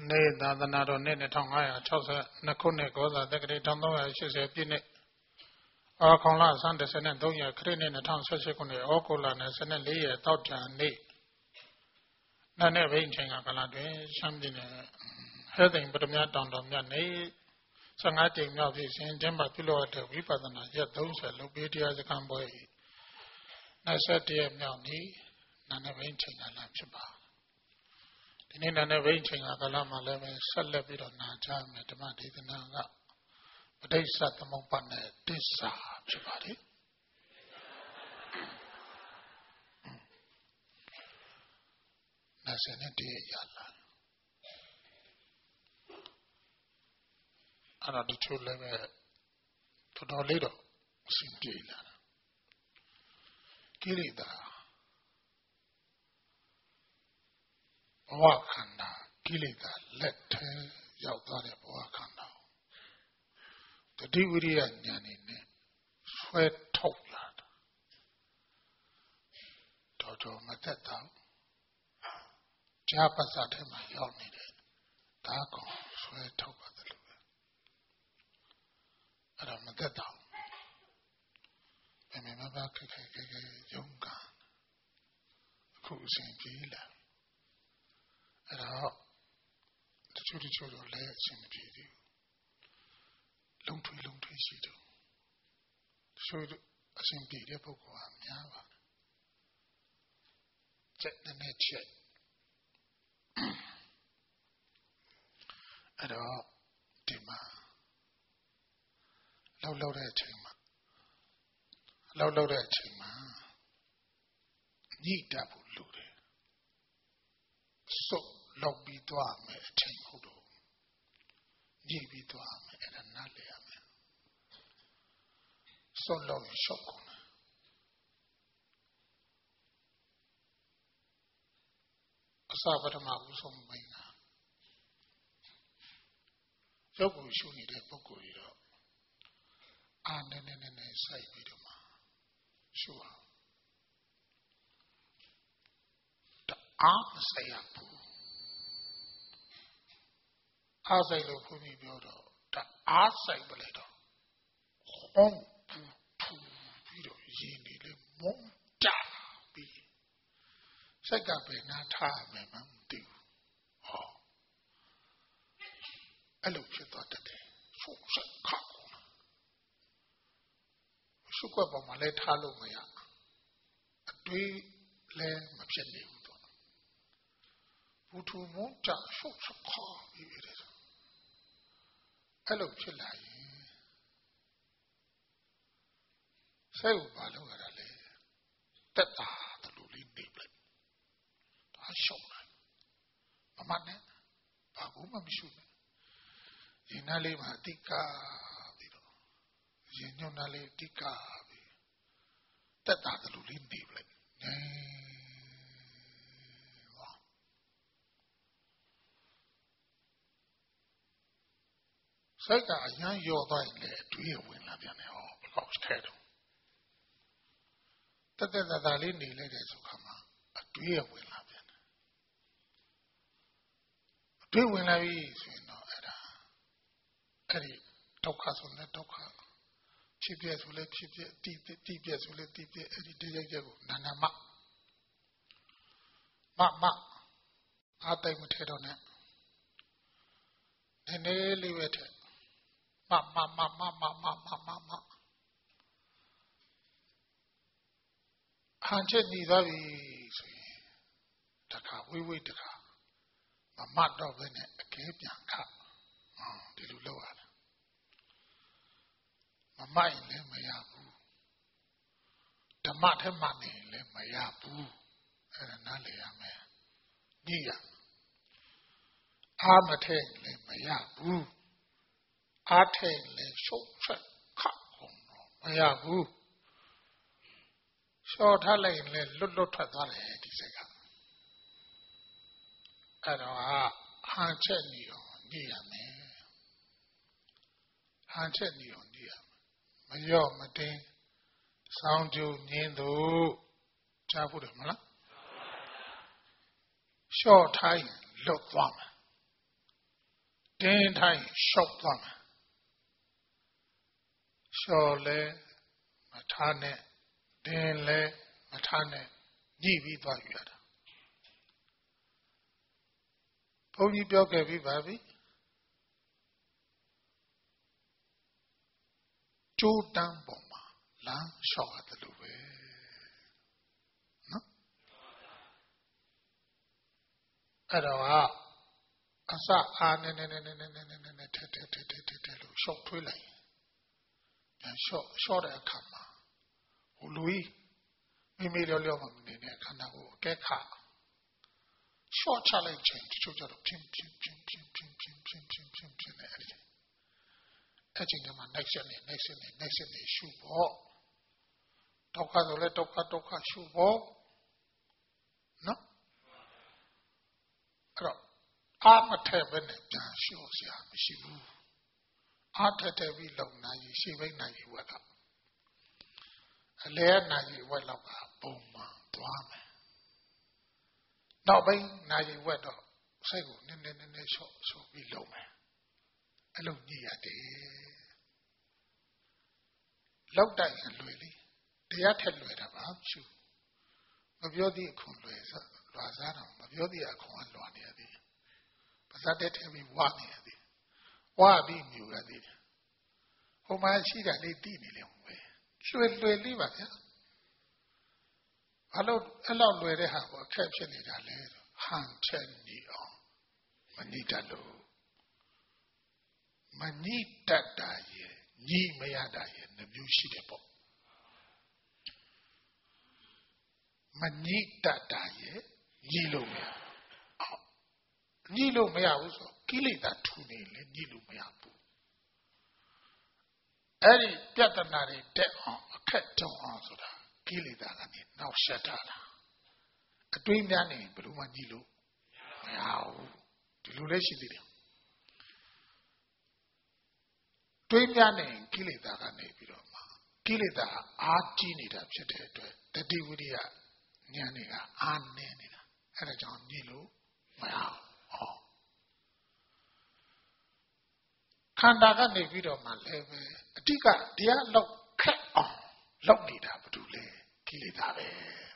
နေသာသနာတော်နှစ်2562ခုနှစ်ကောဇာတက္ကရာ1380ပြည့်နှစ်အာခေါင်လဆန်း13ရက်ခရစ်နှစ်2018ခုနှစ်ဩဂုတ်လ24ရက်တောက်ကြံနေ့နတ်နဲ့ဘိန်းချိန်ကကာလတွင်ရှမ်းပြည်နယ်ဟဲသိမ်ပထမတောင်တော်မြတ်နေ15ကြိမ်မြောက်ဖြစ်စဉ်ကျင်းပပြုလုပ်တဲ့ဝိပဿနာရက်30လုပ်ပေးတရားစခန်းပွဲ21ရက်မြောက်နေ့နတ်နဲ့ဘိန်းချိန်ကလာဖြစ်ပါဒီနေ့နတ်နဲ့ဘိန်းချိန်ကကာလမှာလည်းဆက်လက်ပြီးတော့နာကြမယ်ဓမ္မဒေသနာကပဋိစ္စသမုပ္ပါဒ်နဲ့တစ္ဆာဖြစ်ပါတယ်20နဲ့တည်းရလာအဲ့ဒါတချို့လည်းပဲတော်တော်လေးတော့အဆင်ပြေလာတာကိလေသာဘဝခန္ဓာကိလေသာလက်ထဲရောက်သွားတဲ့ဘဝခန္ဓာတတိဝိရိယဉာဏ်နဲ့ဆွဲထုတ်လာတာတော်မသက်တော့ဈာပစထဲမှာရောက်နေတဲ့ဒါကောင်ဆွဲထုတ်ပါတယ်လို့ပဲအဲ့ဒါမသက်တော့မခဲရုံးကအခုအစဉ်ပြေးလာအဲ့တော့တချို့တော့လည်းအစဉ်မပြေသေးဘူးလုံထွေးရှိတယ်တချို့အစဉ်ပြေတဲ့ပုဂ္ဂိုလ်ဟာများပါတယ်ချက်နဲ့ချက်အဲ့တော့ဒီမှာလောက်တဲ့အချိန်မှာညှိတတ်ဖို့လိုတယ်စုပ်လောက်ပြီးသွားမယ်အချိန်ဟုတ်တော့ညှိပြီးသွားမယ်အဲ့ဒါနားလည်ရမယ်စုပ်လောက်ရှော့ကုန်အစပထမဦးဆုံးပိုင်းကရုပ်ကိုရှုနေတဲ့ပုဂ္ဂိုလ်တွေတော့အာနည်းစိုက်ပြီးတော့မှရှုအောင်အားမစိုက်ရဘူးအားစိုက်လို့ဘုန်းကြီးပြောတော့အားစိုက်ပလိုက်တော့ဟုံးပူပြီးတော့ရင်းနေလေမုန်းကြပြီးစိတ်ကပဲနားထားမယ်မသိဘူးဟောအဲ့လိုဖြစ်သွားတတ်တယ်ရှုစက်ခါရှုွက်ပေါ်မှာလည်းထားလို့မရအတွေးလည်းမဖြစ်နေဘူးတော့ဘူထူမုန်းကြရှုစက်ခါပြီးရတယ်အဲ့လိုဖြစ်လာရင်စိတ်ကိုဘာလုပ်ရတာလဲတက်တာတလူလေးနေပလိုက်ဒါရှုံးလိုက်မမနဲ့ဘာဘူးမှမရှိဘူးရင်နာလေးမှာအတိကပြီးတော့ရင်ညွန့်နာလေးအတိကပြီးတက်တာတလူလေးနေပလိုက်စိတ်ကအရန်ရော့သွားရင်လည်းအတွေးဝင်လာပြန်တယ်ဟောဘယ်လောက်ထဲတော့တက်တာလေးနေလိုက်တဲ့ဆိုခါမှာအတွေးဝင်လာပြန်တယ်အတွေးဝင်လာပြီဆိုရင်တော့အဲ့ဒီဒုက္ခဆိုလည်းဒုက္ခဖြစ်ပြဆိုလည်းဖြစ်ပြတိပြဆိုလည်းတိပြအဲ့ဒီတရားချက်ကိုနာနာမအားတိုက်မထဲတော့နဲ့နည်းနည်းလေးပဲထဲမဟန်ချက်ညီသွားပြီဆိုရင်တခါဝိတခါမတော့ပဲနဲ့အကဲပြန်ခဒီလိုလုပ်ရတယ်မမိုက်လည်းမရဘူးဓမ္မထဲမှနေလည်းမရဘူးအဲ့ဒါနားလည်ရမယ်ညိရအားမထဲလည်းမရဘူးအားထဲလည်းရှုပ်ချက်ခတ်ကုန်တော့မရဘူးလျှော်ထားလိုက်ရင်လည်းလွတ်ထွက်သွားတယ်ဒီစိတ်ကအဲ့တော့ဟန်ချက်ညီအောင်ညိရမယ်ဟန်ချက်ညီအောင်ညိရမယ်မရော့မတင်းစောင်းကြိုညင်းတို့ကြားဖို့တယ်မလားလျှော့ထားရင်လွတ်သွားမယ်တင်းထိုင်ရှော့သွားမှာရှော့လဲမထားနဲ့တင်းလဲမထားနဲ့ညှိပြီးသွားယူရတာဘုန်းကြီးပြောခဲ့ပြီးပါပြီကျိုးတန်းပေါ်မှာလမ်းလျှောက်ရတယ်လို့ပဲနော်အဲ့တော့အစအားနဲ့ထဲလို့ရှော့ထွေးလိုက်ပြန်ရှော့တဲ့အခါမှာဟိုလူကြီးမိလျော့မနေနဲ့ခန္ဓာကိုယ်အကဲခါရှော့ချလိုက်ခြင်းတချို့ကြတော့ဖြင်းနဲ့အဲ့ဒီအဲ့ချိန်မှာ next နေရှုဖို့ဒုက္ခဆိုလဲဒုက္ခရှုဖို့နော်အဲ့တော့အာမထဲပဲနဲ့ပြန်ရှုစရာမရှိဘူးအာထဲပြီးလုံနိုင်ရှိဘိတ်နိုင်ဝက်ကအလဲနိုင်ဝက်တော့ပုံမှန်သွားမယ်နောက်ပိုင်းနိုင်ဝက်တော့စိတ်ကိုနည်းရှော့ပြီးလုံမယ်အဲ့လိုညှိရတယ်လောက်တိုက်ရလွယ်လေတရားထက်လွယ်တာပါရှုမပြောသေးအခွန်လွယ်လွာစားတော့မပြောသေးအခွန်ကလွာနေရသေးပါဇတ်တဲ့ထဲပြီးဝါနေရသေးဝါပြီးမြူရသေးတယ်ဟိုမှာရှိတာလေးတိနေလေပဲလွယ်လေးပါဗျာဘာလို့အဲ့လောက်လွယ်တဲ့ဟာကိုအခက်ဖြစ်နေတာလဲဟန်ချက်ညီအောင်မနိတတ်လို့မနိတတ်တာရဲ့ညီမရတာရဲ့နှမျိုးရှိတယ်ပေါ့မနိတတ်တာရဲ့ညီလို့မရညီလို့မရဘူးဆိုကိလေသာထူနေလေညီလို့မရဘူးအဲ့ဒီပြဿနာတွေတက်အောင်အခက်ကြုံအောင်ဆိုတာကိလေသာကနေနောက်ဆက်တာအတွေးများနေဘယ်လိုမှညီလို့မရဘူးဒီလိုလည်းရှိသေးတယ်တွေးများနေကိလေသာကနေပြီးတော့မှကိလေသာအားကြီးနေတာဖြစ်တဲ့အတွက်တတိဝိရိယဉာဏ်တွေကအားနည်းနေတာအဲ့ဒါကြောင့်ညီလို့မရဘူးခန္ဓာကနေပြီးတော့မှလည်းပဲအတိကတရားလောက်ခက်အောင်လောက်နေတာဘာလို့လဲကိလေသာပဲ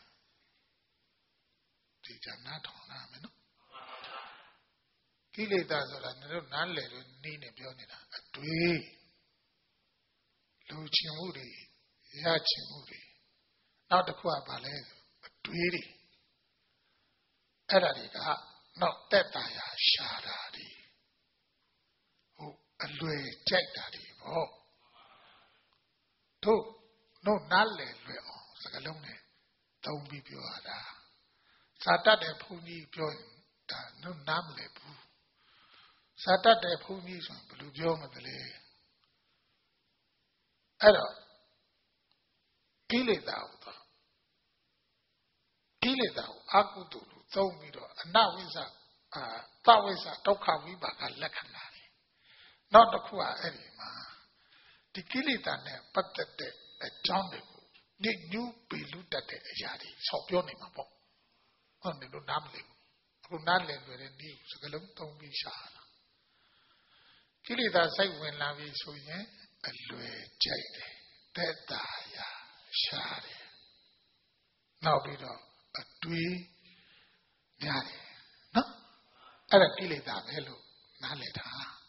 ဒီကြနားထောင်ရမယ်နော်ကိလေသာဆိုတာတို့နားလည်လို့နီးနေပြောနေတာအတွေ့လူချင်မှုတွေရချင်မှုတွေနောက်တစ်ခုကဘာလဲအတွေ့တွေအဲ့ဒါတွေကနောက်တက်တာရရှာတာတွေဟုတ်အလွယ်ကြိုက်တာတွေပေါ့တို့နားလည်လွယ်အောင်စကားလုံးနဲ့သုံးပြီးပြောရတာစာတတ်တဲ့ဘုန်းကြီးပြောရင်ဒါတို့နားမလည်ဘူးစာတတ်တဲ့ဘုန်းကြီးဆိုဘယ်လိုပြောမလဲအဲ့တော့ကိလေသာကိုအာကုသိုလ်လို့သုံးပြီးတော့အနဝိဇ္ဇသဝိဇ္ဇဒုက္ခဝိပါကလက္ခဏာတွေနောက်တစ်ခုကအဲ့ဒီမှာဒီကိလေသာနဲ့ပတ်သက်တဲ့အကြောင်းတွေကိုညှဉ်းညူးပေလူတတ်တဲ့အရာတွေဆောက်ပြောနေမှာပေါ့ဟုတ်တယ်လို့နားမလည်ဘူးအခုနားလည်လွယ်တဲ့ဒီစကားလုံးသုံးပြီးရှာတာကိလေသာစိတ်ဝင်လာပြီဆိုရင်အလွယ်ကြိုက်တယ်သက်သာရာရှားတယ်နောက်ပြီးတော့အတွေးများတယ်နော်အဲ့ဒါကိလေသာပဲလို့နားလည်တာ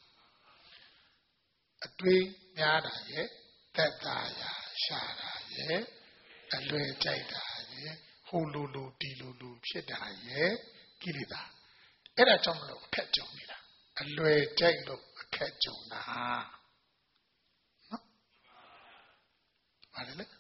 အတွေးများတာရဲ့သက်သာရာရှားတာရဲ့အလွယ်ကြိုက်တာရဲ့ဟိုလိုဒီလိုဖြစ်တာရဲ့ကိလေသာအဲ့ဒါကြောင့်မလို့အခက်ကြုံနေတာအလွယ်ကြိုက်လို့အခက်ကြုံတာနော်ပါတယ်လေ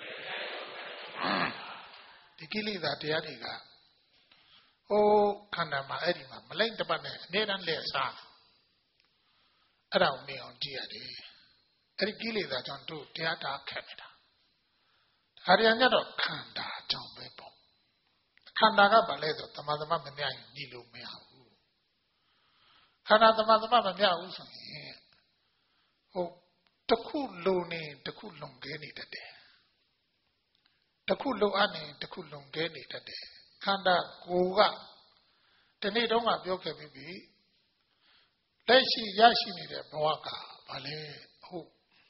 ဒီကိလေသာတရားတွေကဟိုခန္ဓာမှာအဲ့ဒီမှာမလိမ့်တပတ်နဲ့အနည်းတမ်းလက်စားအဲ့ဒါကိုမြင်အောင်ကြည့်ရတယ်အဲ့ဒီကိလေသာကြောင့်တို့တရားတာခက်နေတာဒါရီညတော့ခန္ဓာကြောင့်ပဲပေါ့ခန္ဓာကဘာလဲဆိုတမသမမမြရင်ညီလို့မရဘူးခန္ဓာတမသမမမြဘူးဆိုရင်ဟိုတစ်ခုလုံနေတစ်ခုလုံခဲနေတတ်တယ်တစ်ခုလုံအပ်နေတစ်ခုလုံခဲနေတတ်တယ်ခန္ဓာကိုယ်ကဒီနေ့တုန်းကပြောခဲ့ပြီးလက်ရှိရရှိနေတဲ့ဘဝကဘာလဲဟုတ်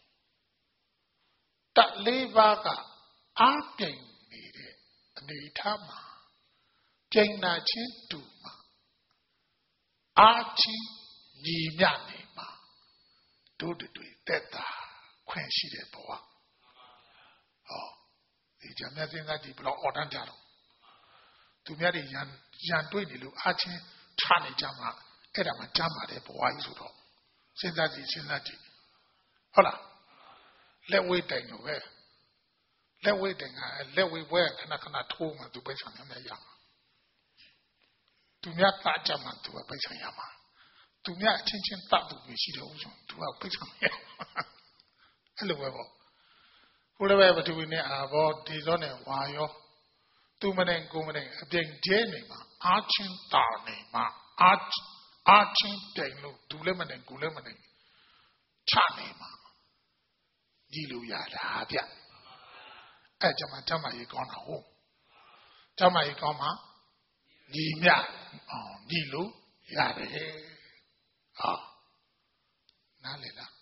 တက်လေးပါးကအားပြိုင်နေတဲ့အနေထားမှာပြိုင်နာချင်းတူမှာအားချင်းညီမျှနေမှာတို့တွေတက်တာခွင့်ရှိတဲ့ဘဝဟောဒီကြမ်းစင်းသားကြီးဘလို့အော်တန်းကြတော့သူများတွေရန်တွေ့နေလို့အားချင်းချနေကြမှာအဲ့ဒါမှကြမ်းပါတယ်ဘဝကြီးဆိုတော့စဉ်းစားကြည့်ဟုတ်လားလက်ဝဲတိုင်တော့ပဲလက်ဝဲတိုင်ကလက်ဝဲဘွဲခဏထိုးမှသူပိတ်ဆောင်ရမယ်ရမှာသူများတတ်ကြမှာသူကပိတ်ဆောင်ရမှာသူများအချင်းချင်းတတ်သူရှိတယ်ဦးဆုံးသူကပိတ်ဆောင်ရအဲ့လိုပဲပေါ့ဘုရားပဲဘသူနဲ့အာဘောဒီစောနဲ့ဝါရောသူမနဲ့ကိုမနဲ့အပြိုင်ကျဲနေမှာအားချင်းတာနေမှာအားချင်းတိုင်လို့သူလည်းမနဲ့ကိုလည်းမနဲ့ချနေမှာညီလို့ရတာဗျအဲ့ကြမှာကျမကြီးကောင်းတာဟုတ်ကျမကြီးကောင်းမှာညီမြအောင်ညီလို့ရတယ်ဟာနားလေလား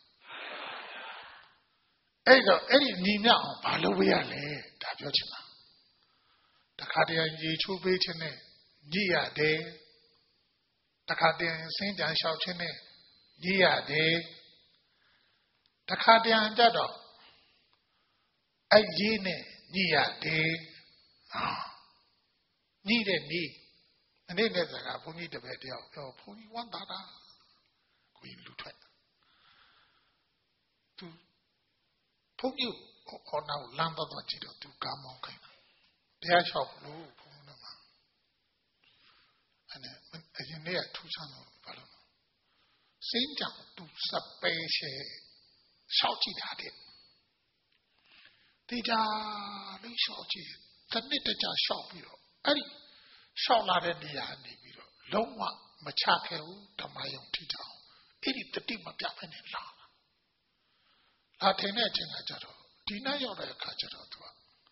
အဲ့တော့အဲ့ဒီညီမြအောင်ဘာလုပ်ရလဲဒါပြောချင်တာတခါတည်းရေချိုးပေးခြင်းနဲ့ညီရတယ်တခါတည်းစင်းကြံလျှောက်ခြင်းနဲ့ညီရတယ်တခါတည်းကြတော့အဲ့ရေးနဲ့ညီရတယ်ညီတဲ့ညီအနေနဲ့စကားဘုန်းကြီးတပည့်တယောက်ပြောဘုန်းကြီးဝမ်းသာတာကိုကြီးလူထွက်သူဘုန်းကြီးဟောနောက်လမ်းတော့ကြည့်တော့သူကားမောင်းခိုင်းတာတရားလျှောက်လို့ဘုန်းကြီးမှာအဲ့အရင်နေ့ကထူးဆန်းတော့ဘာလို့စင်းကြောင်သူစပယ်ရှယ်လျှောက်ကြည့်တာတဲ့တေချာလေးလျှောက်ကြည့်တစ်နှစ်တကြလျှောက်ပြီးတော့အဲ့ဒီလျှောက်လာတဲ့နေရာနေပြီးတော့လုံးဝမချခဲ့ဘူးဓမ္မယုံထိကြအောင်အဲ့ဒီတတိမပြတ်နဲ့လာထင်တဲ့အချိန်ကကြတော့ဒီနောက်ရောက်တဲ့အခါကျတော့သူက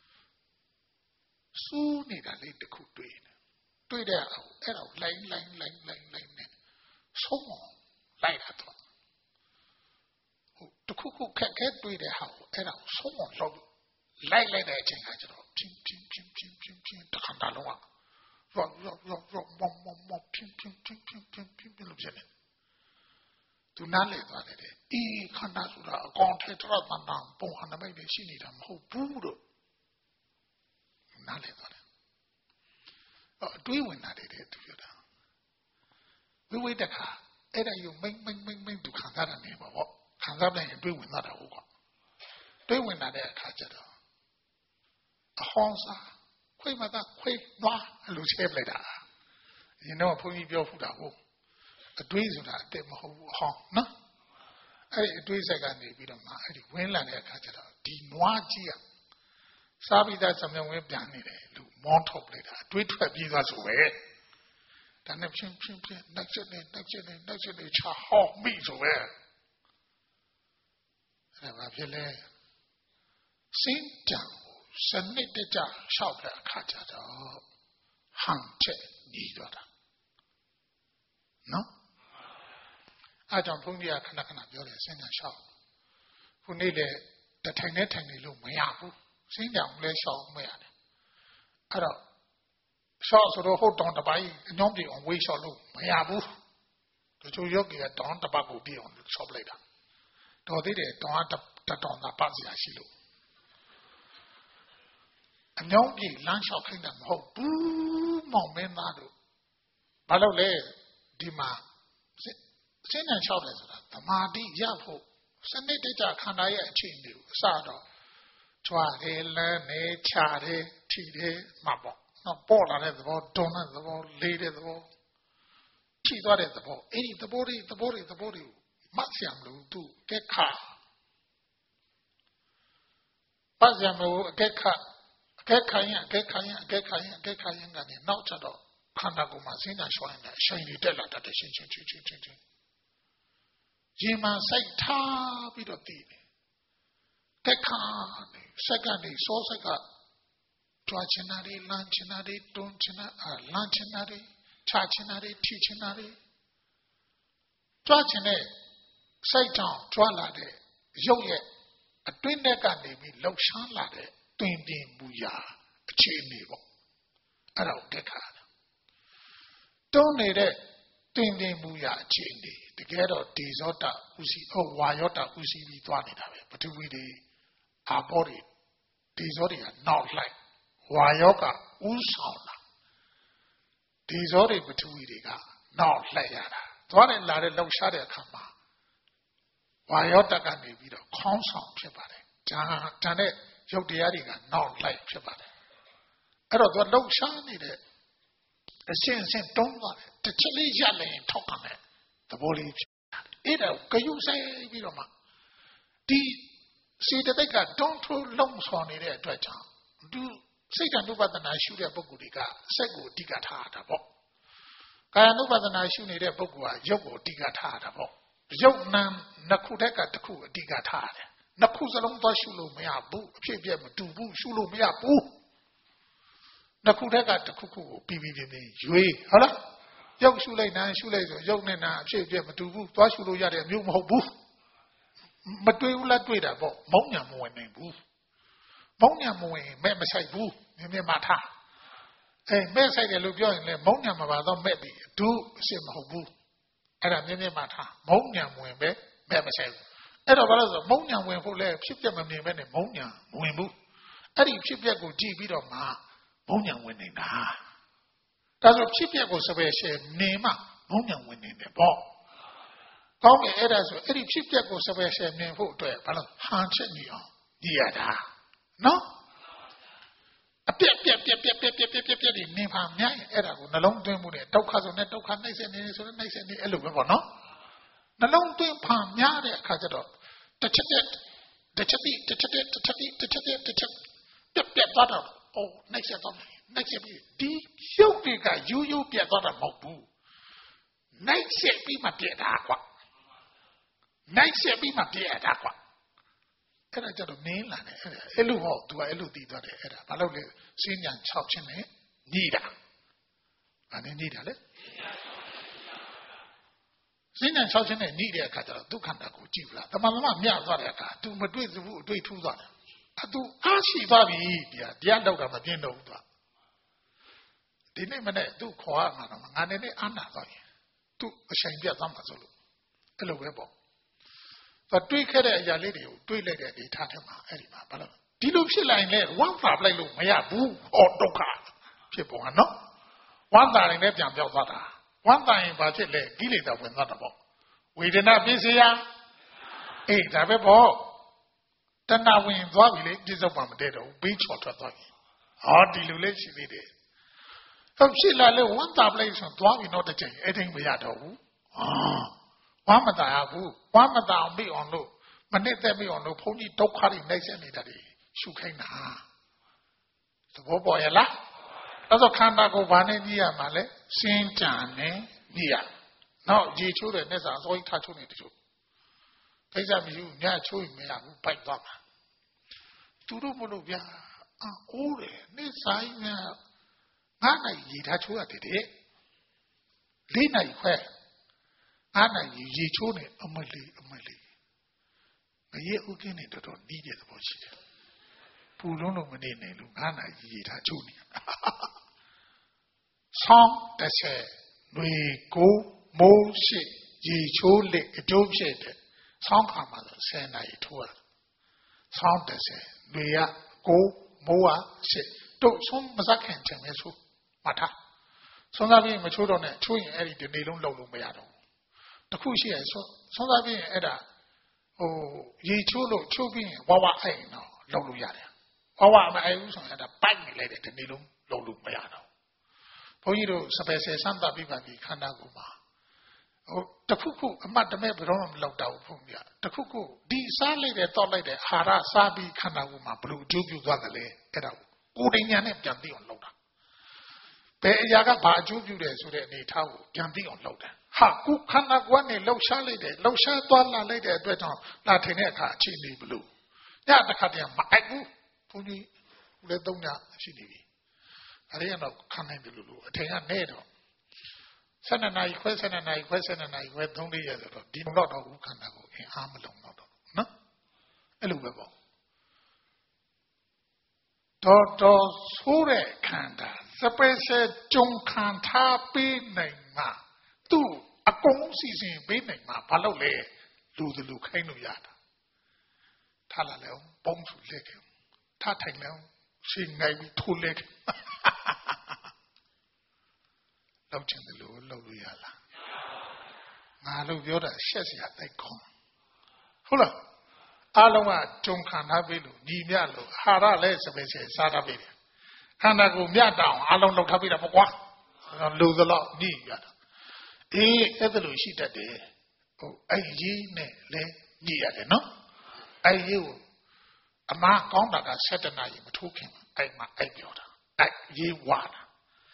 စူးနေတာလေးတစ်ခုတွေ့တဲ့အဲ့တော့လိုင်းနဲ့ဆုံးမလိုက်တာတော့ဟုတ်တခုခက်ခဲတွေ့တဲ့ဟာကိုအဲ့ဒါဆုံးမလောက်လိုက်တဲ့အချိန်ကကျတော့ဖြင်းတခါတလုံးကရောမဖြင်းလို့ဖြစ်နေသူနားလေသွားတယ်အေးခန္ဓာဆိုတာအကောင်ထဲထရတန်ပုံဟန်နမိတ်တွေရှိနေတာမဟုတ်ဘူးလို့နားလေသွားတယ်အတွေးဝင်တာတဲ့သူပြောတာဝိတခါအဲ့ဒါယူမိန်သူခံစားတာနေပါပေါ့ခံစားတဲ့တွေးဝင်တာဟုတ်ကွာတွေးဝင်တာတဲ့အခါကျတော့အဟောင်းစားခွေးမသာခွေးနွားအလိုချဲပလိုက်တာဒီတော့ဘုန်းကြီးပြောဖူးတာဟုတ်အတွေးဆိုတာအတက်မဟုတ်ဘူးအဟောင်းနော်အဲ့ဒီအတွေးဆက်ကနေပြီးတော့မှအဲ့ဒီဝင်းလန်တဲ့အခါကျတော့ဒီနွားကြီးကစားပြီးသားစမြဝင်းပြန်နေတယ်လို့မောင်းထုတ်လိုက်တာအတွေးထွက်ပြီးသွားဆိုပဲဒါနဲ့ဖြင်းနှက်ချက်နေချဟောက်မိဆိုပဲအဲ့ဒါဘာဖြစ်လဲစင်းကြံစနစ်တကျလျှောက်တဲ့အခါကျတော့ဟန်ချက်ညီတော့တာနော်အားကြောင့်ဘုန်းကြီးကခဏပြောတယ်စင်းကြံလျှောက်ခုနေ့လေတထိုင်နဲ့ထိုင်နေလို့မရဘူးစင်းကြံလည်းလျှောက်မရတယ်အဲ့တော့လျှောက်ဆိုတော့ဟုတ်တောင်တပိုင်းအညောင်းပြေအောင်ဝေးလျှောက်လို့မရဘူးတချို့ယောဂီကတောင်တပတ်ကိုပြေအောင်လျှောက်ပလိုက်တာတော်သေးတယ်တောင်တတောင်သာပတ်စရာရှိလို့အညောင်းပြေလမ်းလျှောက်ခိုင်းတာမဟုတ်ဘူးမောင်မင်းသားတို့ဘာလို့လဲဒီမှာစင်းကြံလျှောက်တယ်ဆိုတာသမာဓိရဖို့စနစ်တကျခန္ဓာရဲ့အခြေအနေကိုအစတော့ကြွားတယ်လမ်းနေချတယ်ထိတယ်မှပေါ့နော်ပေါ်လာတဲ့သဘောတွန်းတဲ့သဘောလေးတဲ့သဘောထိသွားတဲ့သဘောအဲ့ဒီသဘောတွေမှတ်ရမလို့သူကက်ခပတ်ရမလို့အကက်ခရင်ကနေနောက်ကျတော့ခန္ဓာကိုယ်မှာစဉ်းစားရှောင်းနေတာအရှိန်တွေတက်လာတတ်တဲ့ချင်းရင်မှစိုက်ထားပြီးတော့တည်တယ်တက်ခါစက္ကနေစောစက်ကကြွားချင်တာတွေလမ်းချင်တာတွေတွန်းချင်တာလမ်းချင်တာတွေချချင်တာတွေထိချင်တာတွေကြွချင်တဲ့စိတ်ကြောင့်ကြွလာတဲ့ရုပ်ရဲ့အတွင်းထဲကနေပြီးလှုပ်ရှားလာတဲ့တွင်တင်မူရာအခြေအနေပေါ့အဲ့ဒါကိုတက်ခါတွန်းနေတဲ့တွင်တင်မူရာအခြေအနေတကယ်တော့ဒေဇောတဥစီဝါယောတဥစီပြီးသွားနေတာပဲပထဝီတွေအာဘောတွေဒေဇောတွေကနောက်လိုက်ဝါယောကဥဆောင်လာဒေဇောတွေပထဝီတွေကနောက်လိုက်ရတာသွားတယ်လာတဲ့လှုပ်ရှားတဲ့အခါမှာဝါယောတကနေပြီးတော့ခေါင်းဆောင်ဖြစ်ပါတယ်။ဂျန်တဲ့ရုပ်တရားတွေကနောက်လိုက်ဖြစ်ပါတယ်။အဲ့တော့သူလှုပ်ရှားနေတဲ့အရှင်းတွန်းသွားတယ်။တစ်ချက်လေးရက်လည်းထောက်ခံတယ်သဘောလေးဖြစ်တယ်။အဲ့ဒါကယူဆိုင်ပြီးတော့မှဒီစေတသိက်ကတွန်းထိုးလုံဆော်နေတဲ့အတွက်ကြောင့်သူစိတ်ဓာတ်ဥပဒနာရှုတဲ့ပုဂ္ဂိုလ်တွေကစက်ကိုအဓိကထားတာပေါ့။ကာယ ानु ပဒနာရှုနေတဲ့ပုဂ္ဂိုလ်ကရုပ်ကိုအဓိကထားတာပေါ့။ရုပ်နာမ်နှစ်ခုတက်ကတစ်ခုအဓိကထားတယ်နှစ်ခုစလုံးသွားရှုလို့မရဘူးအဖြစ်ပြက်မတူဘူးရှုလို့မရဘူးနှစ်ခုတက်ကတစ်ခုခုကိုပြီးပြင်းရွေးဟုတ်လားရုပ်ရှုလိုက်နာရှုလိုက်ဆိုရုပ်နဲ့နာအဖြစ်ပြက်မတူဘူးသွားရှုလို့ရတဲ့မျိုးမဟုတ်ဘူးမတွေ့ဘူးလားတွေ့တာပေါ့မုံညာမဝင်နိုင်ဘူးမုံညာမဝင်မဲ့မဆိုင်ဘူးမြင်မြင်မှထားမဲ့ဆိုင်တယ်လို့ပြောရင်လည်းမုံညာမပါတော့မဲ့ပြီအတူအစ်မဟုတ်ဘူးအဲ့ဒါမြင်မြင်မှထားမုံညာမဝင်ပဲမဲ့မဆိုင်ဘူးအဲ့တော့ဘာလို့ဆိုမုံညာဝင်ဖို့လဲဖြစ်ပြက်မမြင်ပဲနဲ့မုံညာမဝင်ဘူးအဲ့ဒီဖြစ်ပြက်ကိုကြည့်ပြီးတော့မှမုံညာဝင်နေတာဒါဆိုဖြစ်ပြက်ကိုစပယ်ရှယ်နေမှမုံညာဝင်နေတယ်ပေါ့ကောင်းပြီအဲ့ဒါဆိုအဲ့ဒီဖြစ်ပြက်ကိုစပယ်ရှယ်နေဖို့အတွက်ဘာလို့ဟန်ချက်နေအောင်ကြည့်ရတာနော်အပြက်ပြက်ဒီနေပါမြိုင်အဲ့ဒါကိုနှလုံးသွင်းမှုနဲ့ဒုက္ခဆိုနဲ့ဒုက္ခနှိမ့်ဆက်နေဆိုတော့နှိမ့်ဆက်နေအဲ့လိုပဲပေါ့နော်နှလုံးသွင်းဖန်များတဲ့အခါကျတော့တစ်ချက်ပြက်သွားတော့အိုးနှိမ့်ဆက်သွားတယ်နှိမ့်ဆက်ပြီးဒီရုပ်တွေကယူယူပြက်သွားတာမဟုတ်ဘူးနှိမ့်ဆက်ပြီးမှပြက်တာကွာနှိမ့်ဆက်ပြီးမှပြက်တာကွာအဲ့ဒါကြတော့မင်းလာတယ်အဲ့လိုဟော तू အဲ့လိုတည်သွားတယ်အဲ့ဒါဘာလို့လဲစဉ္ညာ6ချင်းနဲ့ညိတာဘာနဲ့ညိတာလဲစဉ္ညာ6ချင်းနဲ့ညိတဲ့အခါကျတော့ဒုက္ခတာကိုကြည့်လားတမန်တော်မြတ်သွားတဲ့အခါ तू မတွေ့ဘူးအတွေ့ထူးသွားတယ်तू အားရှိသွားပြီတရားတော့တာမပြင်းတော့ဘူး तू ဒီနေ့မနေ့ तू ခေါ်ရမှာတော့ငါနဲ့အားနာသွားရင် तू အချိန်ပြတ်သွားမှာဆိုလို့အဲ့လိုပဲပေါ့တွေးခဲ့တဲ့အရာလေးတွေကိုတွေးလိုက်တဲ့အနေထားထဲမှာအဲ့ဒီမှာဘာလို့ဒီလိုဖြစ်လိုက်လဲဝမ်းသာပလိုက်လို့မရဘူးဟောဒုက္ခဖြစ်ပေါ်ဟာနော်ဝမ်းသာရင်လည်းပြန်ပြောက်သွားတာဝမ်းသာရင်ဘာဖြစ်လဲကိလေသာဝင်သွားတာပေါ့ဝေဒနာပြည့်စရာအေးဒါပဲပေါ့တဏှာဝင်သွားပြီလေပြစ္ဆုတ်ပါမတည့်တော့ဘူးဘေးချော်ထွက်သွားပြီဟောဒီလိုလေးရှိသေးတယ်ဟုတ်ဖြစ်လာလဲဝမ်းသာပလိုက်ဆိုသွားပြီတော့တစ်ချိန်အဲ့တိုင်းမရတော့ဘူးဝမ်းမသာဘူးဝမ်းမသာအောင်မိအောင်လို့မနစ်သက်မိအောင်လို့ဘုန်းကြီးဒုက္ခတွေနှိမ့်ဆက်နေတာတွေရှုခိုင်းတာသဘောပေါ်ရလားအဲ့တော့ခန္ဓာကိုယ်ဘာနဲ့ကြည့်ရမှာလဲစင်ကြံနဲ့ကြည့်ရနောက်ရေချိုးတဲ့နဲ့စာအစိုးရထားချိုးနေတချို့ကိစ္စမရှိဘူးညချိုးရင်မရဘူးပိုက်သွားမှာသူတို့မလို့ဗျာအိုးတယ်နေ့ဆိုင်က9နိုင်ရေထားချိုးရတယ်တဲ့4နိုင်ခွဲအားနိုင်ရေချိုးနေအမလေးငရေဥကင်းနေတော့နီးတဲ့သဘောရှိတယ်ပူလုံးလုံးမနေနိုင်လို့အားနိုင်ရေထားချိုးနေဆောင်း30ຫນွေကိုမိုးရှိရေချိုးလက်အကျိုးဖြစ်တဲ့ဆောင်းခါမှာဆို10နာရီထိုးရဆောင်း30ຫນွေကကိုမိုးကရှိတို့ဆုံးမစခင်ချင်မဲဆိုမှတ်ထားဆုံးသားပြီးမချိုးတော့နဲ့ချိုးရင်အဲ့ဒီဒီနေ့လုံးလုံလို့မရတော့တခုရှိရဆုံးသားပြီးအဲ့ဒါရေချိုးလို့ချိုးပြီးဝဝအိမ်တော့လုံလို့ရတယ်ဝဝမအိမ်ဘူးဆိုရင်အဲ့ဒါပိုက်နေလိုက်တယ်ဒီနေ့လုံးလုံလို့မရတော့ဘုန်းကြီးတို့စပယ်ဆယ်စမ်းသပ်ပြီးပါပြီခန္ဓာကိုယ်မှာတခုခုအမှတ်တမဲ့ဘယ်တော့မှမလောက်တော့ဘူးဘုန်းကြီးတခုခုဒီစားလိုက်တယ်တောက်လိုက်တယ်အာဟာရစားပြီးခန္ဓာကိုယ်မှာဘလို့အကျိုးပြုသွားတယ်လဲအဲ့ဒါကိုယ်တိုင်ညာနဲ့ပြန်သိအောင်လုပ်တာဘယ်အရာကဘာအကျိုးပြုတယ်ဆိုတဲ့အနေထားကိုပြန်သိအောင်လုပ်တယ်ဟာကုခန္ဓာကိုယ်နဲ့လှုပ်ရှားလိုက်တယ်လှုပ်ရှားသွားလာလိုက်တဲ့အတွက်ကြောင့်လာထင်တဲ့အခါအခြေအနေဘလို့ညတစ်ခါတည်းမအိုက်ဘူးဘုန်းကြီးဦးလည်း3ညရှိနေပြီအဲ့ဒီကတော့ခံနိုင်တယ်လို့အထင်ကနဲ့တော့ 12နာရီခွဲ12နာရီခွဲ12နာရီခွဲ3-4ရက်ဆိုတော့ဒီတော့တော့ခန္ဓာကိုအင်အားမလုံတော့နော်အဲ့လိုပဲပေါ့တော်ဆိုးတဲ့ခန္ဓာစပယ်ရှယ်ကြုံခံထားပေးနိုင်မှာသူ့အကုန်စီစဉ်ပေးနိုင်မှာဘာလို့လဲလူခိုင်းလို့ရတာထားလာလဲပုံစုလက်ခဲ့ထားထိုင်လဲရှင်နိုင်ပြီးထိုးလက်လောက်ချင်တယ်လို့လောက်လို့ရလားငါလို့ပြောတာရှက်စရာတိုက်ခေါ်ဟုတ်လားအားလုံးကကြုံခံထားပေးလို့ညီမြလို့ဟာရလဲစပယ်ရှယ်စားထားပေးတယ်ခန္ဓာကိုမြတ်တောင်အားလုံးလောက်ထားပေးတာပေါ့ကွာလူသလောက်ညီရတာအေးအဲ့ဒါလို့ရှိတတ်တယ်ဟုတ်အဲ့ကြီးနဲ့လဲညီရတယ်နော်အဲ့ကြီးကိုအမကောင်းတာက7နာရီမထိုးခင်အဲ့မှာအဲ့ပြောတာအဲ့ရေးဝါတာ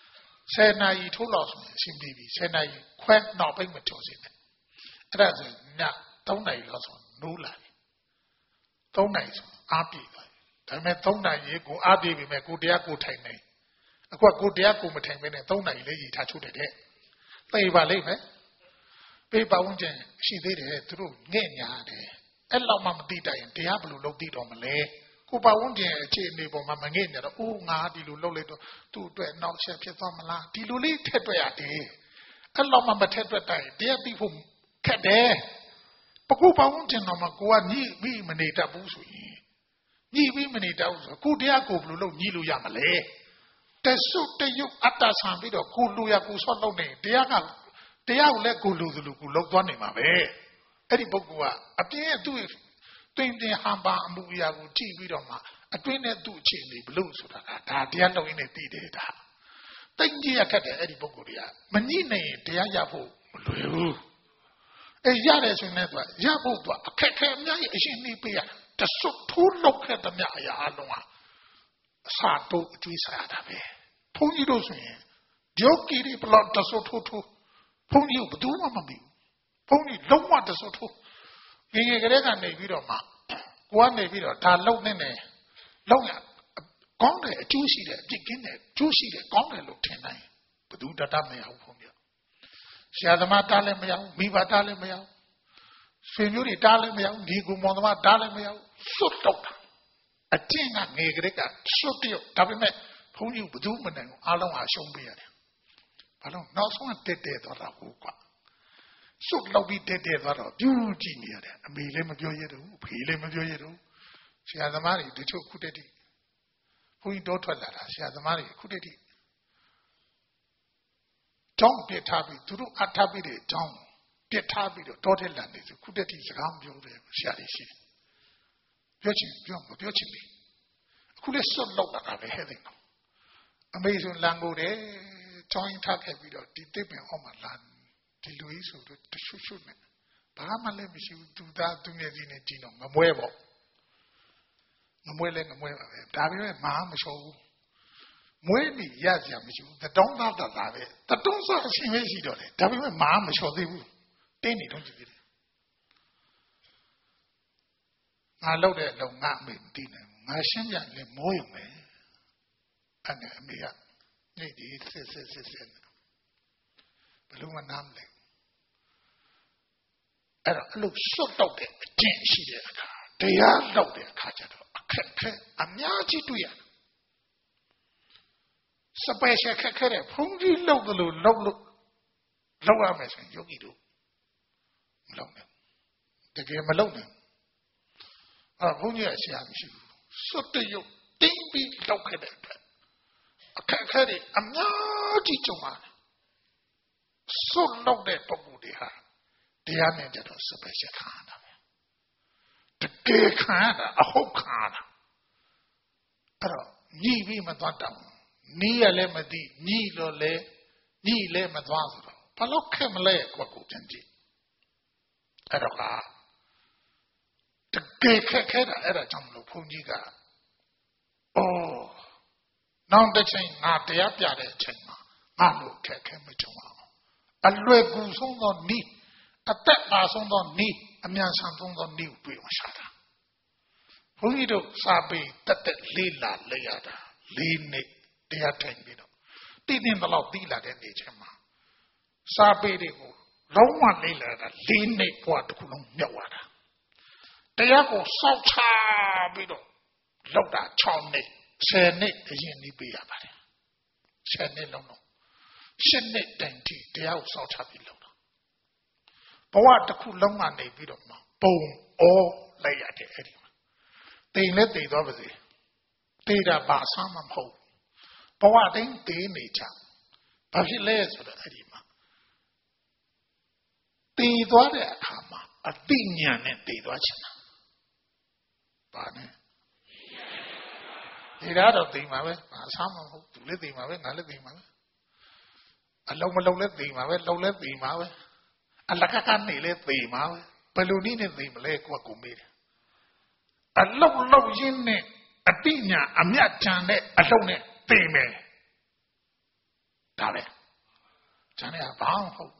10နာရီထိုးလို့ဆိုရင်အဆင်ပြေပြီ10နာရီခွဲနောက်ပိတ်မထိုးစေနဲ့အဲ့ဒါဆိုည3နာရီလောက်ဆိုနိုးလာပြီ3နာရီဆိုအားပြေသွားပြီဒါပေမဲ့3နာရီကိုအားပြေပြီမဲ့ကိုတရားကိုထိုင်နေအခုကကိုတရားကိုမထိုင်ဘဲနဲ့3နာရီလေးရထားချုပ်တယ်တဲ့သိပါလိမ့်မယ်ပေးပါဝင်ခြင်းရှိသေးတယ်သူတို့ငဲ့ညာတယ်အဲ့လောက်မှမသိတတ်ရင်တရားဘယ်လိုလုပ်သိတော့မလဲကိုပါဝင်ခြင်းအခြေအနေပေါ်မှာမငဲ့ညာတော့အိုးငါဒီလိုလုပ်လိုက်တော့သူ့အတွက်နောက်ဆက်ဖြစ်သွားမလားဒီလိုလေးထက်တွက်ရတယ်အဲ့လောက်မှမထက်တွက်တိုင်းတရားသိဖို့ခက်တယ်ပကူပါဝင်ခြင်းတော့မှကိုကညှိပြီးမနေတတ်ဘူးဆိုရင်ညှိပြီးမနေတတ်ဘူးဆိုကိုတရားကိုဘယ်လိုလုပ်ညှိလို့ရမလဲတဆုတယုတ်အတ္တဆံပြီးတော့ကိုလူရကိုဆော့လုပ်နေတရားကိုလည်းကိုလူလူကိုလောက်သွားနေမှာပဲအဲ့ဒီပုဂ္ဂိုလ်ကအပြင်းသူ့တွင်တင်ဟန်ပါအမှုအရာကိုကြည့်ပြီးတော့မှအတွင်းနဲ့သူ့အခြေအနေဘလို့ဆိုတာကဒါတရားလုံးရင်းနဲ့တည်တယ်ဒါတိတ်ကြီးရခက်တယ်အဲ့ဒီပုဂ္ဂိုလ်တွေကမညှိနေရင်တရားရဖို့မလွယ်ဘူးအဲ့ရတယ်ဆိုရင်လည်းရဖို့အခက်ခဲအများကြီးအရှင်းနေပေးရတဆုတ်ထိုးလောက်ခဲ့တဲ့မြအရာအလုံးဟာအစာတို့အကျွေးစားရတာပဲဘုန်းကြီးတို့ဆိုရင်ယောဂီတွေဘလောက်တဆုတ်ထိုးဘုန်းကြီးဘယ်သူမှမသိဘူးဘုန်းကြီးလုံးဝတဆုတ်ထိုးငယ်ကလေးကနေပြီးတော့မှကိုကနေပြီးတော့ဒါလုံနေတယ်လုံရကောင်းတယ်အကျိုးရှိတယ်အပြစ်ကင်းတယ်ကျိုးရှိတယ်ကောင်းတယ်လို့ထင်နိုင်ဘယ်သူတတ်မရဘူးဘုန်းကြီးဆရာသမားတားလည်းမရဘူးမိဘတားလည်းမရဘူးဆွေမျိုးတွေတားလည်းမရဘူးဒီကူမောင်သမားတားလည်းမရဘူးစွတ်တော့အကျင့်ကငယ်ကလေးကစွတ်တယ်ဒါပေမဲ့ဘုန်းကြီးဘယ်သူမှမနိုင်ဘူးအားလုံးအရှုံးပေးရတယ်ဘာလို့နောက်ဆုံးတက်သွားတာဟုတ်ကွာစွတ်လောက်ပြီးတက်သွားတော့ပြူးကြည့်နေရတယ်အမေလည်းမပြောရတော့ဘူးဖေလည်းမပြောရတော့ဆရာသမားတွေတချို့ခုတက်တိဘုန်းကြီးတော့ထွက်လာတာဆရာသမားတွေခုတက်တိကြောင်းပြထားပြီးသူတို့အထားပြီးတဲ့ကြောင်းပြထားပြီးတော့တောထဲလန်နေဆိုခုတက်တိစကားမပြောတယ်ဆရာတွေရှိတယ်ပြောချင်ပြောမပြောချင်ဘူးအခုလည်းစွတ်လောက်လာတာပဲဟဲ့တယ်နော်အမေဆိုလန်ကိုတယ်ကြောင်းထားခဲ့ပြီးတော့ဒီတစ်ပင်အောက်မှာလန်ဒီလူကြီးဆိုတော့တရှုရှုနဲ့ဘာမှလည်းမရှိဘူးသူသားသူငယ်ကြီးနဲ့ကြည့်တော့ငမွဲပေါ့ငမွဲလဲငမွဲပါပဲဒါပေမဲ့မဟာမလျှော်ဘူးမွေးနေရစရာမရှိဘူးတတောင်းသားတာပဲတတုံးစားအရှင်ပဲရှိတော့တယ်ဒါပေမဲ့မဟာမလျှော်သေးဘူးတင်းနေတော့ကြည့်တယ်ငါလောက်တဲ့လုံငါအမေမသိနိုင်ဘူးငါရှင်းပြလဲမိုးရုံပဲအဲ့ဒါအမေကနေ့ဒီစစ်ဘယ်လိုမှနားမလဲအဲ့တော့အလုပ်စွတ်တော့တဲ့အကျင့်ရှိတဲ့အခါတရားလောက်တဲ့အခါကျတော့အခက်ခဲအများကြီးတွေ့ရတယ်စပယ်ရှယ်ခက်ခဲတဲ့ဘုန်းကြီးလောက်တယ်လို့လောက်ရမယ်ဆိုရင်ယောဂီတို့မလောက်နဲ့တကယ်မလောက်နဲ့ဘုန်းကြီးကဆရာမရှိဘူးစွတ်တရုပ်တင်းပြီးလောက်ခဲ့တဲ့အတွက်အခက်ခဲတွေအများကြီးကြုံရတယ်စွတ်လောက်တဲ့ပုဂ္ဂိုလ်တွေဟာတရားနဲ့ကြတော့စပယ်ရှယ်ခံရတာပဲတကယ်ခံရတာအဟုတ်ခံရတာအဲ့တော့ညှိပြီးမသွားတော့နီးရလည်းမသိညှိလို့လည်းညှိလည်းမသွားဆိုတော့ဘာလို့ခက်မလဲကွာကိုပြန်ကြည့်အဲ့တော့တကယ်ခက်ခဲတာအဲ့ဒါကြောင့်မလို့ဘုန်းကြီးကနောက်တစ်ချိန်ငါတရားပြတဲ့အချိန်မှာငါလို့ခက်ခဲမကြုံအောင်အလွယ်ကူဆုံးသောနီးအသက်ပါဆုံးသောနီးအမြန်ဆန်ဆုံးသောနီးကိုတွေ့မှရှာတာဘုန်းကြီးတို့စာပေတက်လေးလာလဲရတာ၄နှစ်တရားထိုင်ပြီးတော့တည်တင်တော့သိလာတဲ့နေချင်းမှာစာပေတွေကိုလုံးဝလေ့လာတာ၄နှစ်ဘဝတစ်ခုလုံးမြောက်သွားတာတရားကိုစောင့်ချပြီးတော့လောက်တာ6နှစ်10နှစ်အရင်နေပေးရပါတယ်10နှစ်လုံး10နှစ်တိုင်ထိတရားကိုစောင့်ချပြီးလောက်တာဘဝတစ်ခုလုံးကနေပြီးတော့မှပုံအောလိုက်ရတယ်အဲ့ဒီမှာတိမ်နဲ့တိမ်သွားပါစေတိတာပါဆမ်းမမဟုတ်ဘဝတိုင်းတည်နေကြဘာဖြစ်လဲဆိုတော့အဲ့ဒီမှာတည်သွားတဲ့အခါမှာအသိဉာဏ်နဲ့တည်သွားချင်တာဘာနဲ့ဒီတော့တည်မှာပဲဘာဆမ်းမဟုတ်သူလည်းတည်မှာပဲငါလည်းတည်မှာပဲအလုံးမလုံးလည်းတည်မှာပဲလုံးလည်းတည်မှာပဲအလကကနေလည်းတည်မှာပဲဘယ်လိုနည်းနဲ့တည်မလဲကိုယ့်ကိုမေးတယ်အလုံးလုံးရင်းနဲ့အတိညာအမြတ်ကြံတဲ့အလုံးနဲ့သိမယ်ဒါပဲကျန်တဲ့ဘာမှမဟုတ်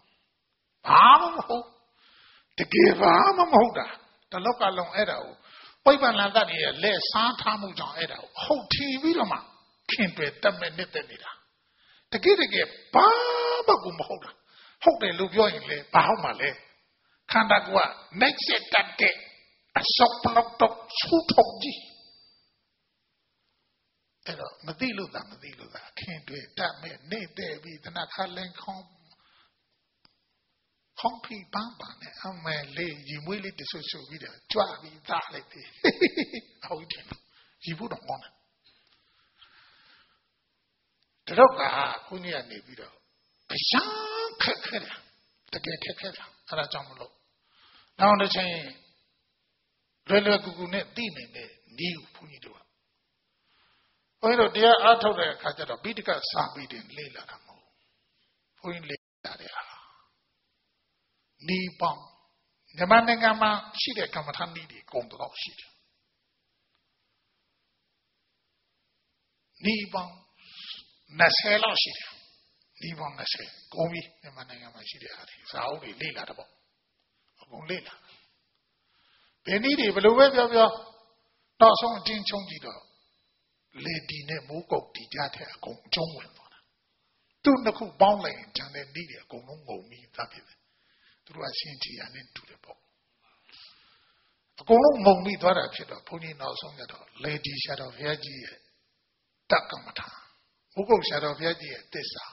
တကယ်ဘာမှမဟုတ်တာတလောကလုံးအဲ့ဒါကိုပိဋကလန်တတ်ရဲ့လက်စားထားမှုကြောင့်အဲ့ဒါကိုဟုတ်ထီပြီးတော့မှခင်တွေတက်မဲ့နေတဲ့နေတာတကယ်ဘာမှကိုမဟုတ်တာဟုတ်တယ်လို့ပြောရင်လေဘာဟုတ်မှလဲခန္ဓာကိုယ်ကနှိမ့်ဆက်တတ်တဲ့အစောပလောက်တော့ဆူထုတ်ကြီးအဲ့တော့မသိလို့သာခင်တွေတတ်မဲ့နေတဲ့ပြီးတနခါလင်းခေါင်းဖိပန်းပါနဲ့အမဲလေးရီမွေးလေးတဆူဆူပြီးတော့ကြွပြီးသားလိုက်တယ်ဟုတ်တယ်ရီဖို့တော့ကောင်းတယ်တော့ကခုညနေပြီးတော့အရှာခက်ခဲတယ်တကယ်ခက်ခဲတယ်အဲ့ဒါကြောင့်မလို့နောက်တစ်ချိန်လွယ်ကူကူနဲ့သိနေတဲ့ဤဘုန်းကြီးတို့ဘုန်းကြီးတို့တရားအားထုတ်တဲ့အခါကျတော့ပိဋကစာပေတွေလေ့လာတာမဟုတ်ဘုန်းကြီးလေ့လာတဲ့ဟာဤပေါင်းမြန်မာနိုင်ငံမှာရှိတဲ့ကမ္မထာနည်းတွေအကုန်တော့ရှိတယ်ဤပေါင်း20လောက်ရှိတယ်ဤပေါင်း20ကုန်ပြီမြန်မာနိုင်ငံမှာရှိတဲ့အားတွေစာအုပ်တွေလေ့လာတာပေါ့အကုန်လေ့လာဘယ်နည်းတွေဘယ်လိုပဲပြောနောက်ဆုံးအတင်းချုံကြည့်တော့လေဒီနဲ့မိုးကုတ်တီကြတဲ့အကုန်အကျုံးဝင်သွားတာသူ့နှစ်ခုပေါင်းလိုက်ရင်ဂျန်တဲ့နည်းတွေအကုန်လုံးငုံပြီးသားဖြစ်တယ်သူတို့ကရှင်းချရနဲ့တူတယ်ပေါ့အကုန်လုံးငုံပြီးသွားတာဖြစ်တော့ဘုန်းကြီးနောက်ဆုံးရတော့လေဒီရှာတော်ဘုရားကြီးရဲ့တက္ကမထာမိုးကုတ်ရှာတော်ဘုရားကြီးရဲ့သစ္စာ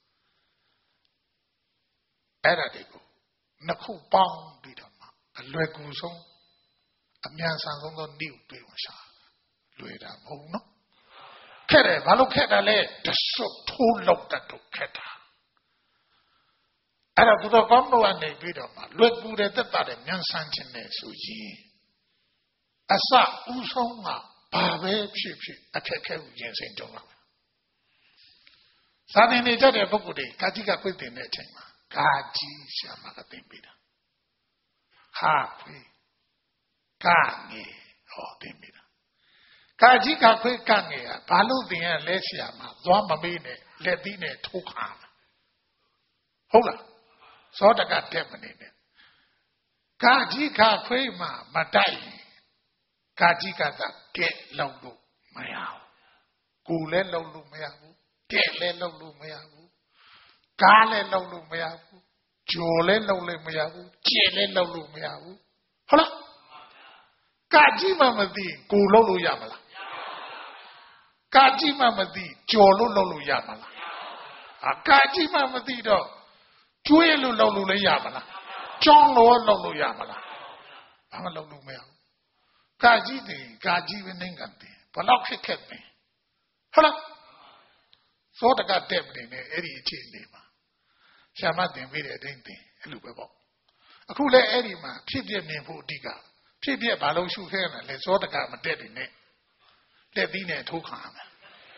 အဲ့ဒါတွေကိုနှစ်ခုပေါင်းပြီးတော့မှအလွယ်ကူဆုံးအမြန်ဆန်ဆုံးသောနည်းကိုတွေ့မှရှာလွယ်တာမဟုတ်ဘူးနော်ခက်တယ်ဘာလို့ခက်တာလဲတဆွတ်ထိုးလောက်တတ်တော့ခက်တာအဲ့တော့သူတော်ကောင်းတို့ကနေပြီးတော့မှလွယ်ကူတဲ့သက်သာတဲ့မြန်ဆန်ခြင်းနဲ့ဆိုရင်အစဦးဆုံးကဘာပဲဖြစ်အခက်ခဲကိုရင်ဆိုင်ကြုံရမယ်သာသင်နေကြတဲ့ပုဂ္ဂိုလ်တွေကာကြီးကခွေးတင်တဲ့အချိန်မှာကာကြီးရှာမကတင်ပေးတာဟာခွေးကငယ်ဟောတင်ပေးတာကာကြီးကခွေးကငယ်ကဘာလို့တင်ရလဲရှာမှာသွားမမေးနဲ့လက်သီးနဲ့ထိုးခါဟုတ်လားသောတကတက်မနေနဲ့ကာကြီးကခွေးမှာမတိုက်ကာကြီးကသာကဲ့လောက်လို့မရဘူးကိုယ်လည်းလောက်လို့မရဘူးကဲ့လည်းလောက်လို့မရဘူးကားလည်းလောက်လို့မရဘူးကြော်လည်းလောက်လို့မရဘူးကျဲလည်းလောက်လို့မရဘူးဟုတ်လားကာကြီးမှမသိကိုယ်လောက်လို့ရမလားကာကြီးမှမသိကြော်လို့လောက်လို့ရမလားကာကြီးမှမသိတော့ကျွေးလို့လောက်လို့လည်းရမလားကြောင်းလို့လောက်လို့ရမလားဘာမှလောက်လို့မရဘူးကာကြီးတင်ကာကြီးပဲနိုင်ကန်တယ်ဘလောက်ခက်ခက်ပဲဟုတ်လားသောတကတက်နေနဲ့အဲ့ဒီအခြေအနေမှာရှာမတင်ပြီးတဲ့အတိုင်းတင်အဲ့လိုပဲပေါ့အခုလည်းအဲ့ဒီမှာဖြစ်ပြမြင်ဖို့အဓိကဖြစ်ပြဘာလို့ရှုခဲရလဲသောတကမတက်နေနဲ့လက်သီးနဲ့ထိုးခံရမယ်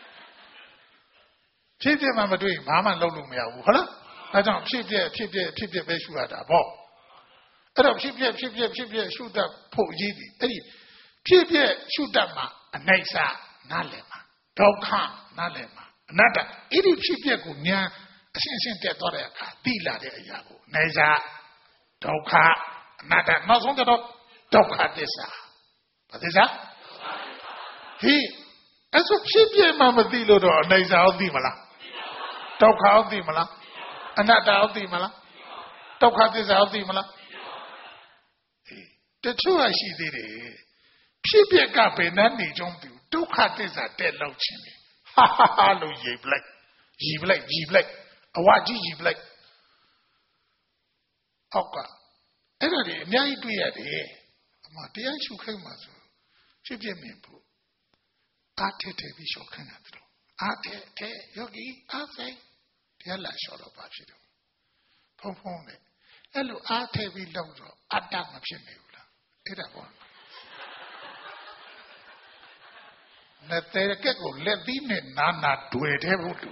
ဖြစ်ပြမှမတွေ့ဘာမှလုပ်လို့မရဘူးဟုတ်လားအဲကြောင့်ဖြစ်ပြပဲရှုရတာပေါ့အဲ့တော့ဖြစ်ပြရှုတတ်ဖို့ရည်သည်အဲ့ဒီဖြစ်ပြရှုတတ်မှာအနိစ္စနားလည်မှာဒုက္ခနားလည်မှာအနတ္တအဲ့ဒီဖြစ်ပြကိုဉာဏ်အရှင်းရှင်းတက်သွားတဲ့အခါသိလာတဲ့အရာကိုအနိစ္စဒုက္ခအနတ္တနောက်ဆုံးတော့ဒုက္ခသစ္စာဘာသစ္စာဟိအဲ့ဆိုဖြစ်ပြမှမသိလို့တော့အနိစ္စကိုသိမလားဒုက္ခကိုသိမလားအနတ္တဟုတ်သိမလားဒုက္ခသစ္စာဟုတ်သိမလားတချို့ကရှိသေးတယ်ဖြစ်ပျက်ကဘယ်နှနေကြုံသူဒုက္ခသစ္စာတက်လောက်ခြင်းလေဟာဟာဟာလို့ရေပလိုက်အဝကြီးရေပလိုက်အောက်ကအဲ့ဒါတွေအများကြီးတွေ့ရတယ်အမှတရားရှုခိုင်းမှာဆိုဖြစ်ပြမြင်ဖို့အားထည့်ပြီးရှုခိုင်းတာတို့အားထည့်ယောဂီအားဆိုင်တရားလာရှောတော့ပါဖြစ်တယ်ဖုံးနဲ့အဲ့လိုအားထည့်ပြီးလောက်တော့အတ္တမဖြစ်နေဘူးလားအဲ့ဒါပေါ့လက်သေးကက်ကိုလက်သီးနဲ့နာတွေ့တဲ့ဘုသူ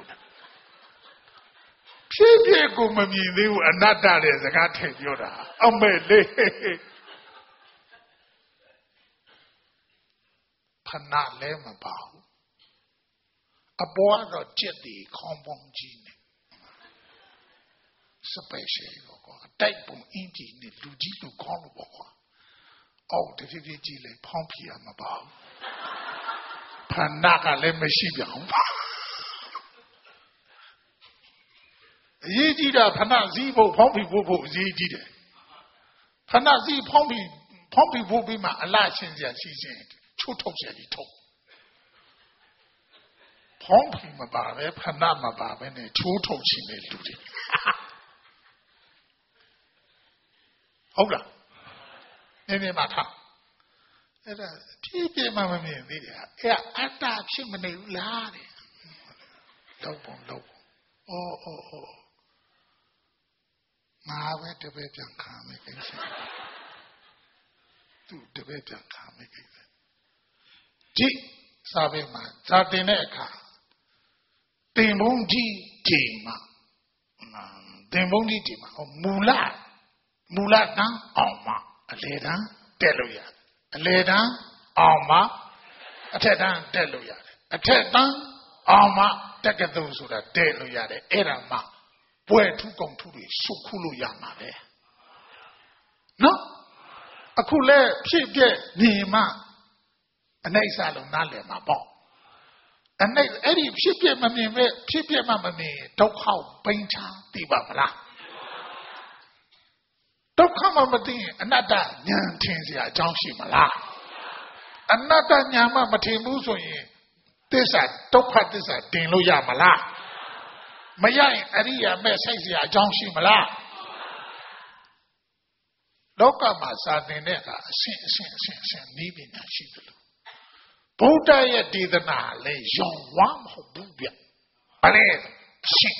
ဖြစ်ဖြစ်ကိုမမြင်သေးဘူးအနတ္တတဲ့စကားထည့်ပြောတာအမေလေးဖနာလဲမပါဘူးအပေါ်ကတော့จิตဒီခေါင်းပုံကြီးနဲ့စပယ်ရှယ်တော့ကွာအတိုက်ပုံအင်းကြီးနဲ့လူကြီးလူခေါင်းလို့ပေါ့ကွာအော်တဖြည်းဖြည်းကြီးလေဖောင်းပြရမပါဘူးဖနာကလည်းမရှိပြန်ဘူးအရေးကြီးတာဖနာစည်းဖို့ဖောင်းပြဖို့အရေးကြီးတယ်ဖနာစည်းဖောင်းပြဖို့ပြီးမှအလားရှင်းစရာရှိချင်းချိုးထုတ်စရာကြီးထုတ်ဖောင်းပြမပါပဲဖနာမပါပဲနဲ့ချိုးထုတ်ခြင်းနဲ့လူတွေဟုတ်လားနည်းမှထားအဲ့ဒါဖြစ်ပြမှမမြင်သေးတယ်အဲ့အတ္တဖြစ်မနေဘူးလားတဲ့လောက်ပုံအော်ငါပဲတပည့်ပြန်ခံမယ်ကိစ္စသူတပည့်ပြန်ခံမယ်ကိစ္စဒီစာပေမှာဇာတင်တဲ့အခါတင်ဘုံကြီးဒီမှာမူလတန်းအောင်မှအလေတန်းတက်လို့ရတယ်အလေတန်းအောင်မှအထက်တန်းတက်လို့ရတယ်အထက်တန်းအောင်မှတက္ကသိုလ်ဆိုတာတက်လို့ရတယ်အဲ့ဒါမှပွဲထူးကုန်ထူးတွေစုခုလို့ရမှာပဲနော်အခုလဲဖြစ်ပြနေမှအနိုင်စားလုံးနားလည်မှာပေါ့အဲ့ဒီဖြစ်ပြမမြင်ပဲဖြစ်ပြမှမမြင်ဒုက္ခပိန်ချသိပါမလားဒုက္ခမှမသိရင်အနတ္တဉာဏ်ထင်စရာအကြောင်းရှိမလားအနတ္တဉာဏ်မှမထင်ဘူးဆိုရင်သစ္စာဒုက္ခသစ္စာတင်လို့ရမလားမရရင်အရိယာမဲ့ဆိုင်စရာအကြောင်းရှိမလားလောကမှာစာသင်တဲ့အခါအရှင်းနည်းပညာရှိတယ်လို့ဗုဒ္ဓရဲ့ဒေသနာလည်းယုံဝါမဟုတ်ဘူးဗျဘာလဲရှင်း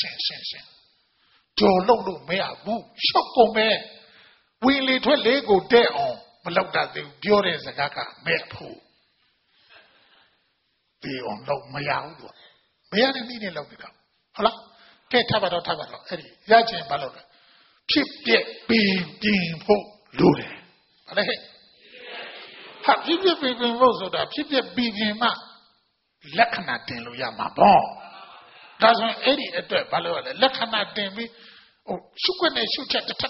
ကြော်လို့မရဘူးရှော့ကုန်မဲ့ဝင်လေထွက်လေးကိုတဲ့အောင်မလောက်တတ်သေးဘူးပြောတဲ့စကားကမဲ့ဖို့ဒီအောင်တော့မရဘူးသူမရတဲ့နည်းနဲ့လောက်နေတာဟုတ်လားကဲထပ်ပါတော့အဲ့ဒီရချင်ဘာလို့လဲဖြစ်ပြက်ပြင်ဖို့လိုတယ်ဘာလဲဟာဖြစ်ပြက်ပြင်ဖို့ဆိုတာဖြစ်ပြက်ပြင်မှလက္ခဏာတင်လို့ရမှာပေါ့ဒါဆိုရင်အဲ့ဒီအတွက်ဘာလို့လဲလက္ခဏာတင်ပြီးရှုခွနဲ့ရှုချက်တတ်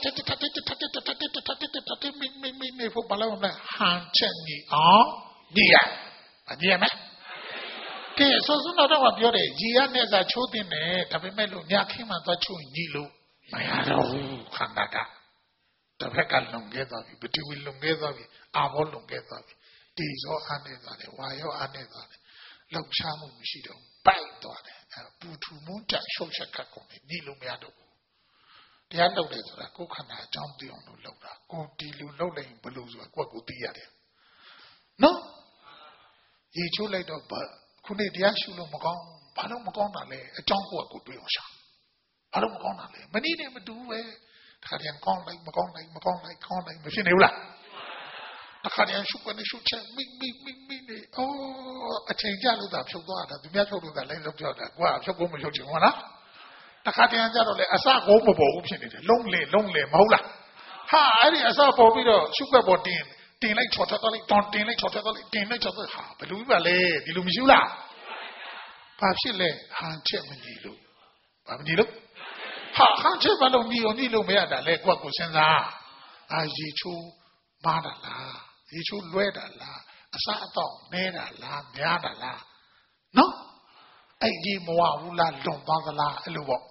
မိဖို့ဘာလို့လဲဟန်ချက်ညီအောင်ဒီရအကြည့်ရမယ်ကဲဆိုစတော့ပြောတယ်ကြီးရနဲ့စာချိုးတင်တယ်ဒါပေမဲ့လို့ညခင်းမှသွားချိုးညီလို့မရတော့ဘူးခန္ဓာကတစ်ဖက်ကလုံခဲ့သွားပြီပထဝီလုံခဲ့သွားပြီအာဘောလုံခဲ့သွားပြီဒီရောအားနေသွားတယ်ဝါရောအားနေသွားတယ်လောက်ချမှုမရှိတော့ပိုက်သွားတယ်အဲပူထူမုန်းကြရှုပ်ချက်ကကုန်တယ်ညီလို့မရတော့ဘူးတရားလုပ်တယ်ဆိုတာကိုယ်ခန္ဓာအကြောင်းသိအောင်လို့လုပ်တာကိုဒီလူလုပ်လိုက်ဘယ်လိုဆိုတာကိုယ့်ကိုသိရတယ်နော်ရေချိုးလိုက်တော့ခုနေ့တရားရှုလို့မကောင်းဘာလို့မကောင်းတာလဲအကြောင်းကိုယ့်ကိုတွေးအောင်ရှာဘာလို့မကောင်းတာလဲမနည်းနဲ့မတူပဲတခါတည်းကောင်းလိုက်မကောင်းလိုက်မဖြစ်နေဘူးလားတခါတည်းရှုပ်ကနေရှုပ်ချက်မိနေအချိန်ကြလို့သာဖြုတ်သွားတာသူများဖြုတ်လို့သာလိုက်လုပ်ကြတာကိုကဖြုတ်ဖို့မဖြုတ်ချင်ဘူးလားတခါတည်းကြတော့လေအစကိုမပေါ်ဘူးဖြစ်နေတယ်လုံးလေမဟုတ်လားဟာအဲ့ဒီအစပေါ်ပြီးတော့ရှုပ်ွက်ပေါ်တင်လိုက်ချော်ထသွားလိုက်တင်လိုက်ချော်ထသွားလိုက်တင်လိုက်ချော်သွားဟာဘယ်လိုပဲလဲဒီလိုမရှိဘူးလားဘာဖြစ်လဲဟန်ချက်မညီလို့ဘာမညီလို့ဟာဟန်ချက်မလို့ညီလို့မရတာလေကိုယ့်ကိုစဉ်းစားရေချိုးမားတာလားရေချိုးလွဲတာလားအစအတော့နဲတာလားများတာလားနော်အဲ့ဒီမဝဘူးလားလွန်သွားသလားအဲ့လိုပေါ့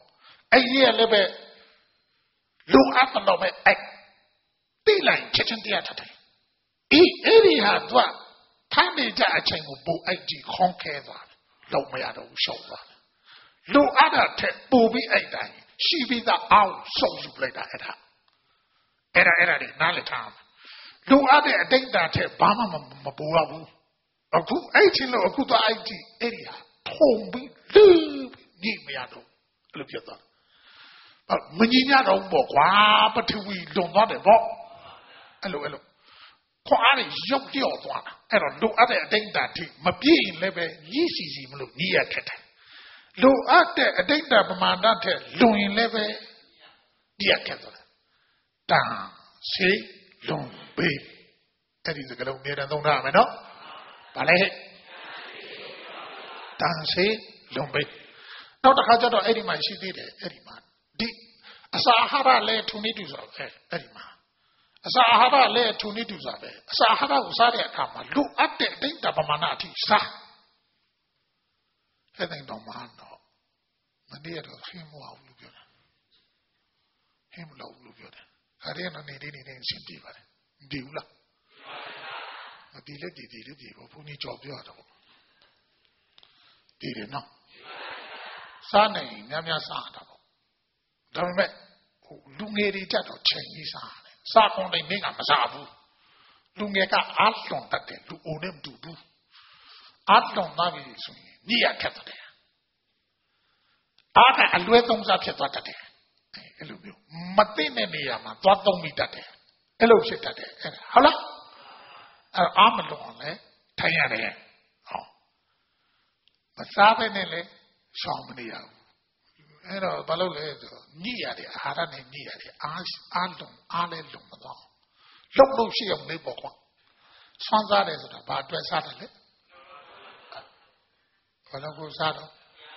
အဲ့ဒီလည်းပဲလူအပ်တော့ပဲအဲ့တိလိုက်ချက်ချင်းတရားထတယ်အဲ့ဒီဟာသူကထားနေကြအချိန်ကိုပူအိုက်ကြီးခေါင်းခဲသွားတယ်လုံးမရတော့ဘူးရှုံးသွားတယ်လူအပ်တာထက်ပူပြီးအိုက်တိုင်းရှိပြီးသားအောင်စုံယူလိုက်တာအဲ့ဒါတွေနားလည်ထားမှာလူအပ်တဲ့အတိတ်တာထက်ဘာမှမပူတော့ဘူးအခုအဲ့ချင်းလို့အခုတော့အိုက်ကြီးအဲ့ဒီဟာထုံပြီးလူညိမရတော့အဲ့လိုဖြစ်သွားမငြိညတော့ဘောကွာပထဝီလွန်သွားတယ်ပေါ့အဲ့လိုခွန်အားတွေရုပ်ပြော့သွားတာအဲ့တော့လိုအပ်တဲ့အတိတ်တာထိမပြည့်ရင်လည်းပဲညှိစီမလို့ညှိရခက်တယ်လိုအပ်တဲ့အတိတ်တာပမာဏထက်လွန်ရင်လည်းပဲညှိရခက်သွားတယ်တန်စေလွန်ပေးအဲ့ဒီစကားလုံးအမြဲတမ်းသုံးထားရမယ်နော်ဗါလဲတန်စေလွန်ပေးနောက်တစ်ခါကျတော့အဲ့ဒီမှာရှိသေးတယ်အဲ့ဒီမှာဒီအစာအာဟာရလည်းထုံနေတူဆိုတော့အဲ့ဒီမှာအစာအာဟာရလည်းထုံနေတူဆိုပဲအစာအာဟာရကိုစားတဲ့အခါမှာလိုအပ်တဲ့အတိတ်တပမာဏအထိစားအဲ့ဒါတော့မှတော့မနေ့ကတော့ခင်းမဝဘူးလို့ပြောတာခင်းမလို့ဘူးလို့ပြောတယ်အဲ့ဒီကနေနေရှင်းပြပါတယ်မဒီဘူးလားမဒီလေဒီဘောဘုန်းကြီးကြော်ပြောတာပေါ့ဒီတယ်နော်စားနိုင်များစားတာပေါ့ဒါပေမဲ့လူငယ်တွေကြတော့ချိန်ကြီးစားတယ်စားကုန်တိုင်းမင်းကမစားဘူးလူငယ်ကအားလွန်တတ်တယ်လူအိုနဲ့မတူဘူးအားလွန်သားပြီဆိုရင်ညရခက်တယ်အားကအလွဲသုံးစားဖြစ်သွားတတ်တယ်အဲ့လိုမျိုးမသိတဲ့နေရာမှာသွားသုံးမိတတ်တယ်အဲ့လိုဖြစ်တတ်တယ်ဟုတ်လားအဲ့အားမလွန်လဲထိုင်ရတယ်ဟောမစားဘဲနဲ့လေရှောင်မနေရဘူးအဲ့တော့ဘာလို့လဲဆိုညိရတယ်အာဟာရနဲ့ညိရတယ်အားလဲလုံမသွားလုံလို့ရှိအောင်လေးပေါ့ကွာဆွမ်းစားတယ်ဆိုတာဘာအတွက်စားတယ်လဲဘာလို့ကိုစားတော့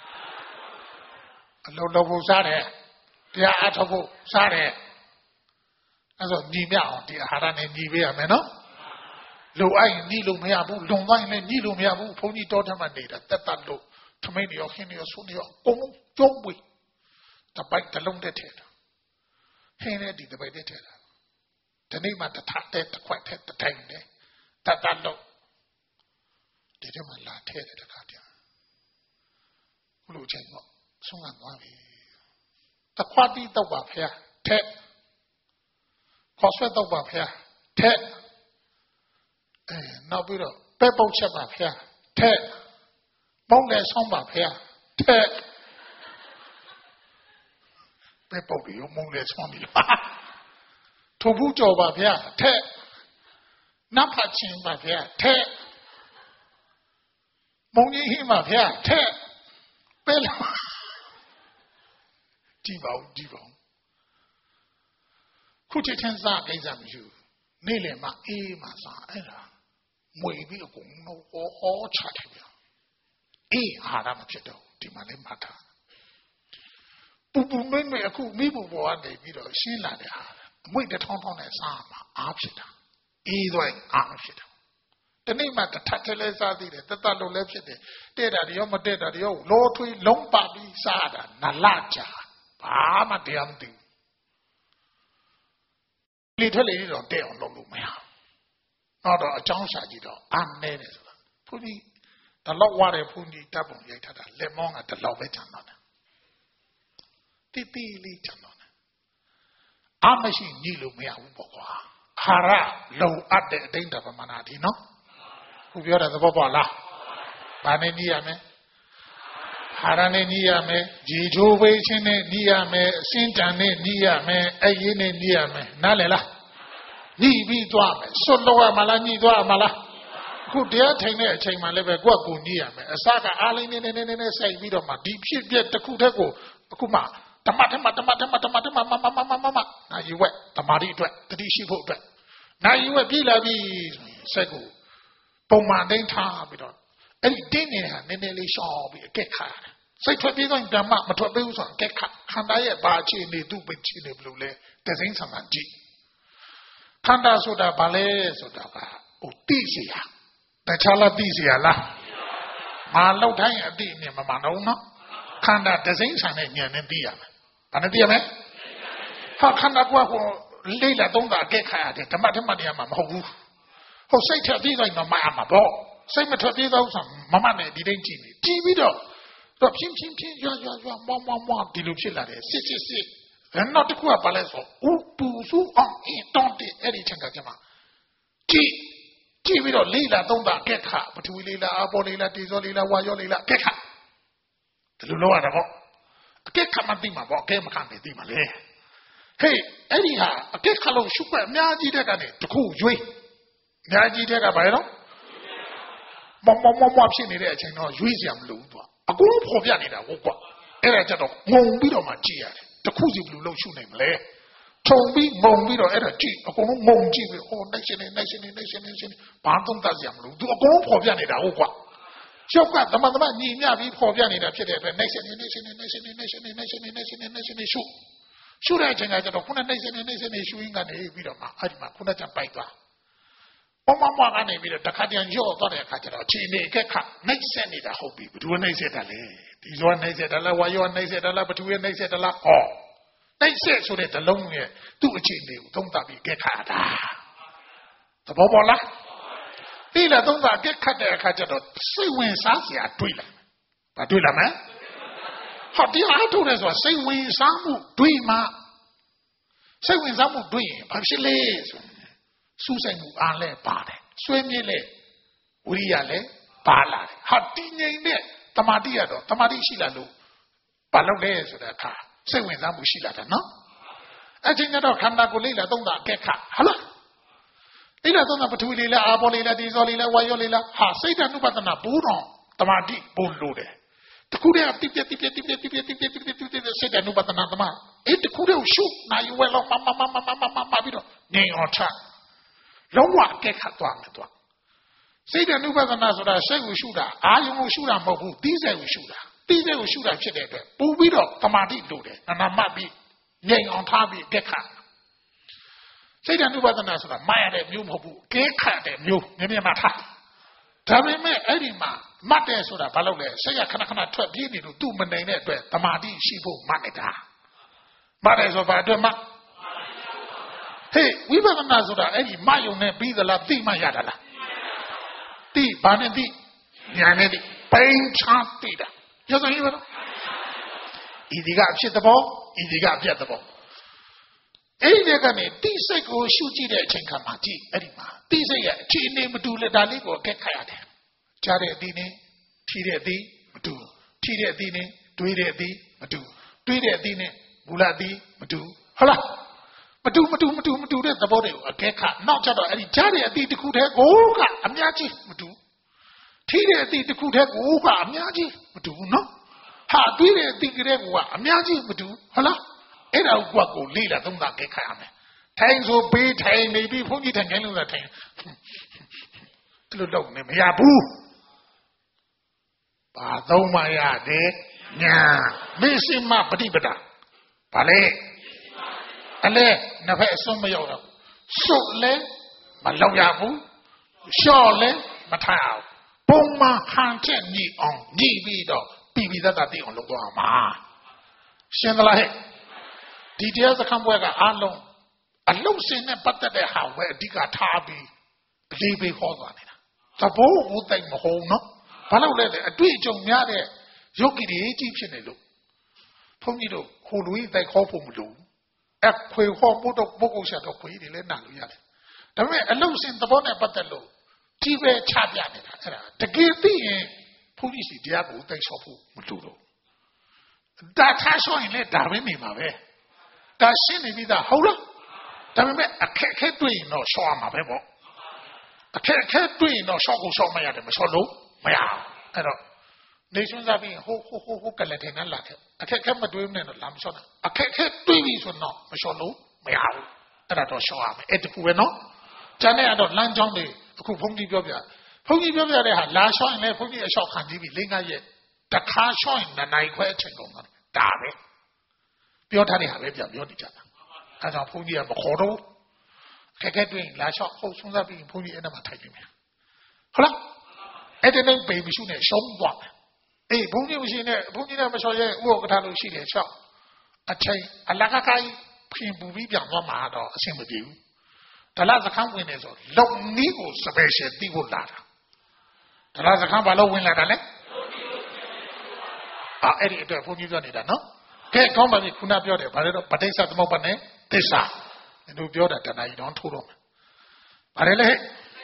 အလုံးလုံးဖို့စားတယ်တရားအထုတ်ဖို့စားတယ်အဲ့ဆိုညီမြအောင်ဒီအာဟာရနဲ့ညီပေးရမယ်နော်လုံအိုက်ညီလို့မရဘူးလုံတိုင်းလည်းညီလို့မရဘူးဘုန်းကြီးတောထမ်းမှနေတာတက်လို့ထမိန်ရောခင်းရောဆုနေရောအကုန်ကျုံးပွေတပိုက်တလုံးတက်ထဲတာဟင်းနဲ့ဒီတပိုက်တက်ထဲတာဒီနေ့မှတထတဲ့တစ်ခွက်ထဲတစ်ထိုင်နဲ့တတ်လို့ဒီထဲမှာလာထဲတဲ့တခါတည်းဘလို့ချိန်တော့ဆုံးကသွားပြီတခွက်တီးတော့ပါဖေထက်ခေါ်ဆွဲတော့ပါဖေထက်နောက်ပြီးတော့ပဲပုတ်ချက်ပါဖေထက်ပုံးလည်းဆုံးပါဖေထက်ပဲပုတ်ပြီးမုံလည်းဆုံးပြီထိုးဘူးကြော်ပါဖေထက်နတ်ဖတ်ချင်းပါဖေထက်မုံကြီးဟင်းပါဖေထက်ပဲလာဒီပါဦးခုချက်ချင်းစားကိစ္စမရှိဘူးနေ့လယ်မှာအေးမှစားအဲ့ဒါငွေပြီးအကုန်လုံးဟောချတယ်ဗျအေးအာဟာရမဖြစ်တော့ဒီမှာလည်းမှတ်ထားပူမင်းအခုမိဘဘဝကနေပြီးတော့ရှင်းလာတဲ့ဟာအမွေတစ်ထောင်းနဲ့စားမှာအားဖြစ်တာအေးသွားရင်အားဖြစ်တာတနေ့မှတစ်ထပ်ထဲလဲစားသေးတယ်တတ်လို့လည်းဖြစ်တယ်တဲ့တာတွေရောမတဲ့တာတွေရောလောထွေးလုံးပပြီးစားတာနလကြာဘာမှတရားမသိဘူးလေထွက်လေတော့တဲ့အောင်လုပ်လို့မရတော့တော့အကြောင်းရှာကြည့်တော့အားနေတယ်ဆိုတာဘုန်းကြီးတလောက်ဝါတယ်ဘုန်းကြီးတပ်ပုံရိုက်ထားတာလက်မောင်းကတလောက်ပဲကျန်တော့တယ်တိလေးကျန်တော့တယ်အားမရှိညှိလို့မရဘူးပေါ့ကွာအာဟာရလုံအပ်တဲ့အတိတ်ပမာဏဒီနော်ခုပြောတဲ့သဘောပေါက်လားဘာနဲ့ညှိရမလဲအာဟာရနဲ့ညှိရမယ်ရေချိုးပေးခြင်းနဲ့ညှိရမယ်အစင်းတန်နဲ့ညှိရမယ်အဲ့ရင်းနဲ့ညှိရမယ်နားလည်လားညှိပြီးသွားမယ်ဆွတ်လို့ရမလားညှိသွားရမလားခုတရားထိုင်တဲ့အချိန်မှလည်းပဲကိုယ့်ကိုညှိရမယ်အစကအားလေးနေစိုက်ပြီးတော့မှဒီဖြစ်ပြတစ်ခုတည်းကိုအခုမှဓမ္မနာယီဝက်ဓမ္မရီအတွက်တတိရှိဖို့အတွက်နာယီဝက်ပြည်လာပြီစက်ကိုပုံမှန်တိုင်းထားပြီးတော့အဲ့ဒီတင်းနေတာနည်းနည်းလေးရှောင်ပြီးအကက်ခါတယ်စိတ်ထွက်ပြီးတော့ဓမ္မမထွက်ပေးဘူးဆိုတော့အကက်ခါခန္ဓာရဲ့ဘာအခြေအနေသူ့ပဲအခြေအနေဘယ်လိုလဲတစိမ့်ဆံမှကြည့်ခန္ဓာဆိုတာဘာလဲဆိုတာကတိเสียတခြားလားတိเสียလားမလောက်တိုင်းအတိအမြင်မမှန်တော့နော်ခန္ဓာတစိမ့်ဆံတဲ့ဉာဏ်နဲ့သိရမယ်ဘာနဲ့သိရမလဲဟာခန္ဓာကိုယ်ကိုလေးလာသုံးတာအကဲခါရတယ်ဓမ္မထမနေရမှာမဟုတ်ဘူးဟုတ်စိတ်ထက်ပြီးတိုင်းမှာမှာပေါ့စိတ်မထက်ပြီးတော့ဆိုမမနဲ့ဒီတိုင်းကြည့်နေကြည့်ပြီးတော့ဖြင်းရွာမောဒီလိုဖြစ်လာတယ်စစ်နောက်တစ်ခုကဘာလဲဆိုဥပူစုအောင်အင်းတောင်းတဲ့အဲ့ဒီချက်ကကျမကြည့်ပြီးတော့လေးလာသုံးတာအကဲခါပထဝီလေးလာအပေါ်လေးလာတေဇောလေးလာဝါရောလေးလာအကဲခါဒီလိုလုပ်ရတာပေါ့အကဲခါမသိမှာပေါ့အကဲမခံသိမှာလေဟေးအဲ့ဒီဟာအကဲခါလို့ရှုပ်ွက်အများကြီးတဲ့ကနေတခုရွေးအများကြီးတဲ့ကဘာလဲတော့မောဖြစ်နေတဲ့အချိန်တော့ရွေးစရာမလိုဘူးသူကအကုန်လုံးပေါ်ပြနေတာဟုတ်ကွာအဲ့ဒါကြတော့ငုံပြီးတော့မှကြည့်ရတယ်တခုစီဘယ်လိုလုပ်ရှုနိုင်မလဲထုံပြီးငုံပြီးတော့အဲ့ဒါကြည့်အကုန်လုံးငုံကြည့်ပြီးဟိုနှိုက်ရှင်ဘာသုံးသပ်စရာမလိုသူအကုန်လုံးပေါ်ပြနေတာဟုတ်ကွာကျောက်ကသမညီမျှပြီးပေါ်ပြနေတာဖြစ်တဲ့အတွက်နှိုက်ရှင်ရှုတဲ့အချိန်ကကျတော့ခုနနှိုက်ရှင်ရှုရင်းကနေပြီးတော့မှအဲ့ဒီမှာခုနကပိုက်သွားမကနေပြီးတော့တခါတည်းရော့သွားတဲ့အခါကျတော့အချိန်နဲ့အခက်ခနှိုက်ဆက်နေတာဟုတ်ပြီဘယ်သူနှိုက်ဆက်တာလဲဒီဇောနှိုက်ဆက်တာလားဝါယောနှိုက်ဆက်တာလားပထဝီနှိုက်ဆက်တာလားနှိုက်ဆက်ဆိုတဲ့တလုံးရဲ့သူ့အချိန်လေးကိုသုံးသပ်ပြီးကဲခါတာသဘောပေါက်လားပြီးလာသုံးသပ်ကဲခတ်တဲ့အခါကျတော့စိတ်ဝင်စားစရာတွေးလာဘာတွေးလာမလဲဟာဒီအားထုတ်တယ်ဆိုတာစိတ်ဝင်စားမှုတွေးမှစိတ်ဝင်စားမှုတွေးရင်ဘာဖြစ်လဲဆိုစူးစိုက်မှုအားလဲပါတယ်ဆွေးမြေ့လဲဝိရိယလဲပါလာတယ်ဟာတည်ငြိမ်တဲ့တမာတိရတော့တမာတိရှိလာလို့ဘာလုပ်လဲဆိုတဲ့အခါစိတ်ဝင်စားမှုရှိလာတယ်နော်အချင်းကတော့ခန္ဓာကိုယ်လေးလာသုံးတာအကဲခဟာလားဒီလာသုံးတာပထဝီလေးလားအာဘောလေးလားဒီဇောလေးလားဝါယောလေးလားဟာစိတ်ဓာတ်နုပဒနာဘူးတော့တမာတိပို့လို့တယ်တခုတည်းတိပြစိတ်ဓာတ်နုပဒနာတမအဲ့တခုတည်းရှုနိုင်ဝဲလောက်မပြီးတော့နေအောင်ချလုံးဝအကဲခတ်သွားမယ်သူကစိတ်ဓာတ်နုပဒနာဆိုတာစိတ်ကိုရှုတာအာယုံကိုရှုတာမဟုတ်ဘူးသိစိတ်ကိုရှုတာသိစိတ်ကိုရှုတာဖြစ်တဲ့အတွက်ပူပြီးတော့တမာတိလို့တယ်နာမပြီးငြိမ်အောင်ထားပြီးအကဲခတ်စိတ်ဓာတ်နုပဒနာဆိုတာမှားရတဲ့မျိုးမဟုတ်ဘူးအကဲခတ်တဲ့မျိုးမြင်မှထားဒါပေမဲ့အဲ့ဒီမှာမှတ်တယ်ဆိုတာဘာလို့လဲစိတ်ကခဏထွက်ပြေးနေလို့သူ့မနိုင်တဲ့အတွက်တမာတိရှိဖို့မှတ်နေတာမှတ်တယ်ဆိုဘာအတွက်မှဟေးဝိပဿနာဆိုတာအဲ့ဒီမယုံနဲ့ပြီးသလားသိမှရတာလားသိဘာနဲ့သိညာနဲ့သိပိန်ချသိတာပြောစမ်းရပါတော့ဤဒီကအဖြစ်သဘောဤဒီကအပြတ်သဘောအဲ့ဒီကနေတိစိတ်ကိုရှုကြည့်တဲ့အချိန်ခါမှာကြည့်အဲ့ဒီမှာတိစိတ်ရဲ့အခြေအနေမတူလေဒါလေးကိုအကဲခတ်ရတယ်ကြားတဲ့အသီးနဲ့ထီတဲ့အသီးမတူထီတဲ့အသီးနဲ့တွေးတဲ့အသီးမတူတွေးတဲ့အသီးနဲ့မူလအသီးမတူဟုတ်လားမတူတဲ့သဘောတွေကိုအကဲခတ်နောက်ကျတော့အဲ့ဒီကြားတဲ့အသီးတစ်ခုတည်းကိုကအများကြီးမတူထီတဲ့အသီးတစ်ခုတည်းကိုကအများကြီးမတူဘူးနော်ဟာတွေးတဲ့အသီးကလေးကအများကြီးမတူဟုတ်လားအဲ့ဒါကိုလေးလာသုံးတာကဲခတ်ရမယ်ထိုင်ဆိုပေးထိုင်နေပြီးဘုန်းကြီးထိုင်ခိုင်းလို့ထိုင်ဒီလိုလုပ်နေမရဘူးဘာသုံးမှရတယ်ညာမရှိမပฏิပဒါဘာလဲအလဲနှစ်ဖက်အစွန်းမရောက်တော့စွတ်လဲမလောက်ရဘူးလျှော့လဲမထားအောင်ပုံမှန်ဟန်ချက်ညှိအောင်ညှိပြီးတော့ပြီးသက်သိအောင်လုပ်သွားမှာရှင်းသလားဟဲ့ဒီတရားစခန်းပွဲကအားလုံးအလုံးစင်နဲ့ပတ်သက်တဲ့ဟာပဲအဓိကထားပြီးအလေးပေးခေါ်သွားနေတာသဘောကိုသိမဟုတ်နော်ဘာလို့လဲအတွေ့အကြုံများတဲ့ယောဂီတွေကြီးဖြစ်နေလို့ဘုန်းကြီးတို့ဟိုလူကြီးတိုက်ခေါ်ဖို့မလိုအခွေခေါ်ဖို့တော့ပုဂ္ဂိုလ်ရှာတော့ခွေတွေလည်းနာလို့ရတယ်ဒါပေမဲ့အလုံးစင်သဘောနဲ့ပတ်သက်လို့ကြီးပဲချပြနေတာအဲ့ဒါတကယ်သိရင်ဘုန်းကြီးစီတရားကိုတိုက်ဆော့ဖို့မလိုတော့ဒါထားဆော့ရင်လည်းဒါပဲနေမှာပဲဒါရှင်းနေပြီသားဟုတ်လားဒါပေမဲ့အခက်ခဲတွေ့ရင်တော့ရှော့ရမှာပဲပေါ့အခက်ခဲတွေ့ရင်တော့ရှော့ကိုရှော့မရတယ်မရှော့လို့မရအောင်အဲ့တော့နေစွန်းစားပြီးဟိုကလည်းထိုင်နေလာခဲ့အခက်ခဲမတွေ့ဘူးနဲ့တော့လာမရှော့တာအခက်ခဲတွေ့ပြီဆိုတော့မရှော့လို့မရဘူးအဲ့ဒါတော့ရှော့ရမယ်အဲ့တခုပဲနော်ကျန်တဲ့ကတော့လမ်းကြောင်းတွေအခုဘုန်းကြီးပြောပြတဲ့ဟာလာရှော့ရင်လည်းဘုန်းကြီးအလျှော့ခံကြည့်ပြီး၄-၅ ရက်တခါရှော့ရင်နိုင်ခွဲအချိန်ကုန်တာဒါပဲပြောထားတဲ့ဟာပဲပြောနေကြတာအဲကြောင့်ဘုန်းကြီးကမခေါ်တော့ခက်ခဲတွေ့ရင်လာလျှောက်ဟုတ်ဆုံးစားပြီးဘုန်းကြီးအဲ့ဒါမှထိုင်နေမယ်ဟုတ်လားအဲ့ဒီနဲ့ပေမရှိနဲ့ရှုံးသွားမယ်အေးဘုန်းကြီးမရှိနဲ့ဘုန်းကြီးနဲ့မလျှော်ရဲဥပ္ပကထာလို့ရှိတယ်လျှောက်အချိန်အလကကိုင်းပြင်ပူပြီးပြောင်းသွားမှာတော့အဆင်မပြေဘူးဒလစခန်းဝင်နေဆိုလုံနီးကို special တိဖို့လာတာဒလစခန်းဘာလို့ဝင်လာတာလဲအဲ့ဒီအတွက်ဘုန်းကြီးပြောနေတာနော်ကဲကောင်းပါပြီခုနပြောတယ်ဘာလဲတော့ပဋိစ္စသမုပ္ပါဒ်နဲ့သစ္စာတို့ပြောတာတဏှာကြီးတော့ထိုးတော့မှာဘာလဲလဲ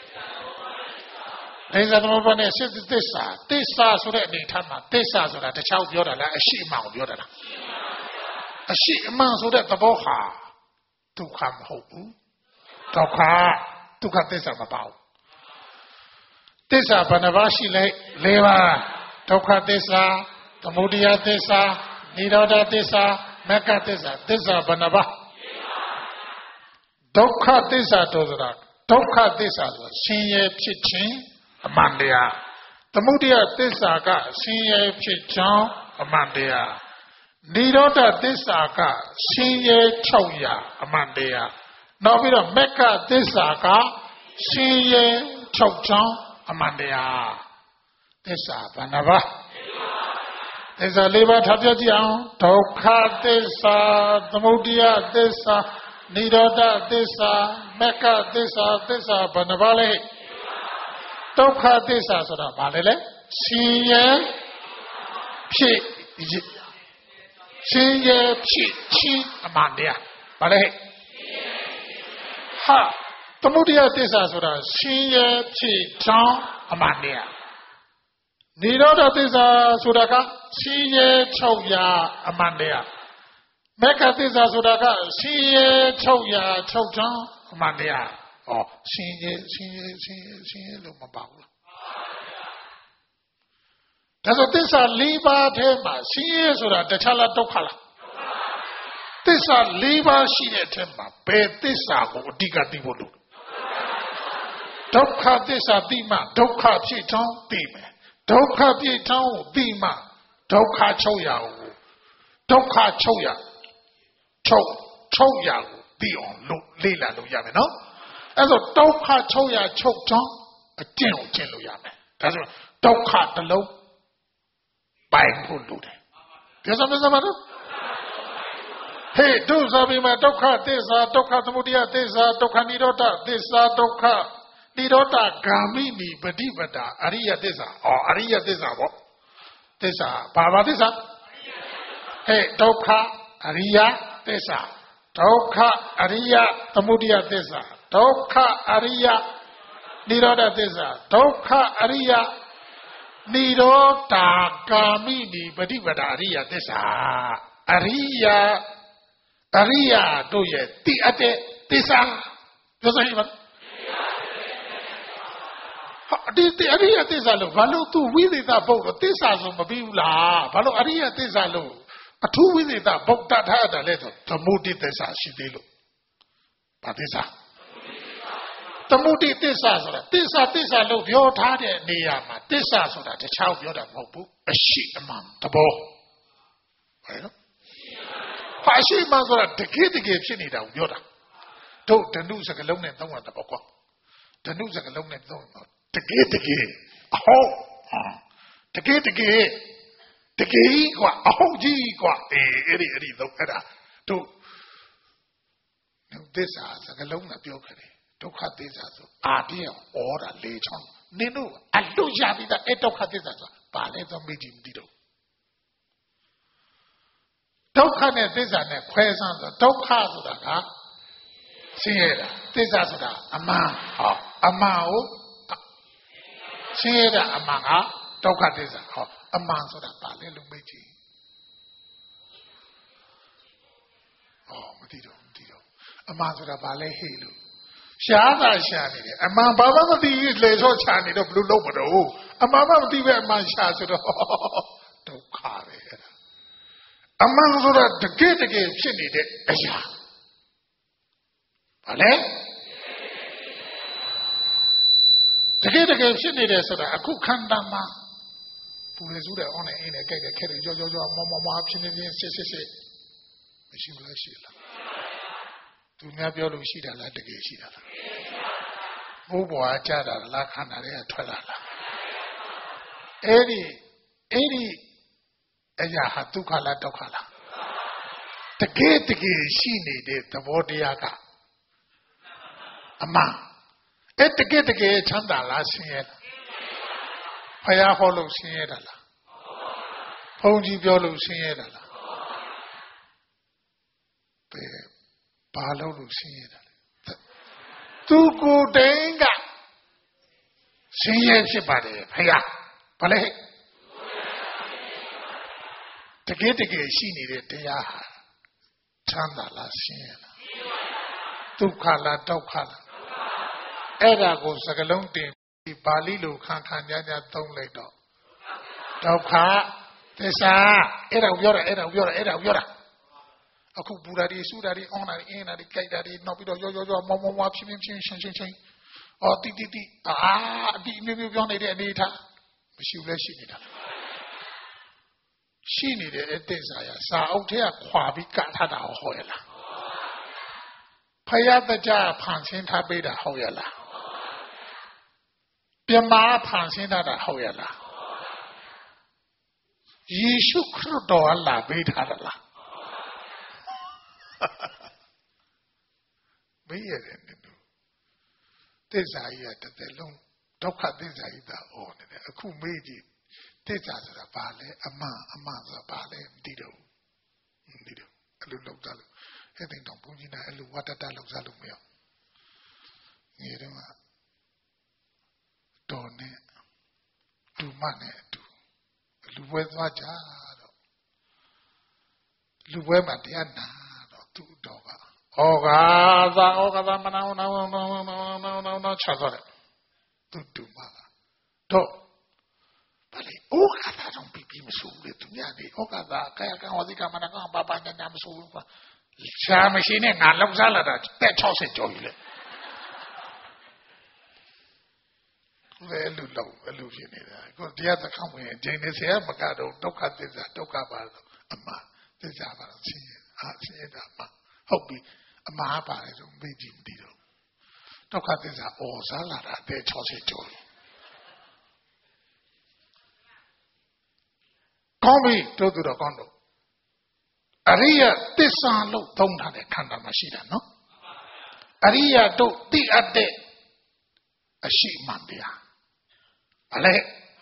ပဋိစ္စသမုပ္ပါဒ်နဲ့စိတ်သစ္စာဆိုတဲ့အနေထားမှာသစ္စာဆိုတာတခြားပြောတာလားအရှိအမှန်ကိုပြောတာလားအရှိအမှန်ဆိုတဲ့သဘောဟာဒုက္ခမဟုတ်ဘူးဒုက္ခသစ္စာမပါဘူးသစ္စာဘယ်နှပါးရှိလဲ၄ပါးဒုက္ခသစ္စာသမုဒယသစ္စာနိရောဓသစ္စာမဂ္ဂသစ္စာသစ္စာဘယ်နှပါးဒုက္ခသစ္စာတို့ဆိုတာဒုက္ခသစ္စာဆိုတာဆင်းရဲဖြစ်ခြင်းအမှန်တရားသမုဒယသစ္စာကဆင်းရဲဖြစ်ကြောင်းအမှန်တရားနိရောဓသစ္စာကဆင်းရဲချုပ်ရာအမှန်တရားနောက်ပြီးတော့မဂ္ဂသစ္စာကဆင်းရဲချုပ်ကြောင်းအမှန်တရားသစ္စာဘယ်နှပါးသစ္စာ၄ပါးထားပြကြည့်အောင်ဒုက္ခသစ္စာသမုဒယသစ္စာနိရောဓသစ္စာမဂ္ဂသစ္စာသစ္စာဘယ်နှပါးလဲဒုက္ခသစ္စာဆိုတာဘာလဲလဲဆင်းရဲဖြစ်ချင်းအမှန်တရားဘာလဲဟာသမုဒယသစ္စာဆိုတာဆင်းရဲဖြစ်ကြောင်းအမှန်တရားနိရောဓသစ္စာဆိုတာကဆင်းရဲချုပ်ရာအမှန်တရားမဂ္ဂသစ္စာဆိုတာကဆင်းရဲချုပ်ရာချုပ်ကြောင်းအမှန်တရားဆင်းရဲလို့မပါဘူးဒါဆိုသစ္စာ၄ပါးထဲမှာဆင်းရဲဆိုတာတခြားလားဒုက္ခလားသစ္စာ၄ပါးရှိတဲ့အထက်မှာဘယ်သစ္စာကိုအဓိကသိဖို့လို့ဒုက္ခသစ္စာသိမှဒုက္ခဖြစ်ကြောင်းသိမယ်ဒုက္ခဖြစ်ကြောင်းကိုသိမှဒုက္ခချုပ်ရာကိုဒုက္ခချုပ်ရာချုပ်ရာကိုသိအောင်လို့လေ့လာလို့ရမယ်နော်အဲ့ဆိုဒုက္ခချုပ်ရာချုပ်ကြောင်းအကျင့်ကိုကျင့်လို့ရမယ်ဒါဆိုဒုက္ခတစ်လုံးပိုင်ဖို့လိုတယ်ပြောစမ်းမနော်ဟေးတို့ဆိုပြီးမှဒုက္ခသစ္စာဒုက္ခသမုဒယသစ္စာဒုက္ခនិရောဓသစ္စာဒုက္ခនិရောဓဂာမိနိပฏิပဒါအရိယသစ္စာအရိယသစ္စာပေါ့သစ္စာဘာသစ္စာဟဲ့ဒုက္ခအရိယသစ္စာဒုက္ခအရိယသမုဒယသစ္စာဒုက္ခအရိယនិရောဓသစ္စာဒုက္ခအရိယនិရောဓဂာမိနိပฏิပဒါအရိယသစ္စာအရိယတို့ရဲ့တိအပ်တဲ့သစ္စာပြောစမ်းပါဒီအရိယသစ္စာလို့ဘာလို့သူဝိသေသဘုတ်သစ္စာဆိုမပြီးဘူးလားဘာလို့အရိယသစ္စာလို့အထူးဝိသေသဘုတ်တတ်ထားတာလဲဆိုသမုဒိသစ္စာရှိသေးလို့ဘာသစ္စာသမုဒိသစ္စာဆိုတာသစ္စာလို့ပြောထားတဲ့နေရာမှာသစ္စာဆိုတာတခြားပြောတာမဟုတ်ဘူးအရှိအမှန်သဘောဟုတ်နော်ဟာရှိမှန်ဆိုတာတကယ်ဖြစ်နေတာကိုပြောတာတို့ဓနုစကလုံးနဲ့သုံးတာပေါ့ကွာဓနုစကလုံးနဲ့သုံးတော့တကယ်အဟုတ်တကယ်ကြီးကွာအဟုတ်ကြီးကွာအဲ့ဒီသုံးအဲ့ဒါတို့သစ္စာစကလုံးနဲ့ပြောခဲ့တယ်ဒုက္ခသစ္စာဆိုအာတရားဩတာ၄ချောင်းနင်တို့အလွတ်ရပြီးသားအဲ့ဒုက္ခသစ္စာဆိုတာဘာလဲတော့မေ့ကြည့်မသိတော့ဒုက္ခနဲ့သစ္စာနဲ့ခွဲဆန်းဆိုဒုက္ခဆိုတာကဆင်းရဲတာသစ္စာဆိုတာအမှန်အမှန်ကိုဆင်းရဲတာအမှန်ကဒုက္ခသစ္စာအမှန်ဆိုတာဘာလဲလို့မေ့ကြည့်မသိတော့အမှန်ဆိုတာဘာလဲဟေ့လို့ရှားတာရှာနေတယ်အမှန်ဘာမှမသိဘူးလေဆော့ချနေတော့ဘယ်လိုလုပ်မလို့အမှန်မှမသိပဲအမှန်ရှာဆိုတော့ဒုက္ခပဲအမှန်ဆိုတာတကယ်ဖြစ်နေတဲ့အရာဘာလဲတကယ်ဖြစ်နေတယ်ဆိုတာအခုခန္ဓာမှာပူလေစုတဲ့အောင်းနဲ့အင်းနဲ့ကြိုက်တဲ့ခဲတယ်ကြောမောဖြစ်နေစစ်မရှိဘူးလားရှိလားသူများပြောလို့ရှိတာလားတကယ်ရှိတာလားဘိုးဘွားကြတာလားခန္ဓာတွေကထွက်လာလားအဲ့ဒီအရာဟာဒုက္ခလားဒုက္ခလားတကယ်တကယ်ရှိနေတဲ့သဘောတရားကအမှန်အဲ့တကယ်တကယ်ချမ်းသာလားဆင်းရဲလားဖယားဟောလို့ဆင်းရဲတာလားဘုန်းကြီးပြောလို့ဆင်းရဲတာလားဘာလို့ဆင်းရဲတာလဲသူကိုယ်တိုင်ကဆင်းရဲဖြစ်ပါတယ်ဖယားဘာလဲတကယ်တကယ်ရှိနေတဲ့တရားဟာချမ်းသာလားဆင်းရဲလားဒုက္ခလားဒုက္ခလားအဲ့ဒါကိုစကလုံးတင်ပြီးပါဠိလိုခံကြသုံးလိုက်တော့ဒုက္ခသစ္စာအဲ့ဒါပြောတာအခုပူတာတွေစူတာတွေအောင်းတာတွေအင်းတာတွေကြိုက်တာတွေနောက်ပြီးတော့ရောမောင်ဖြင်းရှင်းအော်တိအတိမျိုးပြောနေတဲ့အနေထားမရှိဘူးလဲရှိနေတာရှိနေတဲ့အသစ္စာရစာအုပ်ထဲကခွာပြီးကထားတာဟောရလားဖယားတကြဖန်ဆင်းထားပေးတာဟုတ်ရလားပြမဖန်ဆင်းထားတာဟုတ်ရလားယေရှုခရစ်တော်လာပေးထားတာလားမေးရတယ်တူသစ္စာကြီးကတစ်သက်လုံးဒုက္ခသစ္စာကြီးတာဟောနေတယ်အခုမေးကြည့်သစ္စာဆိုတာဘာလဲအမှန်ဆိုတာဘာလဲမသိတော့ဘူးအဲ့လိုလောက်တာလို့အဲ့ဒီတော့ဘုန်းကြီးနာအဲ့လိုဝတ္တတလောက်စားလို့မရငယ်တော့တော်နဲ့ဒုမနဲ့အတူလူပွဲသွားကြတော့လူပွဲမှာတရားနာတော့သူ့တော်ကဩဃာမနောချသွားတယ်သူဒုမကတော့ဘာလဲဩဃာတော့ပြီးမဆိုးလေသူများနေဩဃာကာယကံဝစီကမနကဘာညာမဆိုးဘူးကွာရှားမရှိနဲ့ငါလောက်စားလာတာတက်60ကျော်ပြီလေအဲ့လိုဖြစ်နေတာကိုတရားသခောင်းဝင်အချိန်နဲ့ဆရာမကတော့ဒုက္ခသစ္စာဒုက္ခပါတော့အမှန်သစ္စာပါတော့ဆင်းရဲတာမှဟုတ်ပြီအမှားပါတယ်ဆိုမေ့ကြည့်မသိတော့ဒုက္ခသစ္စာဩဇာလာတာတက်60ကျော်ကောင်းပြီတို့သူတော်ကောင်းတို့အရိယသစ္စာလို့သုံးထားတဲ့ခန္ဓာမှာရှိတာနော်အရိယတို့သိအပ်တဲ့အရှိမှန်တရားဘာလဲ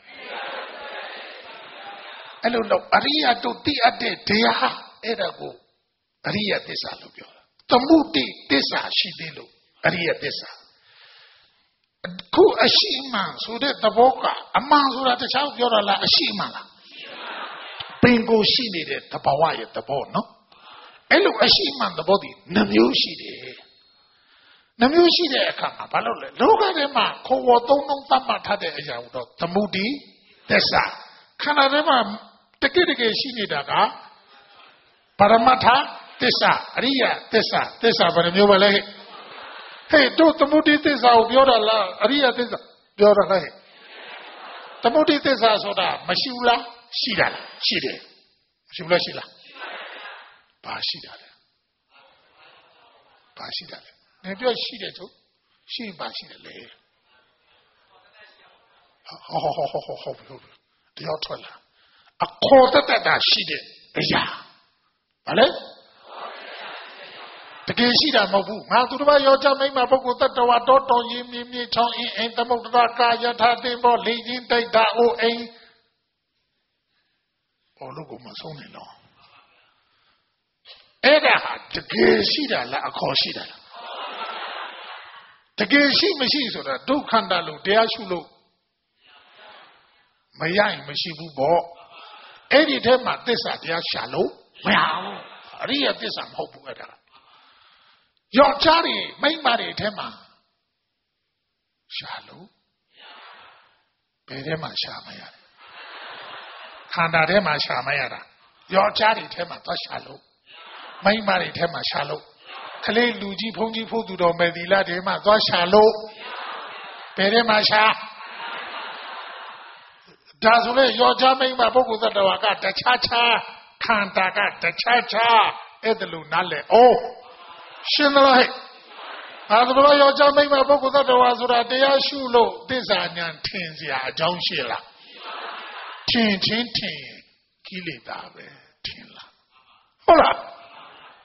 အဲ့လိုတော့အရိယတို့သိအပ်တဲ့တရားအဲ့ဒါကိုအရိယသစ္စာလို့ပြောတာသမုဒိသစ္စာရှိသေးလို့အရိယသစ္စာခုအရှိမှန်ဆိုတဲ့သဘောကအမှန်ဆိုတာတခြားပြောတာလားအရှိမှန်လားပင်ကိုရှိနေတဲ့သဘာဝရဲ့သဘောနော်အဲ့လိုအရှိမှန်သဘောဒီနှမျိုးရှိတယ်နှမျိုးရှိတဲ့အခါမှာဘာလို့လဲလောကထဲမှာခေါ်ဝေါ်သုံးသတ်မှတ်ထားတဲ့အရာတော့သမုဒိသစ္စာခန္ဓာထဲမှာတကယ်ရှိနေတာကပရမတ္ထသစ္စာအရိယသစ္စာဘယ်နှမျိုးပဲလဲဟဲ့တို့သမုဒိသစ္စာကိုပြောတာလားအရိယသစ္စာပြောတာဟဲ့သမုဒိသစ္စာဆိုတာမရှိဘူးလားရှိတာလားရှိတယ်မရှိဘူးလားရှိလားဘာရှိတာလဲနေပြောရှိတယ်သူရှိပါရှိတယ်လေဟုတ်တရားထွက်လာအခေါ်တတ်တာရှိတဲ့အရာဘာလဲတကယ်ရှိတာမဟုတ်ဘူးငါသူတစ်ပါးယောက်ျားမိန်းမပုဂ္ဂိုလ်တ attva တောတော်ရင်မြေချောင်းအိမ်သမုဒ္ဒရာကာယထာသင်္ဘောလေရင်တိုက်တာအိုအိမ်ဘောလို့ကိုမဆုံးနေတော့အဲ့ဒါဟာတကယ်ရှိတာလားအခေါ်ရှိတာလားတကယ်ရှိမရှိဆိုတာဒုက္ခန္တာလို့တရားရှုလို့မရရင်မရှိဘူးပေါ့အဲ့ဒီထဲမှာသစ္စာတရားရှာလို့မရဘူးအရိယသစ္စာမဟုတ်ဘူးအဲ့ဒါယောက်ျားတွေမိန်းမတွေထဲမှာရှာလို့ဘယ်ထဲမှာရှာမရလဲခန္ဓာထဲမှာရှာမရတာယောက်ျားတွေထဲမှာသွားရှာလို့မိန်းမတွေထဲမှာရှာလို့ကလေးလူကြီးဖုန်းကြီးဖို့သူတော်မယ်သီလတွေမှာသွားရှာလို့ဘယ်ထဲမှာရှာဒါဆိုလေယောက်ျားမိန်းမပုဂ္ဂိုလ်သတ္တဝါကတခြားခန္ဓာကတခြားအဲ့ဒါလို့နားလဲအိုးရှင်းလားဟဲ့ဒါဆိုတော့ယောက်ျားမိန်းမပုဂ္ဂိုလ်သတ္တဝါဆိုတာတရားရှုလို့သစ္စာဉာဏ်ထင်စရာအကြောင်းရှိလားထင်ကိလေသာပဲထင်လားဟုတ်လား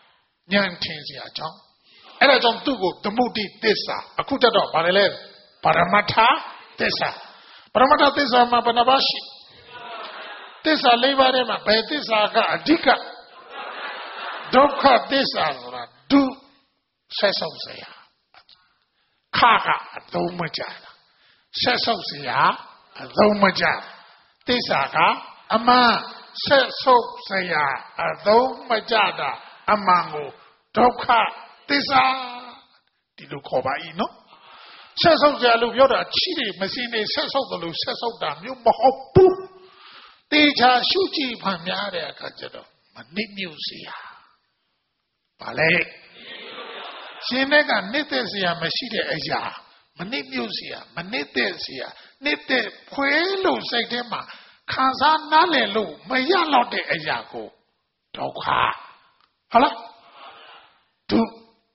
ဉာဏ်ထင်စရာကြောင့်အဲ့ဒါကြောင့်သူ့ကိုသမုဒိသစ္စာအခုတက်တော့ဗါတယ်လေပရမတ္ထသစ္စာပရမတ္ထသစ္စာမှာဘယ်နှပါရှိသစ္စာ၄ပါးထဲမှာဘယ်သစ္စာကအဓိကဒုက္ခသစ္စာဆိုတာဒုဆက်ဆုပ်စရာခကအသုံးမကျတာဆက်ဆုပ်စရာအသုံးမကျသစ္စာကအမှန်ဆက်ဆုပ်စရာအသုံးမကျတာအမှန်ကိုဒုက္ခသစ္စာဒီလိုခေါ်ပါ၏နော်ဆက်ဆုပ်စရာလို့ပြောတာချိတွေမစင်းနေဆက်ဆုပ်တယ်လို့ဆက်ဆုပ်တာမျိုးမဟုတ်ဘူးတေချာရှုကြည့်ဖန်များတဲ့အခါကျတော့မနစ်မြုပ်စရာဘာလဲရှင်တဲ့ကနှစ်သက်စရာမရှိတဲ့အရာမနစ်မြုပ်စရာမနစ်သက်စရာနှစ်သက်ဖွေးလို့စိတ်ထဲမှာခံစားနားလည်လို့မရတော့တဲ့အရာကိုဒုက္ခဟုတ်လားဒု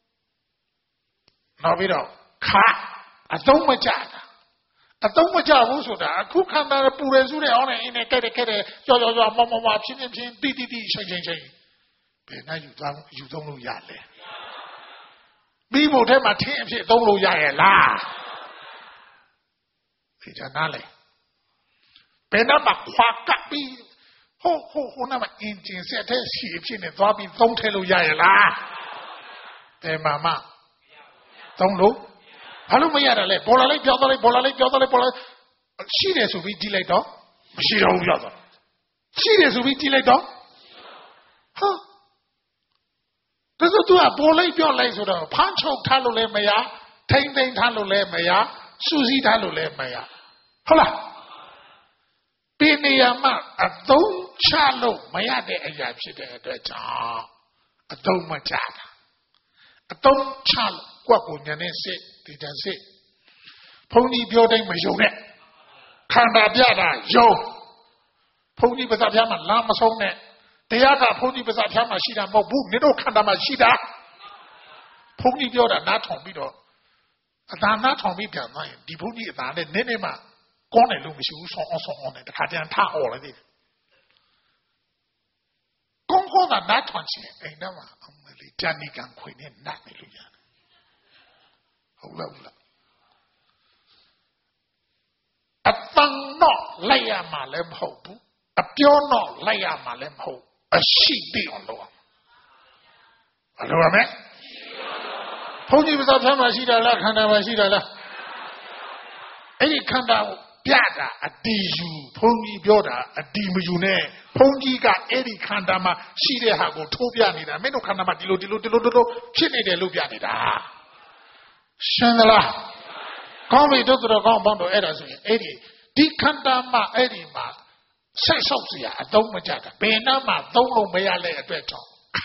နောက်ပြီးတော့ခအသုံးမကျတာအသုံးမကျဘူးဆိုတာအခုခန္ဓာပူရစုတဲ့အောင်းနေအင်းနဲ့ကဲတဲ့ကြော်မောင်ဖြင်းတိချိန်ဘယ်နဲ့ယူသုံးလို့ရလဲပြီးဖို့ထဲမှာထင်းအဖြစ်သုံးလို့ရရဲ့လားဒီကြနားလေဘယ်နဲ့မှခွာကပ်ပြီးဟိုနာမှာအင်ဂျင်ဆက်တဲ့စီအဖြစ်နဲ့သွားပြီးသုံးထဲလို့ရရဲ့လားဘယ်မှာမှသုံးလို့ဘာလို့မရတာလဲပေါ်လာလိုက်ပြောသွားလိုက်ရှိတယ်ဆိုပြီးကြည့်လိုက်တော့မရှိတော့ဘူးပြောသွားရှိတယ်ဆိုပြီးကြည့်လိုက်တော့ဟာဒါဆိုသူကပေါ်လိုက်ပြောလိုက်ဆိုတော့ဖမ်းချုပ်ထားလို့လည်းမရထိမ့်သိမ်းထားလို့လည်းမရစူးစီးထားလို့လည်းမရဟုတ်လားဒီနေရာမှာအသုံးချလို့မရတဲ့အရာဖြစ်တဲ့အတွက်ကြောင့်အသုံးမချတာအသုံးချလို့ကိုယ့်ကိုဉာဏ်နဲ့စစ်ဒီတန်စစ်ဘုန်းကြီးပြောတိုင်းမယုံနဲ့ခန္ဓာပြတာယုံဘုန်းကြီးပါးစပ်ပြားမှာလာမဆုံးနဲ့တရားကဘုန်းကြီးပါးစပ်ပြားမှာရှိတာမဟုတ်ဘူးနင်တို့ခန္ဓာမှာရှိတာဘုန်းကြီးပြောတာနားထောင်ပြီးတော့အသာနားထောင်ပြီးပြန်သွားရင်ဒီဘုန်းကြီးအသာနဲ့နည်းနည်းမှကောင်းတယ်လို့မရှိဘူးဆောင်းအောင်နဲ့တခါတည်းထားអော်လိုက်တယ်ကောင်းတာနားထောင်ချင်အိမ်ထဲမှာအမလေးတဏိကံခွေနဲ့နတ်နေလို့ရတယ်ဟုတ်လားအတန်တော့လိုက်ရမှာလည်းမဟုတ်ဘူးအပြောတော့လိုက်ရမှာလည်းမဟုတ်အရှိသိအောင်လုပ်အောင်ဘာလို့ရမလဲဘုန်းကြီးပါးစပ်မှာရှိတာလားခန္ဓာမှာရှိတာလားအဲ့ဒီခန္ဓာကိုပြတာအတီးယူဘုန်းကြီးပြောတာအတီးမယူနဲ့ဘုန်းကြီးကအဲ့ဒီခန္ဓာမှာရှိတဲ့ဟာကိုထိုးပြနေတာမင်းတို့ခန္ဓာမှာဒီလိုဖြစ်နေတယ်လို့ပြနေတာရှင်းသလားကောင်းပြီတို့တော်ကောင်းပေါင်းတော့အဲ့ဒါဆိုရင်အဲ့ဒီခန္ဓာမှာအဲ့ဒီမှာဆက်ဆုပ်စရာအသုံးမကျတာဘယ်နှမှာသုံးလို့မရတဲ့အတွက်ကြောင့်ခ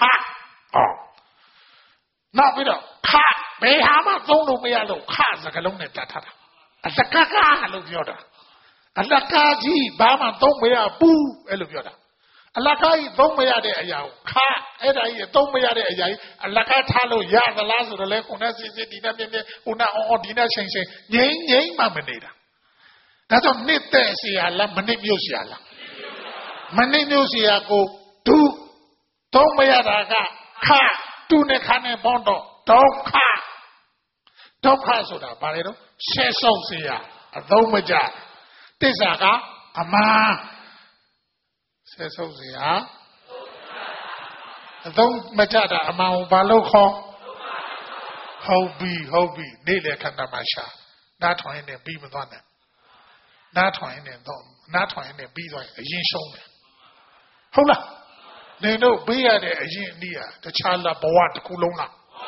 နောက်ပြီးတော့ခဘယ်ဟာမှသုံးလို့မရလို့ခစကလုံးနဲ့တတ်ထားတာအလကကလို့ပြောတာအလကကြီးဘာမှသုံးမရဘူးအဲ့လိုပြောတာအလကကြီးသုံးမရတဲ့အရာကိုခအဲ့ဒါကြီးသုံးမရတဲ့အရာကြီးအလကထားလို့ရသလားဆိုတော့လေခုနစစ်ဒီနဲ့ပြင်းခုနအော်ဒီနဲ့ချိန်ငိမ့်မှမနေတာဒါကြောင့်နှစ်သက်เสียလားမနစ်မြုပ်เสียလားမနစ်မြုပ်เสียကိုဒုသုံးမရတာကခတူနဲ့ခနဲ့ပေါင်းတော့ဒုက္ခဆိုတာဘာလဲတော့ဆက်ဆုပ်เสียအသုံးမကျသစ္စာကအမှန်ဆက်ဆုပ်เสียအသုံးမကျတာအမှန်ကိုဘာလို့ခေါ်ဟုတ်ပြီနေ့လေခန္ဓာမှာရှာနားထောင်ရင်လည်းပြီးမသွားနဲ့နားထောင်ရင်လည်းပြီးသွားရင်အရင်ရှုံးတယ်ဟုတ်လားနင်တို့ပေးရတဲ့အရင်အနည်းတခြားလားဘဝတစ်ခုလုံးလား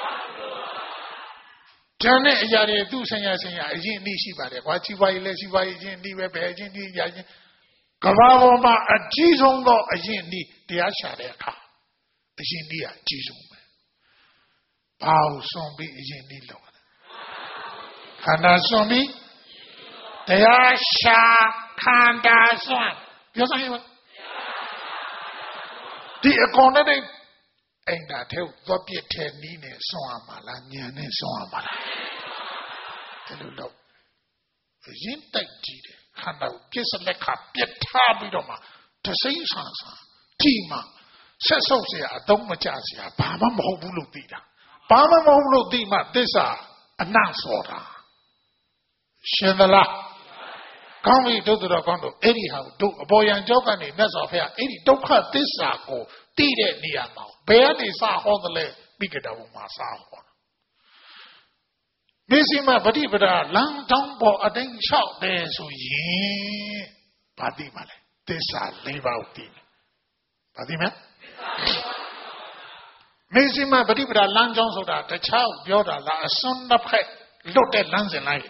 ကျန်တဲ့အရာတွေသူ့ဆင်ရအရင်အနည်းရှိပါတယ်ကွာကြီးပွားရေးလည်းရှိပွားရေးအရင်အနည်းပဲဘယ်အရင်အနည်းရရင်ကဘာပေါ်မှာအကြီးဆုံးသောအရင်အနည်းတရားရှာတဲ့အခါအရင်အနည်းကအကြီးဆုံးပဲဘာလို့စွန့်ပြီးအရင်အနည်းလောက်ခန္ဓာစွန့်ပြီးတရားရှာခန္ဓာစွန့်ပြောစမ်းရဒီအကောင်နဲ့အိမ်သာထဲကိုသွားပြစ်ထဲနီးနေစွန့်ရမှာလားညံနဲ့စွန့်ရမှာလားအဲ့လိုတော့ရင်းတိုက်ကြည့်တယ်ခန္ဓာကိုပြစ်စလက်ခပြစ်ထားပြီးတော့မှတစိမ့်ဆန်ကြည့်မှဆက်ဆုပ်เสียအသုံးမကျเสียဘာမှမဟုတ်ဘူးလို့သိတာဘာမှမဟုတ်လို့သိမှသစ္စာအနံ့စောတာရှင်သလားကောင်းပြီတို့တော်ကောင်းတို့အဲ့ဒီဟာတို့အပေါ်ယံကြောက်ကနေမြတ်စွာဘုရားအဲ့ဒီဒုက္ခသစ္စာကိုသိတဲ့နေရာမှာဘယ်ကနေစဟောသလဲပိကတဘုံမှာစဟောမေစီမပฏิပဒါလမ်းတောင်းပေါ်အတိုင်းလျှောက်တယ်ဆိုရင်ဘာသိမှလဲသစ္စာ၄ပါးကိုသိတယ်ဘာသိမလဲမေစီမပฏิပဒါလမ်းကြောင်းဆိုတာတခြားပြောတာလားအစွန်းတစ်ဖက်လွတ်တဲ့လမ်းစဉ်လိုက်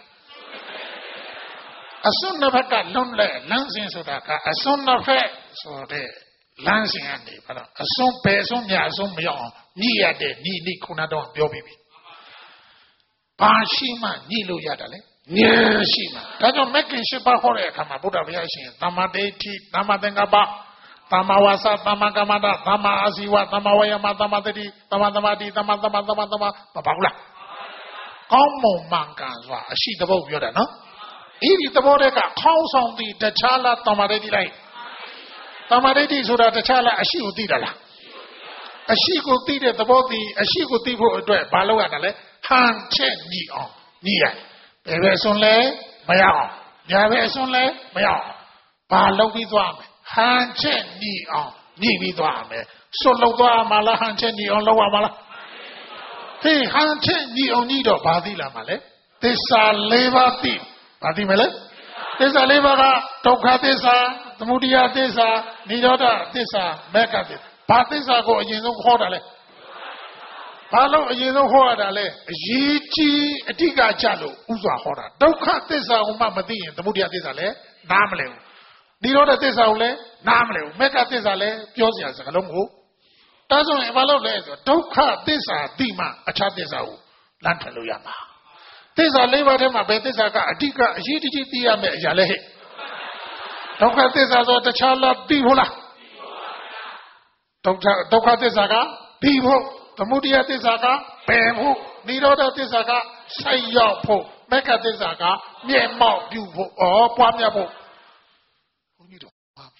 အစွန်းတစ်ဖက်ကလွတ်တဲ့လမ်းစဉ်ဆိုတာကအစွန်းတစ်ဖက်ဆိုတဲ့လမ်းစဉ်ကနေဘာလို့အစွန်းပဲအစွန်းမြအစွန်းမရောက်အောင်ညှိရတဲ့ညှိခုနတော့ပြောပြီးပြီဘာရှိမှညှိလို့ရတယ်လေဉာဏ်ရှိမှဒါကြောင့်မက္ကင်ရှိပါခေါ်တဲ့အခါမှာဘုရားဘုရားရှင်သမ္မာဒိဋ္ဌိသမ္မာသင်္ကပ္ပသမ္မာဝါစာသမ္မာကမ္မန္တသမ္မာအာဇီဝသမ္မာဝါယာမသမ္မာတတိသမ္မာသမာဓိသမ္မာမပါဘူးလားကောင်းမွန်မှန်ကန်စွာအရှိတပုတ်ပြောတာနော်ဒီသဘောတည်းကခေါင်းဆောင်သည့်တခြားလားသမ္မာဒိဋ္ဌိလိုက်သမ္မာဒိဋ္ဌိဆိုတာတခြားလားအရှိကိုသိတာလားအရှိကိုသိတဲ့သဘောတည်းအရှိကိုသိဖို့အတွက်ဘာလုပ်ရတာလဲဟန်ချက်ညီအောင်ညီရဘယ်ဆွန်းလဲမရအောင်ညာဘယ်ဆွန်းလဲမရအောင်ဘာလုပ်ပြီးသွားမယ်ဟန်ချက်ညီအောင်ညီပြီးသွားမယ်ဆွတ်လုပ်သွားမှာလားဟန်ချက်ညီအောင်လုပ်ရမှာလားဟေးဟန်ချက်ညီအောင်ညီတော့ဘာသိလာမှာလဲသစ္စာ၄ပါးသိဘာသိမလဲသစ္စာ၄ပါးကဒုက္ခသစ္စာသမုဒယသစ္စာនិရောဓသစ္စာမဂ္ဂသစ္စာဘာသစ္စာကိုအရင်ဆုံးခေါ်တာလဲဘာလို့အရင်ဆုံးဟောရတာလဲအရေးကြီးအဓိကကြလို့ဥစွာဟောတာဒုက္ခသစ္စာကိုမှမသိရင်သမုဒယသစ္စာလည်းနားမလဲဘူးនិရောဓသစ္စာကိုလည်းနားမလဲဘူးမဂ္ဂသစ္စာလည်းပြောစရာစကားလုံးကိုဒါဆိုရင်ဘာလို့လဲဆိုဒုက္ခသစ္စာသိမှအခြားသစ္စာကိုလမ်းထွက်လို့ရမှာသစ္စာ၄ပါးထဲမှာဘယ်သစ္စာကအဓိကအရေးကြီးသိရမယ့်အရာလဲဟဲ့ဒုက္ခသစ္စာဆိုတခြားလားသိဖို့လားဒုက္ခသစ္စာကသိဖို့သမုဒယသစ္စာကပယ်ဖို့និရောဓသစ္စာကဆိုက်ရောက်ဖို့မဂ္ဂသစ္စာကမျက်မှောက်ပြုဖို့ပွားများဖို့ဘုန်းကြီးတို့ပါပြီ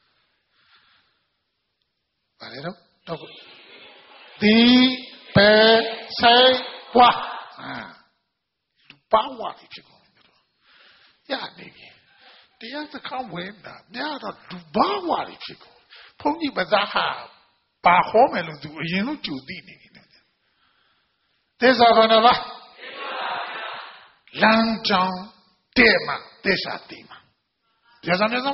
ဗါလေတော့ဒီပယ်ဆိုက်ပွားပါဝါဖြစ်ကုန်တယ်ရနေပြီတရားစကားဝင်တာများတော့ဒူဘာဝါဖြစ်ကုန်ဘုန်းကြီးပဇာဟာပါဟောမယ်လို့သူအရင်ဆုံးကြိုသိနေတယ်သစ္စာဘာနာပါလမ်းကြောင်းတဲ့မှာသစ္စာသိမှာပြောစမ်းမလို့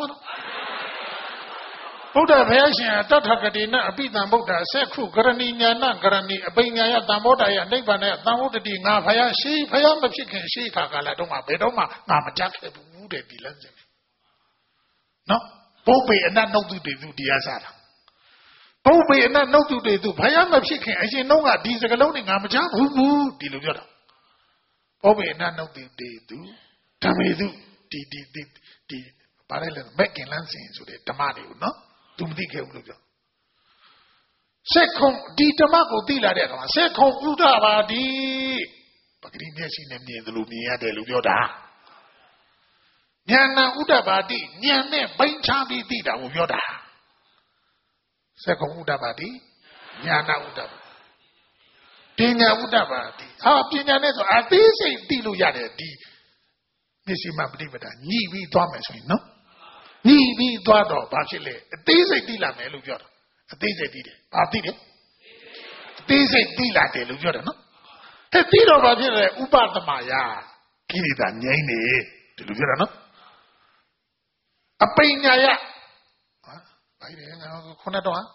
ဘုရားဘုရားရှင်တထဂတိနအပိသံဗုဒ္ဓဆက်ခုကရဏီညာဏကရဏီအပိညာယသံဘောဓာယနိဗ္ဗာန်နဲ့သံဝတ္တိငါဘုရားရှိဘုရားမဖြစ်ခင်ရှိခါကာလတော့မှဘယ်တော့မှငါမတတ်ခဲ့ဘူးတဲ့ဒီလမ်းစဉ်နော်ဘုဗ္ဗေအနတ်နှုတ်သူတေသူတရားစားတာဘုဗ္ဗေအနတ်နှုတ်သူတေသူဘုရားမဖြစ်ခင်အရှင်နှုတ်ကဒီစကလုံးတွေငါမကြားဘူးဒီလိုပြောတာဘုဗ္ဗေအနတ်နှုတ်သူတေသူဓမ္မေသူဒီဘာလဲလဲမက်ကင်လန်းစင်ဆိုတဲ့ဓမ္မတွေကိုနော်သူမသိခဲ့ဘူးလို့ပြောစက်ခုံဒီဓမ္မကိုသိလာတဲ့အခါမှာစက်ခုံဥဒ္ဒပါတိပဂရိမျက်စိနဲ့မြင်သလိုမြင်ရတယ်လို့ပြောတာဉာဏ်ဥဒ္ဒပါတိဉာဏ်နဲ့ဘိန်းချပြီးသိတာကိုပြောတာစက်ခုံဥဒ္ဒပါတိဉာဏဥဒ္ဒပါပညာဥဒ္ဒပါတိပညာနဲ့ဆိုအသေးစိတ်သိလို့ရတယ်ဒီမျက်စိမှပฏิပဒါညှိပြီးသွားမယ်ဆိုရင်နော်ညှိပြီးသွားတော့ဘာဖြစ်လဲအသေးစိတ်သိလာမယ်လို့ပြောတာအသေးစိတ်သိတယ်ဘာသိတယ်အသေးစိတ်သိလာတယ်လို့ပြောတယ်နော်အဲ့သိတော့ဘာဖြစ်လဲဥပသမယကိရိတာငြိမ့်နေဒီလိုပြောတာနော်အပိညာယဘာလဲငါခုနတော့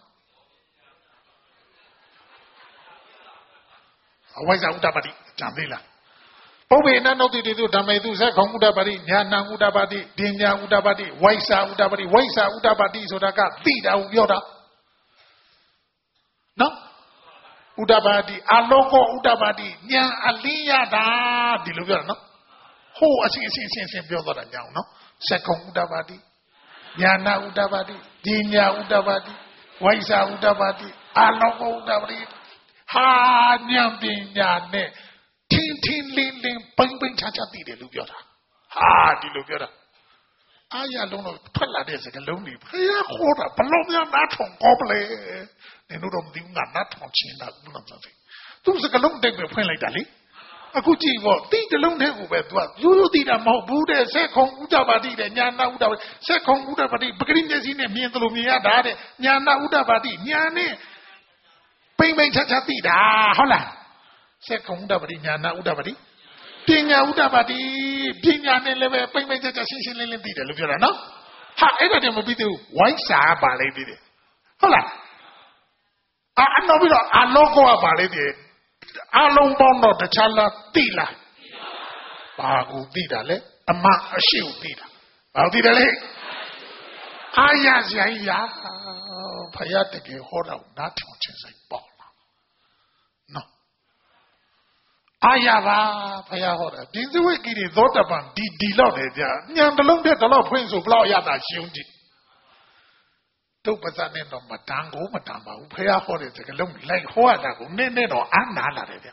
အဝိဇ္ဇာဥဒ္ဒပတိကြံသေးလားပုဗ္ဗေနနုတ္တိတုဓမ္မေတုဇက်ခုံဥဒ္ဒပတိညာဏဥဒ္ဒပတိပညာဥဒ္ဒပတိဝိဇ္ဇာဥဒ္ဒပတိဝိဇ္ဇာဥဒ္ဒပတိဆိုတာကသိတာကိုပြောတာနော်ဥဒ္ဒပတိအလောကောဥဒ္ဒပတိဉာဏ်အလင်းရတာဒီလိုပြောတာနော်ဟိုအစဉ်ပြောတော့တာညာအောင်နော်ဇက်ခုံဥဒ္ဒပတိညာဏဥဒ္ဒပတိပညာဥဒ္ဒပတိဝိဇ္ဇာဥဒ္ဒပတိအလောကောဥဒ္ဒပတိဟာဉာဏ်ပညာနဲ့ထင်းလင်းပိန်ချာသိတယ်လို့ပြောတာဒီလိုပြောတာအားရလုံးတော့ထွက်လာတဲ့စကားလုံးတွေဖះခေါ်တာဘလုံးများနားထောင်ကောပလေ你တို့တော့မသိဘူးငါနတ်ထောင်ချင်းတာဘူးလားဆိုသူစကလုံးတိတ်ပဲဖွင့်လိုက်တာလေအခုကြည့်ပေါ့တိတလုံးထဲကိုပဲသူကရိုးရိုးတိတာမဟုတ်ဘူးတဲ့ဆက်ခုံဥဒ္ဒပါတိတဲ့ညာနာဥဒ္ဒပါတိဆက်ခုံဥဒ္ဒပါတိပဂရိမျက်စိနဲ့မြင်သလိုမြင်ရတာတဲ့ညာနာဥဒ္ဒပါတိညာနဲ့ပိမ့်ပိမ့်ချာချာတိတာဟုတ်လားဆက်ခုံဥဒ္ဒပါတိညာနာဥဒ္ဒပါတိပညာဥဒ္ဒပါတိပညာနဲ့လည်းပဲပိမ့်ပိမ့်ချာချာရှင်းရှင်းလင်းလင်းသိတယ်လို့ပြောတာနော်ဟာအဲ့ဒါတည်းမပြီးသေးဘူးဝိုင်းစာပါလိုက်သေးတယ်ဟုတ်လားနောက်ပြီးတော့အလောကောပါလေတဲ့အလုံးပေါင်းတော့တခြားလားသိလားဘာကိုသိတာလဲအမအရှိကိုသိတာဘာသိတယ်လဲအာရစရာကြီးရာဖယားတကယ်ဟောတော့နားထောင်ခြင်းစိတ်ပေါ့လားနော်အာရပါဖယားဟောတာဒီသဝိကိရိသောတပန်ဒီလောက်တယ်ကြာညံတလုံးတဲ့တော့ဖွင့်ဆိုဘလောက်ရတာရှုံးကြည့်တုတ်ပဇာနဲ့တော့မတန်ကိုမတန်ပါဘူးဖះဟောတဲ့စကားလုံးလိုက်ဟောရတာကိုနည်းနည်းတော့အားနာလာတယ်ဗျ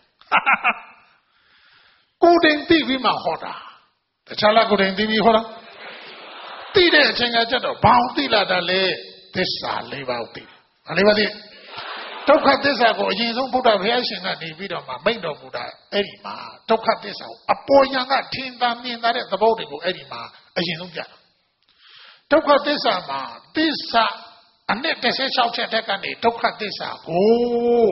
ကိုယ်တိုင်သိပြီးမှဟောတာတခြားလားကိုယ်တိုင်သိပြီးဟောတာသိတဲ့အချိန်ကကြတော့ဘာအောင်သိလာတာလဲသစ္စာ၄ပါးသိတယ်။၄ပါးသိဒုက္ခသစ္စာကိုအရင်ဆုံးဘုရားဘုရားရှင်ကနေပြီးတော့မှမိန့်တော်မူတာအဲ့ဒီမှာဒုက္ခသစ္စာကိုအပေါ်ယံကထင်သာမြင်သာတဲ့သဘောတွေကိုအဲ့ဒီမှာအရင်ဆုံးပြတာဒုက္ခသစ္စာမှာသစ္စာအနှစ်16ချက်တက်ကနေဒုက္ခသစ္စာကို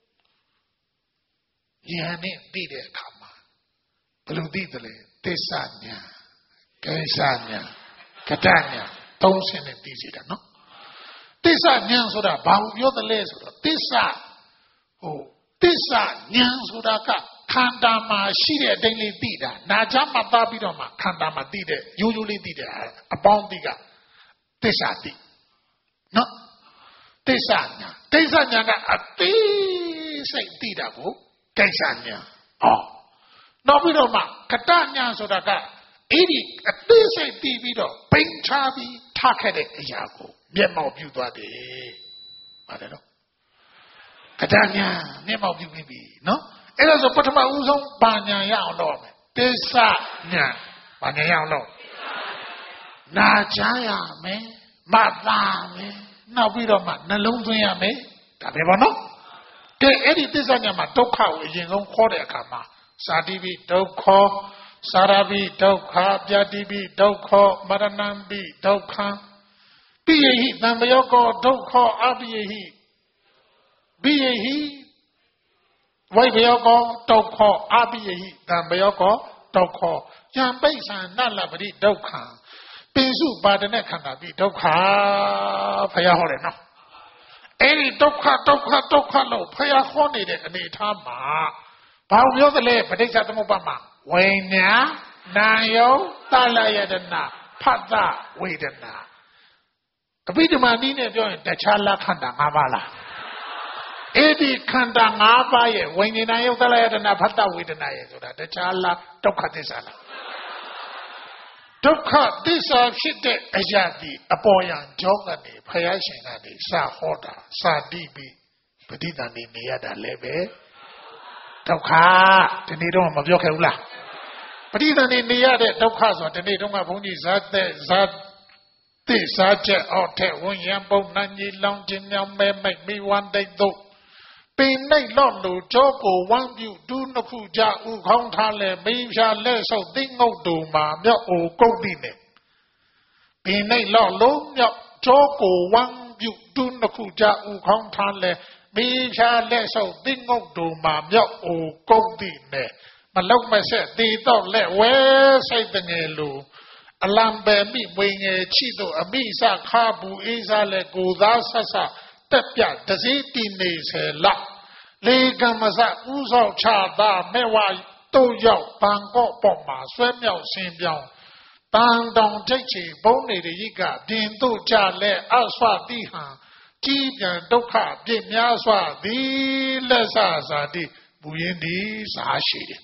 ဉာဏ်နဲ့သိတဲ့အခါမှာဘယ်လိုသိတယ်လဲသစ္စာဉာဏ်ကိစ္စဉာဏ်ကတဉာဏ်သုံးဆင့်နဲ့သိစေတာနော်သစ္စာဉာဏ်ဆိုတာဘာကိုပြောတယ်လဲဆိုတော့သစ္စာဉာဏ်ဆိုတာကခန္ဓာမှာရှိတဲ့အတိုင်းလေးသိတာနာချမှတ်သားပြီးတော့မှခန္ဓာမှာသိတဲ့ရိုးရိုးလေးသိတဲ့အပေါင်းသိကသစ္စာသိနော်သစ္စာညာကအသေးစိတ်သိတာကိုကိစ္စညာနောက်ပြီးတော့မှကတညာဆိုတာကအဲ့ဒီအသေးစိတ်သိပြီးတော့ပိန်ချပြီးထားခဲ့တဲ့အရာကိုမျက်မှောက်ပြုသွားတယ်ပါတယ်နော်ကတညာမျက်မှောက်ပြုပြီးပြီနော်အဲ့ဒါဆိုပထမဦးဆုံးဘာညာရအောင်လုပ်မယ်သစ္စာညာဘာညာရအောင်လုပ်နာချရမယ်မသာမယ်နောက်ပြီးတော့မှနှလုံးသွင်းရမယ်ဒါပဲပေါ့နော်ကဲအဲ့ဒီသစ္စာညာမှာဒုက္ခကိုအရင်ဆုံးခေါ်တဲ့အခါမှာစာတိပိဒုက္ခစာရပိဒုက္ခပြတိပိဒုက္ခမရဏံပိဒုက္ခပိယဟိသံဘယောကောဒုက္ခအပိယဟိပိယဟိဝိဘယောကောဒုက္ခအပိယဟိသံဘယောကောဒုက္ခယံပိဿံနလပတိဒုက္ခပိစုပါဒနဲ့ခန္ဓာပြီးဒုက္ခဖယားဟောတယ်နော်အဲ့ဒီဒုက္ခလို့ဖယားဟောနေတဲ့အနေအထားမှာဘာပြောသလဲပဋိစ္စသမုပ္ပါဒ်မှာဝိညာဏနာယုသလယတနာဖတ်တဝေဒနာအဘိဓမ္မာနည်းနဲ့ပြောရင်တခြားလက္ခဏာ၅ပါးလားအဲ့ဒီခန္ဓာ၅ပါးရဲ့ဝိညာဏယုသလယတနာဖတ်တဝေဒနာရဲ့ဆိုတာတခြားလားဒုက္ခသစ္စာလားဒုက္ခသစ္စာဖြစ်တဲ့အရာဒီအပေါ်ယံကြောကနေဖယားရှင်ကနေစဟောတာစာတိပြီးပဋိသန္ဓေနေရတာလည်းပဲဒုက္ခဒီနေ့တော့မပြောခဲ့ဘူးလားပဋိသန္ဓေနေရတဲ့ဒုက္ခဆိုဒီနေ့တော့ကဘုန်းကြီးဇာတိဇာချက်အောက်ထက်ဝဉ္ယံပုံနှံကြီးလောင်ခြင်းမြောင်မဲမိတ်မိဝန္တိတ်တို့ပင်နိုင်လော့လို့ကြောကိုဝမ်းပြုဒူးနှစ်ခုကြဥခေါင်းထားလဲမိဖြာလက်ဆုပ်သိငုတ်တူမှာမြောက်အိုကုတ်တိနဲ့ပင်နိုင်လော့လို့မြောက်ကြောကိုဝမ်းပြုဒူးနှစ်ခုကြဥခေါင်းထားလဲမိဖြာလက်ဆုပ်သိငုတ်တူမှာမြောက်အိုကုတ်တိနဲ့မလောက်မဆက်တည်တော့လက်ဝဲစိတ်ငယ်လိုအလံပဲမိမွေငယ်ချိတို့အမိစခါဘူးအေးစားလဲကိုသားဆက်ဆက်တက်ပြတစည်းတီနေစေလောက်လေကမ္မစဥဆောင်ချတာမဲ့ဝတို့ရောက်ဘန်ကော့ပေါ်မှာဆွဲမြောက်ဆင်းပြောင်းတန်တောင်ထိတ်ချီဘုံနေရိကပြင်တို့ကြလဲအဆွတိဟံကြီးပြန်ဒုက္ခပြည့်များစွာသည်လက်ဆဇာတိဘူရင်းဒီစားရှိတယ်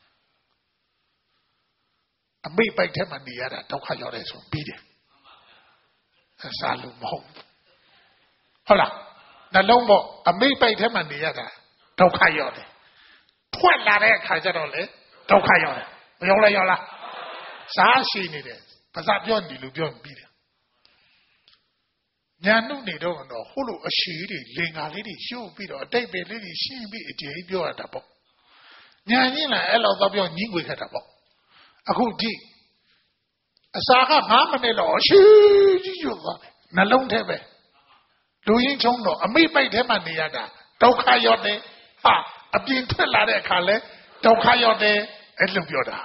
အမိပိုက်ထဲမှာနေရတာဒုက္ခရောက်တယ်ဆိုပြီးတယ်အစားလို့မဟုတ်ဟုတ်လားနှလုံးပေါ့အမိပိုက်ထဲမှာနေရတာဒုက္ခရောက်တယ်ထွက်လာတဲ့အခါကျတော့လေဒုက္ခရောက်တယ်မရောက်လဲရောက်လားစားရှိနေတယ်ပါဇာပြောနေလို့ပြောပြီးတယ်ညာနုနေတော့ဟိုလိုအရှိတွေလင်္ကာလေးတွေရှုပ်ပြီးတော့အတိတ်ပဲလေးတွေရှင်းပြီးအကျေပြောရတာပေါ့ညာညင်းလာအဲ့လောက်တော့ပြောညင်းွေခဲ့တာပေါ့အခုကြည့်အစာက9မိနစ်လောက်ရှိကြီးရွတ်သွားတယ်နှလုံးထဲပဲလူရင်းချုံတော့အမိပိုက်ထဲမှာနေရတာဒုက္ခရောက်တယ်ဟာအပြင်ထွက်လာတဲ့အခါလဲဒုက္ခရောက်တယ်အဲ့လိုပြောတာ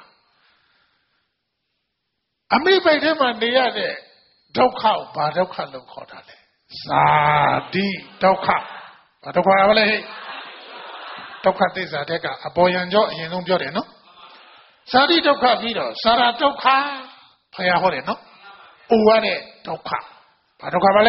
အမိပိုက်ထဲမှာနေရတဲ့ဒုက္ခကိုဘာဒုက္ခလို့ခေါ်တာလဲဇာတိဒုက္ခဘာဒုက္ခလဲဟဲ့ဒုက္ခသစ္စာတဲ့ကအပေါ်ယံကြောအရင်ဆုံးပြောတယ်နော်ဇာတိဒုက္ခပြီးတော့ဇာရဒုက္ခဖယားဟောတယ်နော်။အိုရတဲ့ဒုက္ခဘာဒုက္ခပါလဲ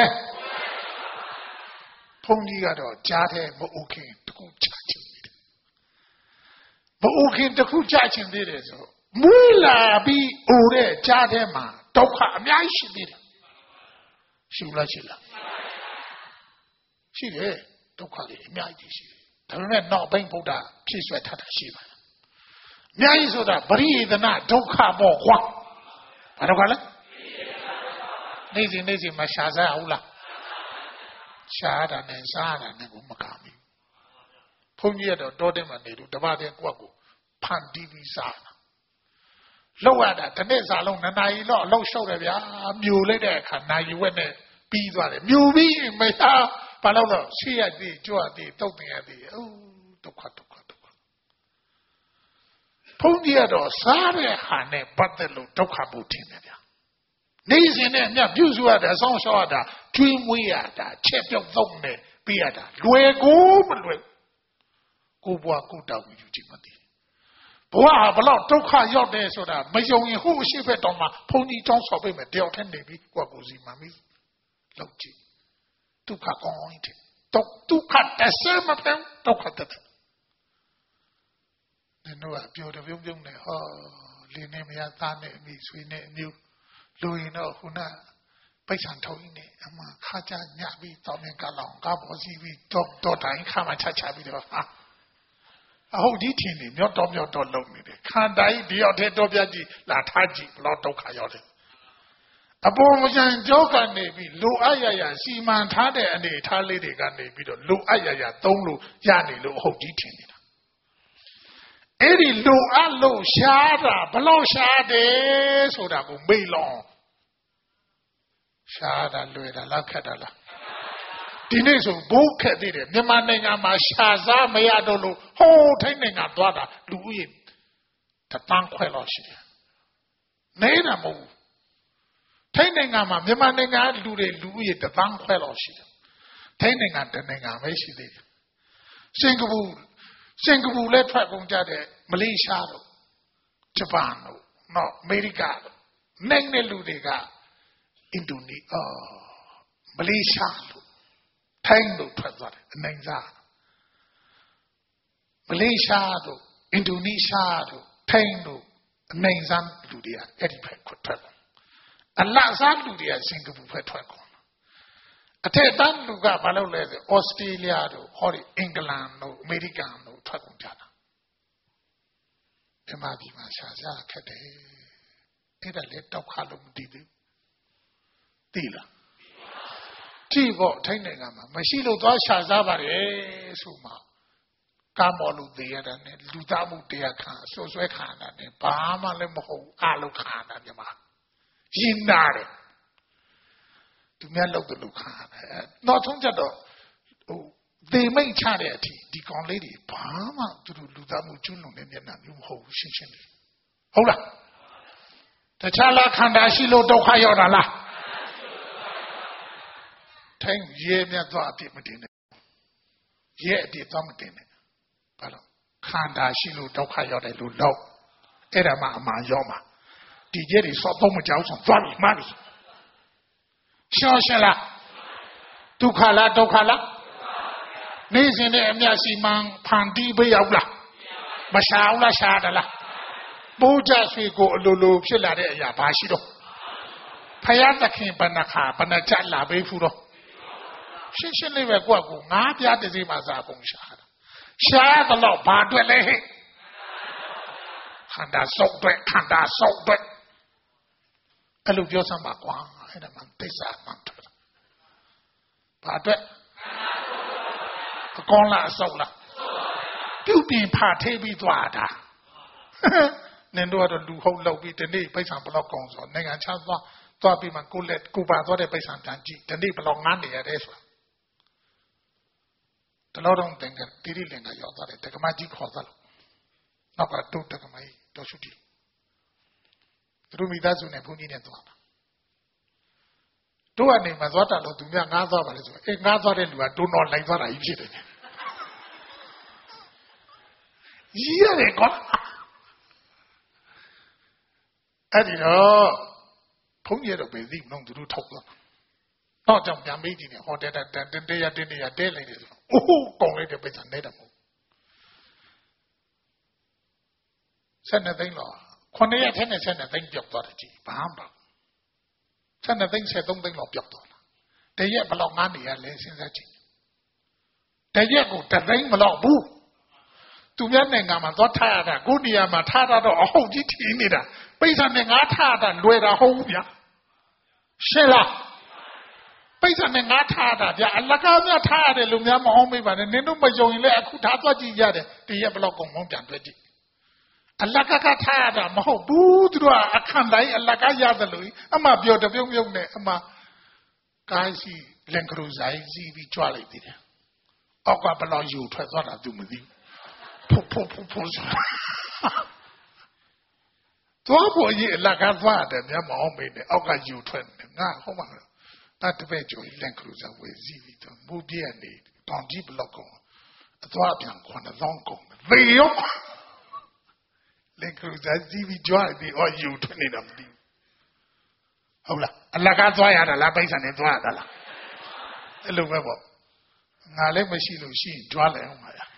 ။ဘုန်းကြီးကတော့ကြားတဲ့မအိုခင်တခုချခြင်းသေးတယ်။မအိုခင်တခုချခြင်းသေးတယ်ဆိုမွေးလာပြီးအိုတဲ့ကြားတဲ့မှာဒုက္ခအများကြီးရှိသေးတယ်။ရှိလားရှိလား။ရှိတယ်ဒုက္ခတွေအများကြီးရှိတယ်။ဒါပေမဲ့နောက်ပိုင်းဗုဒ္ဓဖြည့်ဆွဲထားတာရှိပါတယ်။အများကြီးဆိုတာပရိယေသနဒုက္ခပေါ့ကွာ။ဘာတော့ကလဲနေစီမရှာစားဘူးလားရှားတာနဲ့စားတာနဲ့ကိုမကမ်းဘူးဘုန်းကြီးကတော့တောတဲ့မှာနေလို့တပတ်တည်းကိုယ့်ကိုဖန်တီးပြီးစားတာလောက်ရတာတစ်နေ့စာလုံး2နာရီတော့အလောက်ရှုပ်တယ်ဗျာမြူလိုက်တဲ့အခါနာရီဝက်နဲ့ပြီးသွားတယ်မြူပြီးမစားဘာလို့လဲဆေးရသေးကြွသေးတုတ်တင်ရသေးအိုးဒုက္ခဘုန်းကြီးကတော့စားတဲ့ဟာနဲ့ပတ်သက်လို့ဒုက္ခမှုထင်တယ်ဗျာနေစဉ်နဲ့မြတ်ပြုစုရတာအဆောင်ရှောက်ရတာကျွေးမွေးရတာချက်ပြုတ်သုံးနေပေးရတာလွယ်ကိုမလွယ်ကိုဘွားကိုတောက်ယူကြည့်မသိဘဝဟာဘလောက်ဒုက္ခရောက်တယ်ဆိုတာမယုံရင်ဟိုအရှိဖက်တော်မှာဘုန်းကြီးတောင်းဆော်ပေးမယ်တယောက်တည်းနေပြီးကိုယ့်ကိုယ်စီမှမိလောက်ကြည့်ဒုက္ခကောင်းတယ်ဒုက္ခတဆဲမပြောဒုက္ခတည်းနော်ပြောတယ်ပြုံးနေဟောလင်းနေမရသားနဲ့အမိဆွေနဲ့အမျိုးလူရင်တော့ခုနပိတ်ဆံထုံးနေအမှခါကြညပြီးတောင်းနေကလောင်ကားပေါ်စီပြီးတော့တိုင်းခါမှချပြီးတော့ဟာအဟုတ်ဒီထင်နေမြော့တော့လုံနေတယ်ခန္ဓာကြီးဒီရောက်တဲ့တော့ပြကြည့်လာထားကြည့်ဘလို့ဒုက္ခရောက်တယ်အပေါ်မကျန်ကြောကနေပြီးလိုအပ်ရစီမံထားတဲ့အနေထားလေးတွေကနေပြီးတော့လိုအပ်ရသုံးလို့ရနေလို့အဟုတ်ကြီးထင်နေတာအဲ့ဒီလိုအပ်လို့ရှားတာဘလို့ရှားတယ်ဆိုတာကိုမေ့လောရှားတာလွယ်တာလောက်ခက်တာလားဒီနေ့ဆိုဘိုးခက်သေးတယ်မြန်မာနိုင်ငံမှာရှားစားမရတော့လို့ဟိုးထိုင်းနိုင်ငံသွားတာလူဦးရေ1,000 ခွဲလောက်ရှိတယ်နေတာမဟုတ်ဘူးထိုင်းနိုင်ငံမှာမြန်မာနိုင်ငံလူတွေလူဦးရေ1,000 ခွဲလောက်ရှိတယ်ထိုင်းနိုင်ငံတနိုင်ငံပဲရှိသေးတယ်စင်ကာပူလည်းထွက်ကုန်ကြတဲ့မလေးရှားတို့ဂျပန်တို့နော်အမေရိကတို့နိုင်ငံလူတွေကအင်ဒိုနီးရှားမလေးရှားတို့ထိုင်းတို့ထွက်သွားတယ်အနိုင်စားမလေးရှားတို့အင်ဒိုနီးရှားတို့ထိုင်းတို့အနိုင်စားလူတွေကအဲ့ဒီဘက်ထွက်ကုန်အလတ်စားလူတွေကစင်ကာပူဘက်ထွက်ကုန်အထက်တန်းလူကဘာလုပ်လဲဆိုဩစတြေးလျတို့ဟောဒီအင်္ဂလန်တို့အမေရိကန်တို့ထွက်ကုန်ကြတာမြန်မာပြည်မှာရှားစားခက်တယ်အဲ့ဒါလည်းတောက်ခါလို့မတည်ဘူးသိလားကြည့်ဖို့ထိုင်းနိုင်ငံမှာမရှိလို့သွားရှားစားပါတယ်ဆိုမှကာမော်လူသေးရတဲ့နဲ့လူသားမှုတရားခံဆွဆွဲခံတာနဲ့ဘာမှလည်းမဟုတ်အလုပ်ခံတာမြန်မာရင်နာတယ်သူများလောက်တယ်လို့ခါတယ်နောက်ဆုံးကျတော့ဟိုသေမိတ်ချတဲ့အထိဒီကောင်လေးတွေဘာမှသူတို့လူသားမှုကျွလွန်တဲ့မျက်နှာမျိုးမဟုတ်ဘူးရှင်းလေးဟုတ်လားတခြားလားခန္ဓာရှိလို့ဒုက္ခရောက်တာလားထိုင်ရဲမြတ်သွားအပြစ်မတင်နဲ့ရဲအပြစ်သွားမတင်နဲ့ဘာလို့ခန္ဓာရှိလို့ဒုက္ခရောက်တယ်လို့လောက်အဲ့ဒါမှအမှန်ရောက်မှာဒီကျဲတွေစောတော့မကြောက်ဆုံးသွားပြီမှားပြီရှင်းလားဒုက္ခလားဒုက္ခလားနေစဉ်နဲ့အမြတ်စီမံဖန်တီးပေးရောက်လားမရှာဘူးလားရှာတယ်လားပိုးကြဆွေကိုအလိုလိုဖြစ်လာတဲ့အရာဘာရှိတော့ဖယားသခင်ဘဏ္ဍခါဘဏ္ဍကြလာပေးဖူးတော့ရှင်းလေးပဲကိုယ့်ကိုငါးပြားတစ်စီးမှစားကုန်ရှာတာရှာတော့ဘာအတွက်လဲဟဲ့ခန္ဓာစုပ်အတွက်အဲ့လိုပြောစမ်းပါကွာအဲ့ဒါမှသိစားမှန်တယ်ဘာအတွက်အကောင်းလားအဆုတ်လားပြုပြင်ဖာထေးပြီးသွားတာနင်တို့ကတော့လူဟုတ်လောက်ပြီးဒီနေ့ပိဿံဘလောက်ကောင်းဆိုနိုင်ငံချမ်းသွားပြီးမှကိုလက်ကိုပါသွားတဲ့ပိဿံတန်ကြည့်ဒီနေ့ဘလောက်ငားနေရတယ်ဆိုတာတလောတော့တင်ကတိရိလင်ကရောက်သွားတယ်တက္ကမကြီးခေါ်သွားလို့နောက်ကတုတ်တက္ကမကြီးတော်ရှုတိသူမိသားစုနဲ့ဘုန်းကြီးနဲ့သွားတာတို့ကနေမှသွားတာလို့သူများငားသွားပါလေဆိုအေးငားသွားတဲ့လူကတိုးတော်လိုက်သွားတာကြီးဖြစ်တယ်ကြီးရတယ်ကွာအဲ့ဒီတော့ဘုန်းကြီးတော့ပဲသိမလို့သူတို့ထောက်သွားတော့ကြောင့်ပြန်မေးကြည့်နေဟောတဲ့တရားတင်းနေရတဲလိုက်တယ်ဆိုအိုးကောင်းလိုက်တဲ့ပိဿံနေတာမဟုတ်12သိန်းလောက်9ရက်ထဲနဲ့12သိန်းပြောက်သွားတယ်ကြည့်ဘာမှမပေါ့12သိန်း13သိန်းလောက်ပြောက်သွားတာတရက်ဘယ်လောက်ငားနေရလဲစဉ်းစားကြည့်တရက်ကို3သိန်းမလောက်ဘူးသူများနိုင်ငံမှာသွားထားရတာကိုနေရာမှာထားတာတော့အဟုတ်ကြီးထင်းနေတာပိဿံနဲ့ငါထားတာလွယ်တာဟုတ်ဘူးဗျာရှင်းလားပိဿံနဲ့ငါထားတာဗျာအလကားများထားရတယ်လို့များမအောင်မေးပါနဲ့နင်တို့မယုံရင်လည်းအခုထားသွားကြည့်ရတယ်တရက်ဘယ်လောက်ကုန်မှပြန်တွေ့ကြည့်အလကားထားရတာမဟုတ်ဘူးသူတို့ကအခန့်တိုင်းအလကားရတယ်လို့အမှပြောတပြုံးပြုံးနဲ့အမှကားစီလင်ကရူဇိုင်းစီပြီးကြွလိုက်သေးတယ်အောက်ကဘယ်လောက်ယူထွက်သွားတာသူမသိဖို့သွားဖို့ရေးအလကားသွားတယ်မြတ်မအောင်မေးနဲ့အောက်ကယူထွက်နေငါဟုတ်မှာတတ်တဲ့ကြိုလင်ကရူဇိုင်းဝေစီပြီးတော့မူပြည့်နေတောင်ကြီးဘလောက်ကုန်အသွားပြန်9000ကုန်သေရောလင်ကရူဇိုင်းစီပြီးကြွပြီးအော်ယူထွက်နေတာမသိဘူးဟုတ်လားအလကားသွားရတာလားပိဿံနဲ့သွားရတာလားအဲ့လိုပဲပေါ့ငါလည်းမရှိလို့ရှိရင်ကြွလိုက်အောင်ပါဗျာ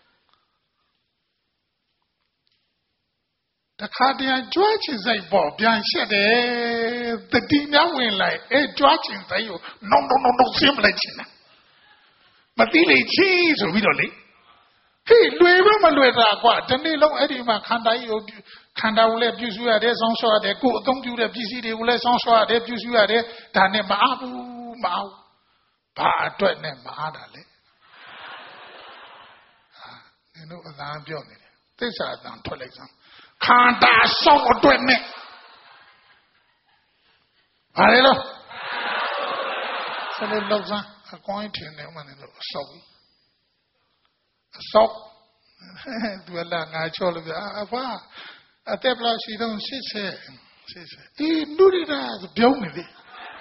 တခါတည်းကြွချင်စိတ်ပေါ့ပြန်ရှက်တယ်တတိများဝင်လိုက်အဲကြွချင်စိတ်ကိုနှုံဆင်းမလိုက်ချင်တာမသိလေချီဆိုပြီးတော့လေဟေးလွယ်မလွယ်တာကွာဒီနေ့လုံးအဲ့ဒီမှာခန္ဓာကြီးကိုခန္ဓာကိုလည်းပြုစုရတယ်ဆောင်းဆွရတယ်ကိုယ်အသုံးပြုတဲ့ပစ္စည်းတွေကိုလည်းဆောင်းဆွရတယ်ပြုစုရတယ်ဒါနဲ့မအားဘူးမအားဘာအတွက်နဲ့မအားတာလဲနင်တို့အသာပြောနေတယ်သစ္စာအတန်ထွက်လိုက်စမ်းခန္ဓာဆောက်အတွက်နဲ့ဘာလဲလို့ဆက်လို့လောက်စမ်းအကောင်းထင်တယ်မှလည်းလို့အဆောက်သူလာငါချောလို့ပြအဖအသက်ဘလောက်ရှိတော့80အေးနုရတာပြောင်းနေလေ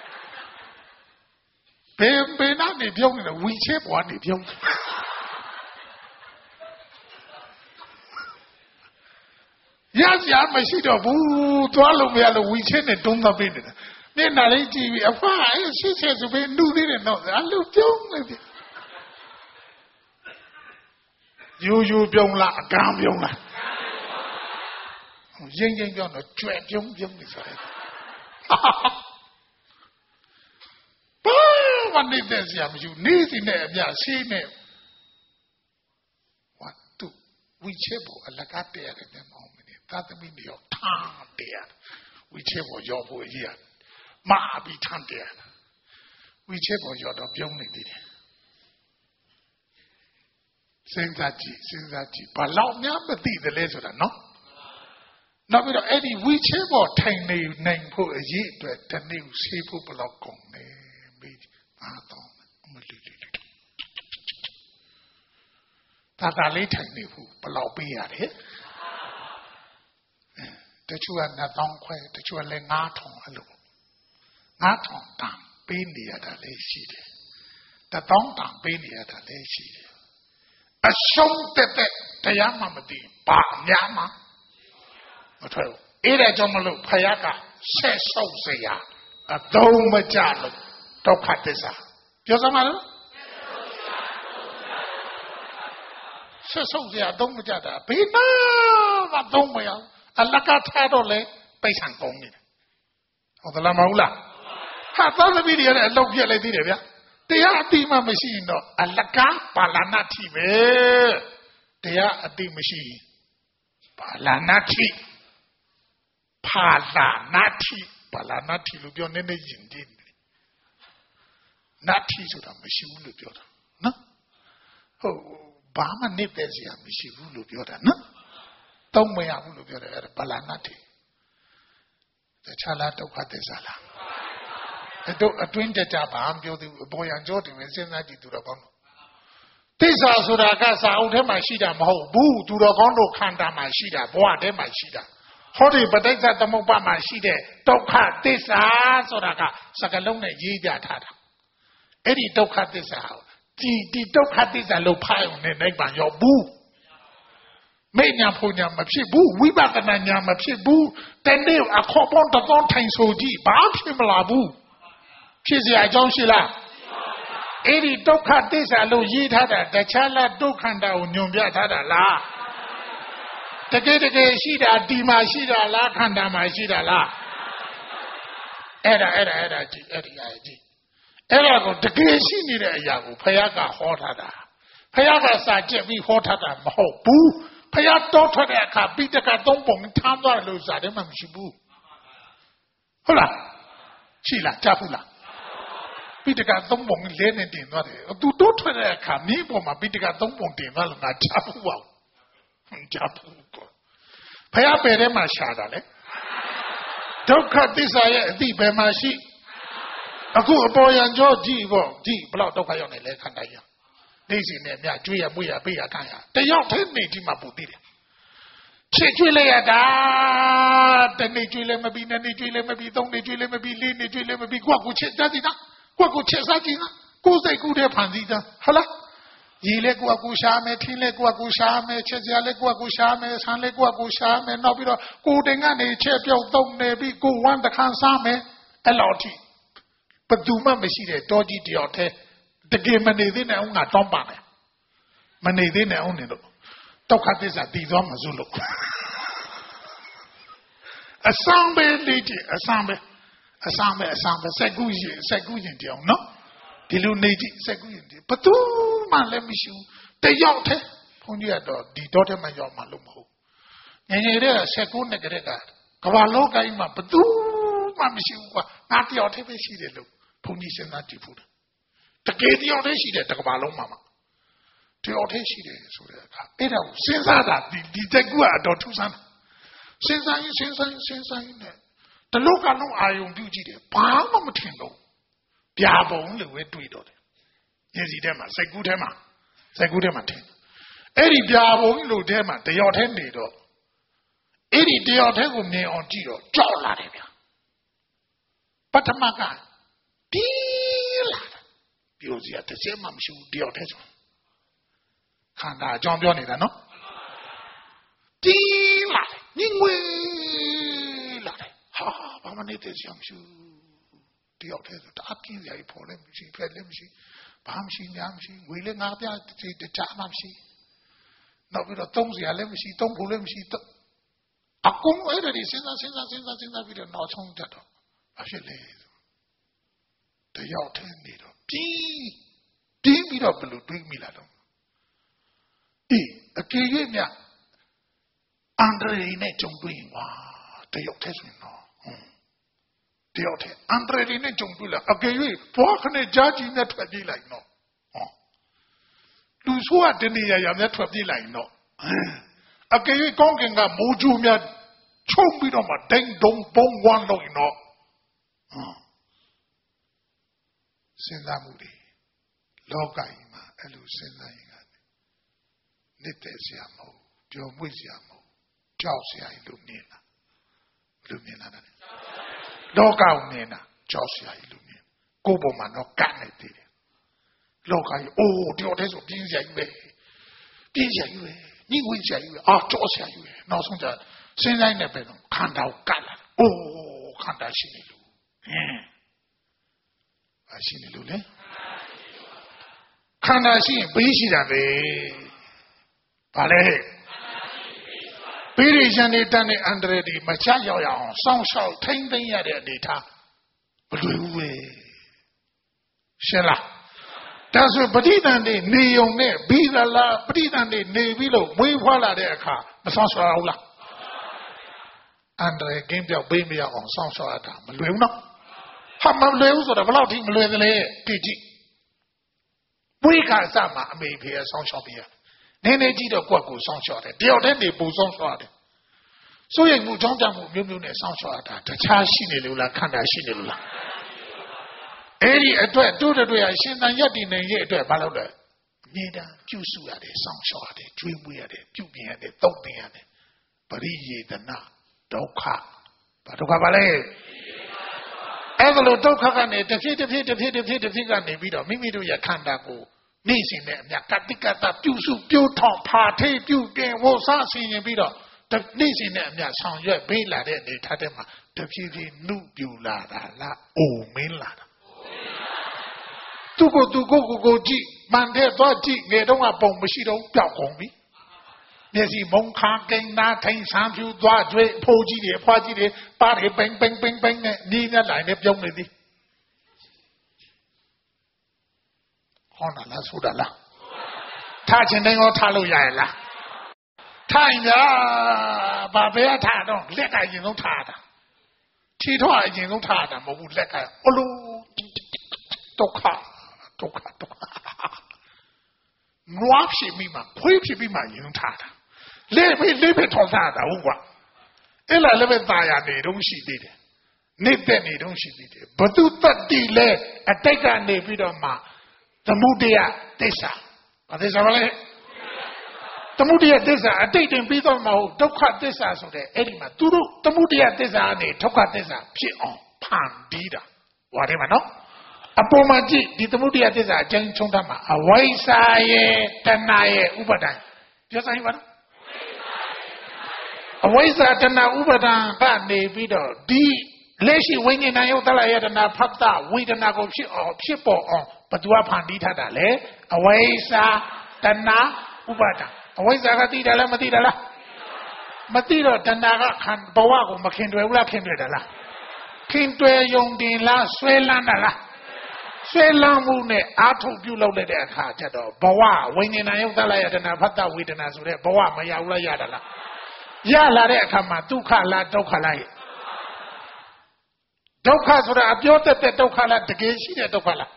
ဘယ်နာနေပြောင်းနေလဲဝီချဲပေါ်နေပြောင်းရစရာမရှိတော့ဘူးသွားလို့မရလို့ဝီချဲနဲ့တုံးသပေးနေတာမျက်နှာလေးကြည့်ပြီးအဖအေး80ဆိုပြီးနုသေးတယ်တော့အလူပြောင်းနေတယ်ယူပြုံးလားအကံပြုံးလားရင်းပြောင်းတော့ကြွယ်ပြုံးနေဆိုတယ်ဘာမှနေတဲ့ဆရာမရှိဘူးနေစီနဲ့အပြရှိနဲ့ဝတ်တူဝီချေဖို့အလကားတရတယ်တဲ့မောင်မင်းသာသမီတွေရောထားတယ်ဝီချေဖို့ရောက်ဖို့ရည်မအပြီးထမ်းတယ်ဝီချေဖို့ရောက်တော့ပြုံးနေသေးတယ်စဉ်းစားကြည့်ဘာလောက်များမသိတယ်လဲဆိုတာနော်နောက်ပြီးတော့အဲ့ဒီဝီချေပေါ်ထိုင်နေနိုင်ဖို့အရေးအတွက်တနေ့ဆေးဖို့ဘလောက်ကုန်လဲမေးအားတော့မလီတာလေးထိုင်နေဖို့ဘလောက်ပေးရတယ်တချို့က2000ခွဲတချို့ကလည်း9000အဲ့လို9000တန်ပေးနေရတာလည်းရှိတယ်1000တန်ပေးနေရတာလည်းရှိတယ်အဆုံးတက်တရားမှမသိပါများမှာမထွက်ဘူးအဲ့ဒါကြောင့်မလို့ဖယားကဆက်ဆုပ်เสียအသုံးမကျလို့ဒုက္ခသစ္စာပြောစမ်းပါလို့ဆက်ဆုပ်เสียအသုံးမကျတာဘယ်နာမှသုံးမရအလကားထားတော့လေပိဿံကုန်နေတယ်ဟုတ်သလားမဟုတ်လားဟာသာသမီတွေလည်းအလုပ်ပြက်လိုက်သေးတယ်ဗျာတရားအတိမှမရှိရင်တော့အလကားပါဠနာတိပဲတရားအတိမရှိပါဠနာတိပါဠနာတိလို့ပြောနေနေရင်ဒီနတ်ထီဆိုတာမရှိဘူးလို့ပြောတာနော်ဟုတ်ဘာမှနေတဲ့စရာမရှိဘူးလို့ပြောတာနော်သုံးမရဘူးလို့ပြောတယ်အဲ့ဒါဗလာနတ်ထီတခြားလားဒုက္ခသစ္စာလားတို့အတွင်းကြဘာမှပြောသေးဘူးအပေါ်ရန်ကြောတင်စဉ်းစားကြည့်သူတော်ကောင်းတို့သစ္စာဆိုတာကစာအုပ်ထဲမှာရှိတာမဟုတ်ဘူးသူတော်ကောင်းတို့ခန္ဓာမှာရှိတာဘဝထဲမှာရှိတာဟောဒီပဋိစ္စသမုပ္ပါမှာရှိတဲ့ဒုက္ခသစ္စာဆိုတာကစကလုံးနဲ့ရေးပြထားတာအဲ့ဒီဒုက္ခသစ္စာဒီဒုက္ခသစ္စာလို့ဖားရုံနဲ့နိဗ္ဗာန်ရောက်ဘူးမေညာဖုန်ညာမဖြစ်ဘူးဝိပဿနာညာမဖြစ်ဘူးတနေ့အခေါ်ပေါင်းတော်ထိုင်ဆိုကြည့်ဘာဖြစ်မလာဘူးဖြစ်เสียအကြောင်းရှိလားအဲ့ဒီဒုက္ခသစ္စာလို့ရေးထားတာတခြားလားဒုက္ခန္တာကိုညွန်ပြထားတာလားတကယ်ရှိတာဒီမှာရှိတာလားခန္ဓာမှာရှိတာလားအဲ့ဒါကြည့်အဲ့ဒီအရာကြည့်အဲ့ဒါကိုတကယ်ရှိနေတဲ့အရာကိုဘုရားကဟောထားတာဘုရားကစာကြက်ပြီးဟောထားတာမဟုတ်ဘူးဘုရားတောထွက်တဲ့အခါပိဋကသုံးပုံထမ်းသွားလို့စာထဲမှာမရှိဘူးဟုတ်လားရှိလားကြားဘူးလားပိဋကသုံးပုံလဲနေတင်သွားတယ်သူတောထွက်တဲ့အခါမြေပေါ်မှာပိဋကသုံးပုံတင်သွားလို့ငါကြားဘူးပါကြားဘူးကောဘုရားပယ်ထဲမှာရှာတာလေဒုက္ခသစ္စာရဲ့အတိဘယ်မှာရှိအခုအပေါ်ရန်ကြောကြည့်ပေါ့ကြည့်ဘလောက်ဒုက္ခရောက်နေလဲခန္ဓာကြီးနေစီနဲ့မြကျွေးရပွေးရပေးရခံရတယောက်တည်းနေဒီမှာပူသိတယ်ချစ်ကျွေးလိုက်ရတာတနေ့ကျွေးလည်းမပြီးနှစ်နေ့ကျွေးလည်းမပြီးသုံးနေ့ကျွေးလည်းမပြီးလေးနေ့ကျွေးလည်းမပြီးကိုယ့်ကိုချစ်တတ်သည်နော်ကိုယ့်ကိုချစ်စားကြည့်နော်ကိုယ်စိတ်ကူးတဲ့ဖန်စီသားဟုတ်လားရေလဲကိုယ့်ကိုရှာမယ်ထင်းလဲကိုယ့်ကိုရှာမယ်ချက်စရာလဲကိုယ့်ကိုရှာမယ်ဆန်လဲကိုယ့်ကိုရှာမယ်နောက်ပြီးတော့ကိုယ်တင်ကနေချက်ပြုတ်သုံးနေပြီးကိုယ်ဝမ်းတခန်းစားမယ်အဲ့လောက်ထိဘယ်သူမှမရှိတဲ့တောကြီးတယောက်တည်းတကယ်မနေသေးနဲ့အောင်ငါတောင်းပါမယ်မနေသေးနဲ့အောင်နေလို့ဒုက္ခသစ္စာတည်သွားမှာစို့လို့အစံပဲလေးကြည့်အစံပဲစက်ကူးရင်တယောက်နော်ဒီလိုနေကြည့်စက်ကူးရင်ဘသူမှလည်းမရှိဘူးတယောက်တည်းဘုန်းကြီးကတော့ဒီတော့ထဲမှာရောက်မှလို့မဟုတ်ငယ်ငယ်တည်းကစက်ကူးနဲ့ကြတဲ့ကဘာလောကကြီးမှာဘသူမှမရှိဘူးကွာငါတယောက်တည်းပဲရှိတယ်လို့ဘုန်းကြီးစဉ်းစားကြည့်ဖို့တကယ်တယောက်တည်းရှိတယ်တကဘာလုံးမှာတယောက်တည်းရှိတယ်ဆိုတဲ့အခါအဲ့ဒါကိုစဉ်းစားတာဒီတက်ကူကအတော်ထူးဆန်းစဉ်းစားရင်နဲ့တလောကလုံးအာယုံပြုကြည့်တယ်ဘာမှမထင်တော့ပြာပုံလို့ပဲတွေးတော့တယ်ဉာဏ်စီထဲမှာစိတ်ကူးထဲမှာထင်အဲ့ဒီပြာပုံလို့ထဲမှာတယောက်တည်းနေတော့အဲ့ဒီတယောက်တည်းကိုမြင်အောင်ကြည့်တော့ကြောက်လာတယ်ဗျာပထမကဒီလာပြောစရာတစ်ချက်မှမရှိဘူးတယောက်တည်းဆိုခန္ဓာအကြောင်းပြောနေတာနော်ဒီလာညင်ငွေလာတယ်ဟာဘာမှနေတဲ့စရာမရှိဘူးတယောက်တည်းဆိုတအားပြင်းစရာကြီးပေါ်လည်းမရှိဖက်လည်းမရှိဘာမှမရှိညာမရှိဝေလည်းငါပြတခြားမှမရှိနောက်ပြီးတော့သုံးစရာလည်းမရှိသုံးဖို့လည်းမရှိအကုန်အဲ့ဒါတွေစဉ်းစားပြီးတော့နောက်ဆုံးတက်တော့ဘာဖြစ်လဲတယောက်တည်းနေတော့ပြင်းပြီးတော့ဘယ်လိုတွေးမိလာတော့အကေရွေ့မြအန္တရာယ်နဲ့ကြုံတွေ့ရင်ဝါတယောက်တည်းဆိုရင်တော့တယောက်တည်းအန္တရာယ်နဲ့ကြုံတွေ့လာအကေရွေ့ဘွားခနဲ့ကြားကြီးနဲ့ထွက်ပြေးလိုက်တော့လူဆိုးကတနေရနဲ့ထွက်ပြေးလိုက်တော့အကေရွေ့ကောင်းကင်ကမိုးကြိုးများချုံပြီးတော့မှဒိန်ဒုံပုံဝမ်းလို့တော့စဉ်းစားမှုတွေလောကကြီးမှာအဲ့လိုစဉ်းစားရင်နေတဲ့စရာမဟုတ်ပျော်မွေ့စရာမဟုတ်ကြောက်စရာကြီးလို့မြင်တာလောကကိုမြင်တာကြောက်စရာကြီးလို့မြင်ကိုယ်ပေါ်မှာတော့ကတ်နေသေးတယ်လောကကြီးအိုးတယောက်တည်းဆိုပြင်းစရာကြီးပဲညှိဝှင်းစရာကြီးပဲကြောက်စရာကြီးပဲနောက်ဆုံးကျစဉ်းစားနေပဲတော့ခန္ဓာကိုကတ်လာအိုးခန္ဓာရှိနေလို့ရှိနေလို့လေခန္ဓာရှိရင်ဘေးရှိတာပဲဘာလဲဘေးရရှင်နေတတ်တဲ့အန္တရာယ်တွေမချရောက်ရအောင်စောင့်ရှောက်ထိမ့်သိမ့်ရတဲ့အနေထားမလွယ်ဘူးပဲရှင်းလားဒါဆိုပဋိသန္ဓေနေုံနဲ့ဘိရလာပဋိသန္ဓေနေပြီးလို့မွေးဖွားလာတဲ့အခါမစောင့်ရှောက်ရဘူးလားအန္တရာယ်ကင်းပြောက်ဘေးမရောက်အောင်စောင့်ရှောက်ရတာမလွယ်ဘူးနော်ဟာမလွယ်ဘူးဆိုတော့ဘယ်လောက်ထိမလွယ်သလဲကြည့်ပွေးခါစမှာအမေဖေဆောင်းရှောက်ပြရနည်းနည်းကြီးတော့ကိုယ့်ကိုဆောင်းရှောက်တယ်တယောက်တည်းနေပူဆောင်းရှောက်တယ်စိုးရိမ်မှုကြောင့်ကြမှုမျိုးမျိုးနဲ့ဆောင်းရှောက်တာတခြားရှိနေလို့လားခန္ဓာရှိနေလို့လားအဲ့ဒီအတွက်တို့တွေ့ရရှင်သန်ရက်တည်နေရဲ့အတွက်ဘာလို့လဲမြေတာပြုစုရတယ်ဆောင်းရှောက်ရတယ်ကျွေးမွေးရတယ်ပြုပြင်ရတယ်တုတ်တင်ရတယ်ပရိယေတနာဒုက္ခဘာဒုက္ခပါလဲအဲ့ဒါလို့ဒုက္ခကနေတဖြည်းကနေပြီးတော့မိမိတို့ရဲ့ခန္ဓာကိုနေ့စဉ်နဲ့အမြကတိကတပြုစုပြိုးထောင်ဖာထေးပြုပြင်ဝဆဆင်ရင်ပြီးတော့နေ့စဉ်နဲ့အမြဆောင်ရွက်ပေးလာတဲ့အနေထားတဲ့မှာတဖြည်းနှုတ်ပြူလာတာလားအိုမင်းလာတာသူကိုကြည့်မှန်တဲ့သွားကြည့်ငယ်တော့ကပုံမရှိတော့ပျောက်ကုန်ပြီမျက်စိမုံခါကိန်းနာထိုင်ဆန်းဖြူသွားကျွေးဖိုးကြီးတွေဖွားကြီးတွေပါးတွေပိန်နဲ့နီးနဲ့လိုက်နဲ့ပြုံးနေသည်ဟောတာလားဆိုတာလားထားခြင်းတိုင်းရောထားလို့ရရဲ့လားထိုင်ကြဘာပဲထားတော့လက်ကရင်ဆုံးထားတာခြေထောက်အရင်ဆုံးထားတာမဟုတ်ဘူးလက်ကအလိုဒုက္ခနွားဖြစ်ပြီးမှခွေးဖြစ်ပြီးမှရင်ထားတာလေးပဲထောက်ထားတာဟုတ်ကွာအဲ့လားလည်းပဲตายရနေတော့ရှိသေးတယ်နေတဲ့နေတော့ရှိသေးတယ်ဘသူတတ်တိလဲအတိတ်ကနေပြီးတော့မှသမုဒယသစ္စာဘာသစ္စာလဲသမုဒယသစ္စာအတိတ်တင်ပြီးတော့မဟုတ်ဒုက္ခသစ္စာဆိုတဲ့အဲ့ဒီမှာသူတို့သမုဒယသစ္စာကနေဒုက္ခသစ္စာဖြစ်အောင်ဖန်တီးတာဟောတယ်မနော်အပေါ်မှာကြည့်ဒီသမုဒယသစ္စာအကျဉ်းချုံးတတ်မှာအဝိဇ္ဇာရဲ့တဏှာရဲ့ဥပါဒံပြောဆိုင်ပါနော်အဝိဇ္ဇာတဏှာဥပါဒံကနေပြီးတော့ဒီလက်ရှိဝိညာဉ်ယုတ်တလယတနာဖတ်တာဝေဒနာကိုဖြစ်ပေါ်အောင်ဘသူကဖန်တီးထားတာလေအဝိဇ္ဇာတဏှာဥပါဒံအဝိဇ္ဇာကသိတယ်လားမသိတယ်လားမသိတော့တဏှာကဘဝကိုမခင်တွယ်ဘူးလားခင်တွယ်တယ်လားခင်တွယ်ယုံတင်လားဆွဲလန်းတာလားဆွဲလန်းမှုနဲ့အာထုတ်ပြုလုပ်လိုက်တဲ့အခါကျတော့ဘဝဝိညာဉ်ယုတ်တလယတနာဖတ်တာဝေဒနာဆိုတဲ့ဘဝမရဘူးလားရတာလားရလာတဲ့အခါမှာဒုက္ခလားဒုက္ခလားဒုက္ခဆိုတာအပြောတတ်တဲ့ဒုက္ခလားတကယ်ရှိတဲ့ဒုက္ခလား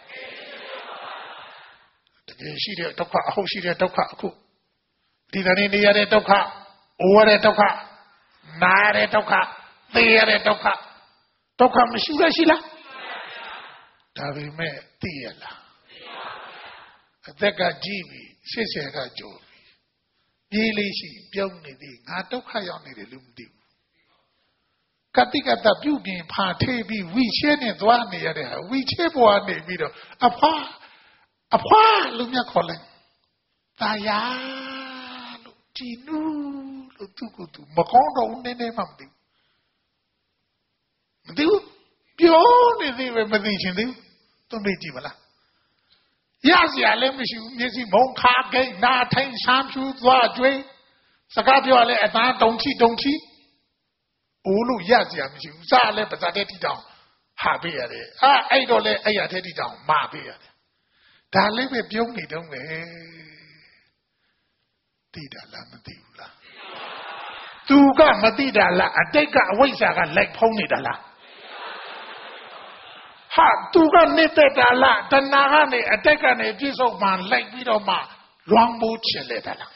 တကယ်ရှိတဲ့ဒုက္ခအဟုတ်ရှိတဲ့ဒုက္ခအခုဒီကနေ့နေရတဲ့ဒုက္ခအိုရတဲ့ဒုက္ခနာရတဲ့ဒုက္ခသိရတဲ့ဒုက္ခဒုက္ခမရှိလားရှိလားဒါပေမဲ့သိရလားအသက်ကကြီးပြီ80ကကျော်ပြီပြေးလေးရှိပြုံးနေသည်ငါဒုက္ခရောက်နေတယ်လို့မသိဘူးကတိကတပြုပြင်ဖာထေးပြီးဝီချဲနဲ့သွားနေရတဲ့ဟာဝီချဲဘွားနေပြီးတော့အဖွာလူမြတ်ခေါ်လိုက်ตายာလို့ကြည်နူးလို့သူကသူမကောင်းတော့နည်းနည်းမှမသိဘူးပြောနေသေးပဲမသိချင်သေးဘူးသူမေ့ကြည့်မလားရစရာလည်းမရှိဘူးမျက်စိမုံခါကိန်းနာထိုင်ဆမ်းဖြူသွားကျွေးစကားပြောလဲအသားတုံချီအိုးလို့ရစရာမရှိဘူးစားလဲပါဇာတဲ့တိတောင်ဟာပေးရတယ်အဲ့တော့လဲအဲ့ရတဲ့တိတောင်မာပေးရတယ်ဒါလေးပဲပြုံးနေတော့မယ်သိတာလားမသိဘူးလားသူကမသိတာလားအတိတ်ကအဝိဇ္ဇာကလိုက်ဖုံးနေတာလားဟာသူကနေတဲ့တာလားတဏှာကနေအတိတ်ကနေပြည့်စုံမှလိုက်ပြီးတော့မှလွမ်းမိုးချင်လေတာလား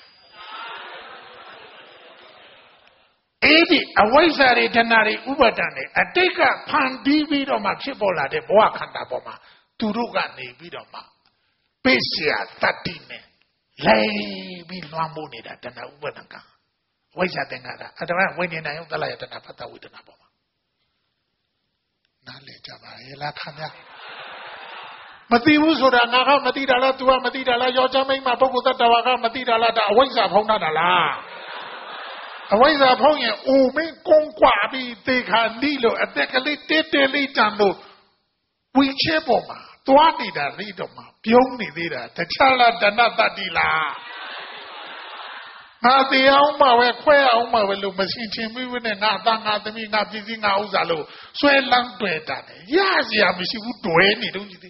အဲ့ဒီအဝိဇ္ဇာတွေတဏှာတွေဥပါဒံတွေအတိတ်ကဖန်တီးပြီးတော့မှဖြစ်ပေါ်လာတဲ့ဘဝခန္ဓာပေါ်မှာသူတို့ကနေပြီးတော့မှပိစ္ဆယတတ္တိနဲ့လိုက်ပြီးလွှမ်းမိုးနေတာတဏှာဥပါဒံကဝိဇ္ဇာသင်္ခါရအတ္တဝိညာဉ်ယုတ်တလယတဏှာဖတ်တာဝေဒနာပေါ်မှာနားလည်ကြပါရဲ့လားခင်ဗျာမသိဘူးဆိုတာငါကမသိတာလား तू ကမသိတာလားယောက်ျားမိန်းမပုဂ္ဂိုလ်တ attva ကမသိတာလားဒါအဝိဇ္ဇာဖုံးတာလားအဝိဇ္ဇာဖုံးရင်အိုမင်းကုန်းကွာပြီးသေခါနီးလို့အသက်ကလေးတဲတဲလေးတန်လို့ဝီချဲပေါ်မှာသွားနေတာလေးတော့မှပြုံးနေသေးတာတခြားလားတဏ္ဍတတ္တိလားငါသေးအောင်မှပဲခွဲအောင်မှပဲလို့မရှင်းချင်းမိဘူးနဲ့ငါသားငါသမီးငါပြည်စည်းငါဥစ္စာလို့ဆွဲလန်းတွေ့တာတယ်ရစရာမရှိဘူးတွဲနေတော့ကြည့်သေး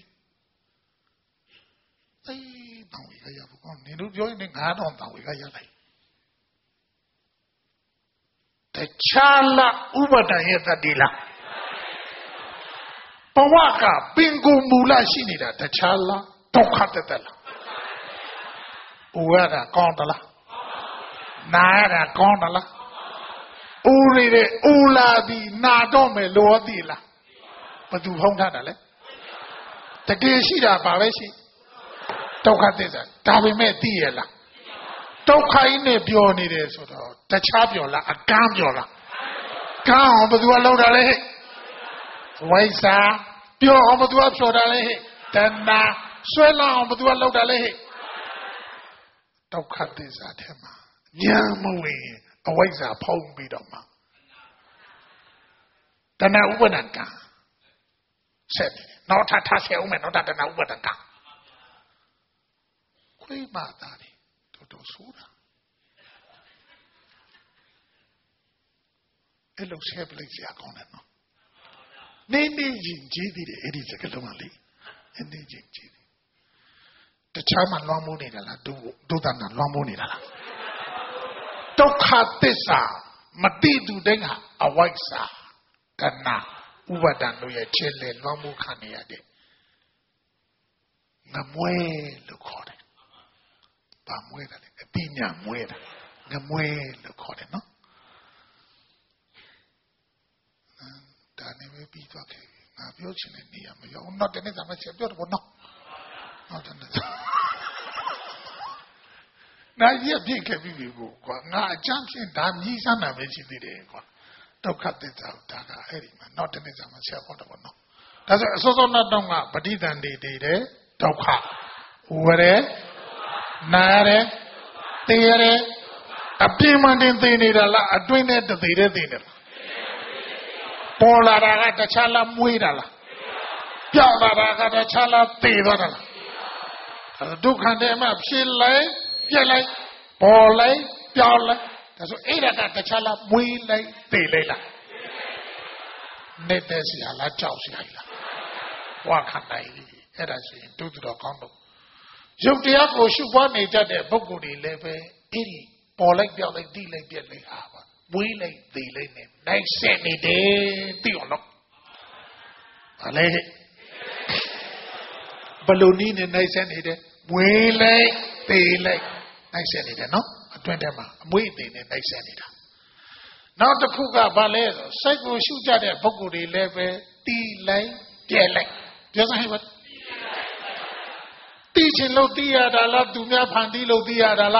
အေးတောင်းဝေကရဘူးကောနင်တို့ပြောရင်ငါတော့တောင်းဝေကရလိုက်တခြားလားဥပဒံရဲ့တတ္တိလားဘဝကပင်ကိုမူလရှိနေတာတခြားလားဒုက္ခတတ္တလား Uada condala. Nada condala. Uride uladi nadome loadila. But do home handle. The Geshida Bareshi. Tokatesa. Tabime diela. Tokaine Bioni de Soto. The Chabiola, a Gambiola. Gam, but you are loaded. Waisa. Pure, but you are loaded. Then swell, but you are loaded. Tokatesa Tema. Yamaway. A waisa pong bidoma. Then I open and go. Said, not a task, woman, not at an open and go. Quay Madari to do Sura. It looks heavily Yaconano. Name Jidi, it is a Kalumali, and the Jidi. The Chairman Lomonidala do than a Lomonidala. Tokatesa, Madidu Denga, a white sa, Gana, Ubadan, Luya Chile, Lomu Kaniade. Namue Lucode. Bamueda, Pina Mueda, Namue Lucode, no? Danny may be talking. Now, you're not in it, I'm a beautiful, no. Not in it. Now, you're being a baby. Now, junction, damn, he's an amazing day. Don't cut this out, Daga, not in it, I'm a self, no. That's so not done, but he than they did, don't cut. Where, Nare, Tere, a payment in the needle, a doing it to the dinner. Pola Raga Chala Muidala, Piala Raga Chala Tidala. Dukandema, she lay. Yelay, Polay, Piala, that's what Ada Chala, Muilay, Delela. Netesia, La Chausia. Wakanai, Edasi, do the condo. Jutiaco, Shuban, a Bogudi, Leve, Iri, Polay, Piala, Delay, Delay, Hava, Muilay, Delay, nice semi day, Diolo. Ale Balloonine, nice any day, Muilay, Delay. I said it, no? I went them waiting and I said it. Now the Kuga Ballet, Sego shoot at a Boguri level, delay, delay. Just I have it. Teaching Lodia Dala, Dumia Pandilo Diadala.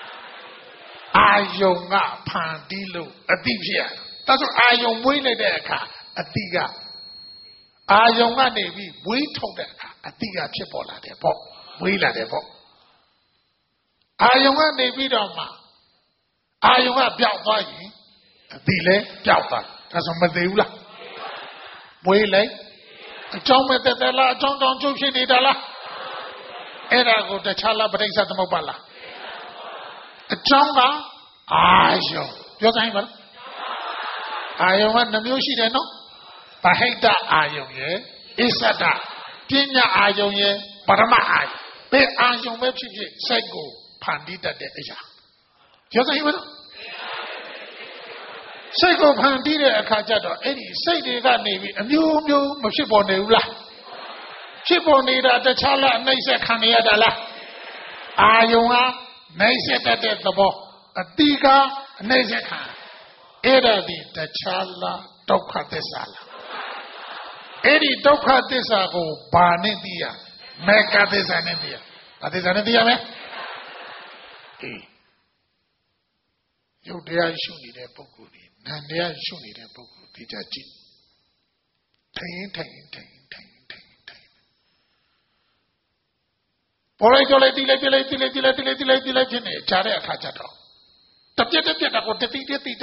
Ayonga Pandilo, a deep. That's what Ayon Wille Deka, a diga. Ayonga Navy, we told that a diga chipola de pop, Willa de pop. Ayonga Nevidoma. Ayonga Biawai. Dile Biawai. That's a Madeula. Wele. A John with the Della, John Don Jushi Della. Era go the Chala Brings at the Mobala. A Jonga. Ayo. You're saying what? Ayonga Namushi Deno. Baheda Ayonye. Isada. Pina Ayonye. Parama Ay. Be Ayon Webchi. Sego. Pandita de Asia. You say what? Sego Pandita Kajado, any say they got navy, a new Mashibonula. Chibonida, the Chala, Nasa Kaniadala. Ayunga, Nasa at the ball. A Diga, Nasa. Era the Chala, Doka Desala. Any Doka Desago, Barnidia, Mega Desanidia. That is an idea. You dare shoot it a Bogudi, and dare shoot it a Bogudi, Jaji. Tain. Porajola, Jare Kajato. The Pieta got the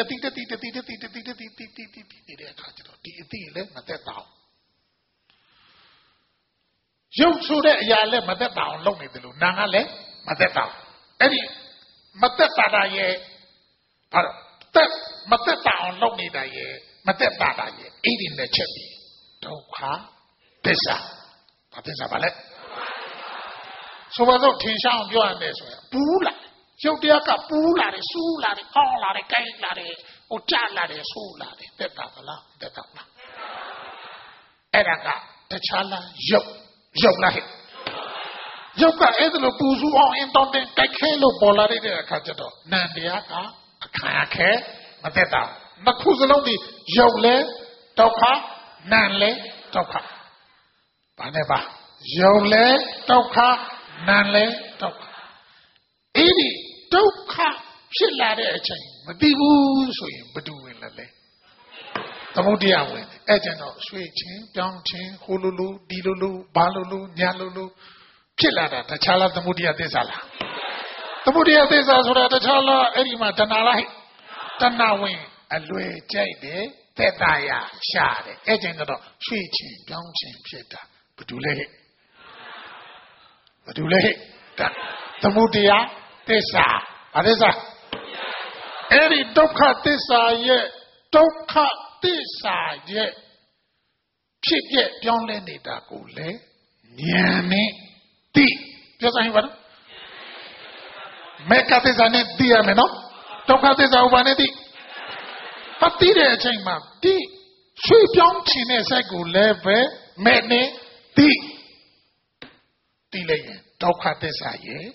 You should Yale Madame, Lonely the Lunale, Madame. Any Matata ye, Matata on Lonely ye, Matata ye, eating the chili. Doka, Tessa, Patessa Ballet. So was not Tinsha on your and this way. Pula, Jotiaka, Pula, Sula, Kola, Kaila, Ochala, Sula, the Tatala, the Tata. Eraka, the Chala, Jok like it. ရုပ်ကအဲ့ဒါလိုပူစုအောင်အင်းတောင်းတင်ကြိုက်ခဲလို့ပေါ်လာတဲ့အခါကျတော့နံတရားကအခါခဲမသက်တာနှစ်ခုစလုံးဒီရုပ်လဲဒုက္ခနံလဲဒုက္ခဘာနဲ့ပါရုပ်လဲဒုက္ခနံလဲဒုက္ခအဲ့ဒီဒုက္ခဖြစ်လာတဲ့အချိန်မသိဘူးဆိုရင်ဘယ်သူဝင်လဲသမုဒိယဝင်အဲ့ကျတော့ရွှေချင်းပြောင်းချင်းဟိုလိုလိုဒီလိုလိုဘာလိုလိုညာလိုလိုဖြစ်လာတာတခြားလားသမုဒိယသစ္စာလားသမုဒိယသစ္စာဆိုတာတခြားလားအဲ့ဒီမှာတဏှာလားတဏှာဝင်အလွယ်ကြိုက်တယ်သက်သာရရှာတယ်အဲ့ကျတော့ရွှေချင်းပြောင်းချင်းဖြစ်တာဘယ်သူလဲဘယ်သူလဲသမုဒိယသစ္စာဘာသစ္စာအဲ့ဒီဒုက္ခသစ္စာရဲ့ဒုက္ခသစ္စာရဲ့ဖြစ်ပြပြောင်းလဲနေတာကိုလေဉာဏ်နဲ့သိပြောစမ်းပါတော့မေကသစ္စာနဲ့သိရမယ်နော်ဒုက္ခသစ္စာဥပါနဲ့သိအသိတဲ့အချိန်မှာဒီရွှေ့ပြောင်းခြင်းတဲ့စိတ်ကိုလည်းပဲမဲ့နဲ့သိလိုက်ရင်ဒုက္ခသစ္စာရဲ့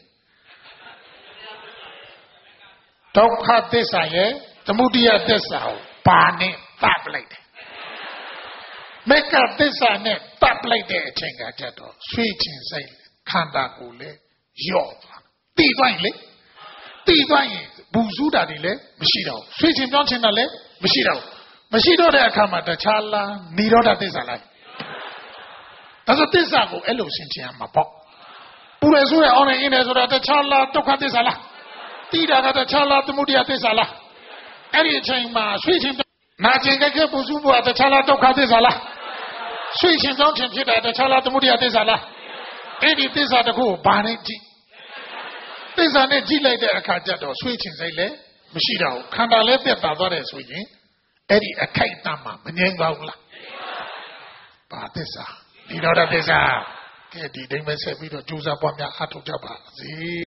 ဒုက္ခသစ္စာရဲ့သမုဒိယသစ္စာကိုဘာနဲ့တပ်လိုက်တယ်မေကသစ္စာနဲ့တပ်လိုက်တဲ့အချိန်ကကြတော့ရွှေ့ခြင်းစိတ်ခန္ဓာကိုယ်လည်းယော့သွားတည်သွားရင်လေတည်သွားရင်ဘူးစုတာတွေလည်းမရှိတော့ရွှေ့ခြင်းပြောင်းခြင်းတာလည်းမရှိတော့မရှိတော့တဲ့အခါမှာတခြားလားនិရောဓသစ္စာလားဒါဆိုသစ္စာကိုအဲ့လိုရှင်းချင်ရမှာပေါ့ပူရဆိုးရအောင်နေအင်းနေဆိုတာတခြားလားဒုက္ခသစ္စာလားတိတာကတခြားလားသမုဒိယသစ္စာလားအဲ့ဒီအချိန်မှာရွှေ့ခြင်းနာကျင်ကြက်ပူစုဖို့တခြားလားဒုက္ခသစ္စာလားရွှေ့ခြင်းကြောင့်ဖြစ်တာတခြားလားသမုဒိယသစ္စာလားအဲ့ဒီသစ္စာတခုကိုဘာနဲ့ကြည့်သစ္စာနဲ့ကြည့်လိုက်တဲ့အခါကျတော့ရွှေ့ခြင်းစိတ်လည်းမရှိတော့ဘူးခန္ဓာလည်းသက်သာသွားတယ်ဆိုရင်အဲ့ဒီအခိုက်အတန့်မှာမငြိမ်ပါဘူးလားဘာသစ္စာនិရောဓသစ္စာကဲဒီတိုင်းပဲဆက်ပြီးတော့ကြိုးစားပွားများအားထုတ်ကြပါစေ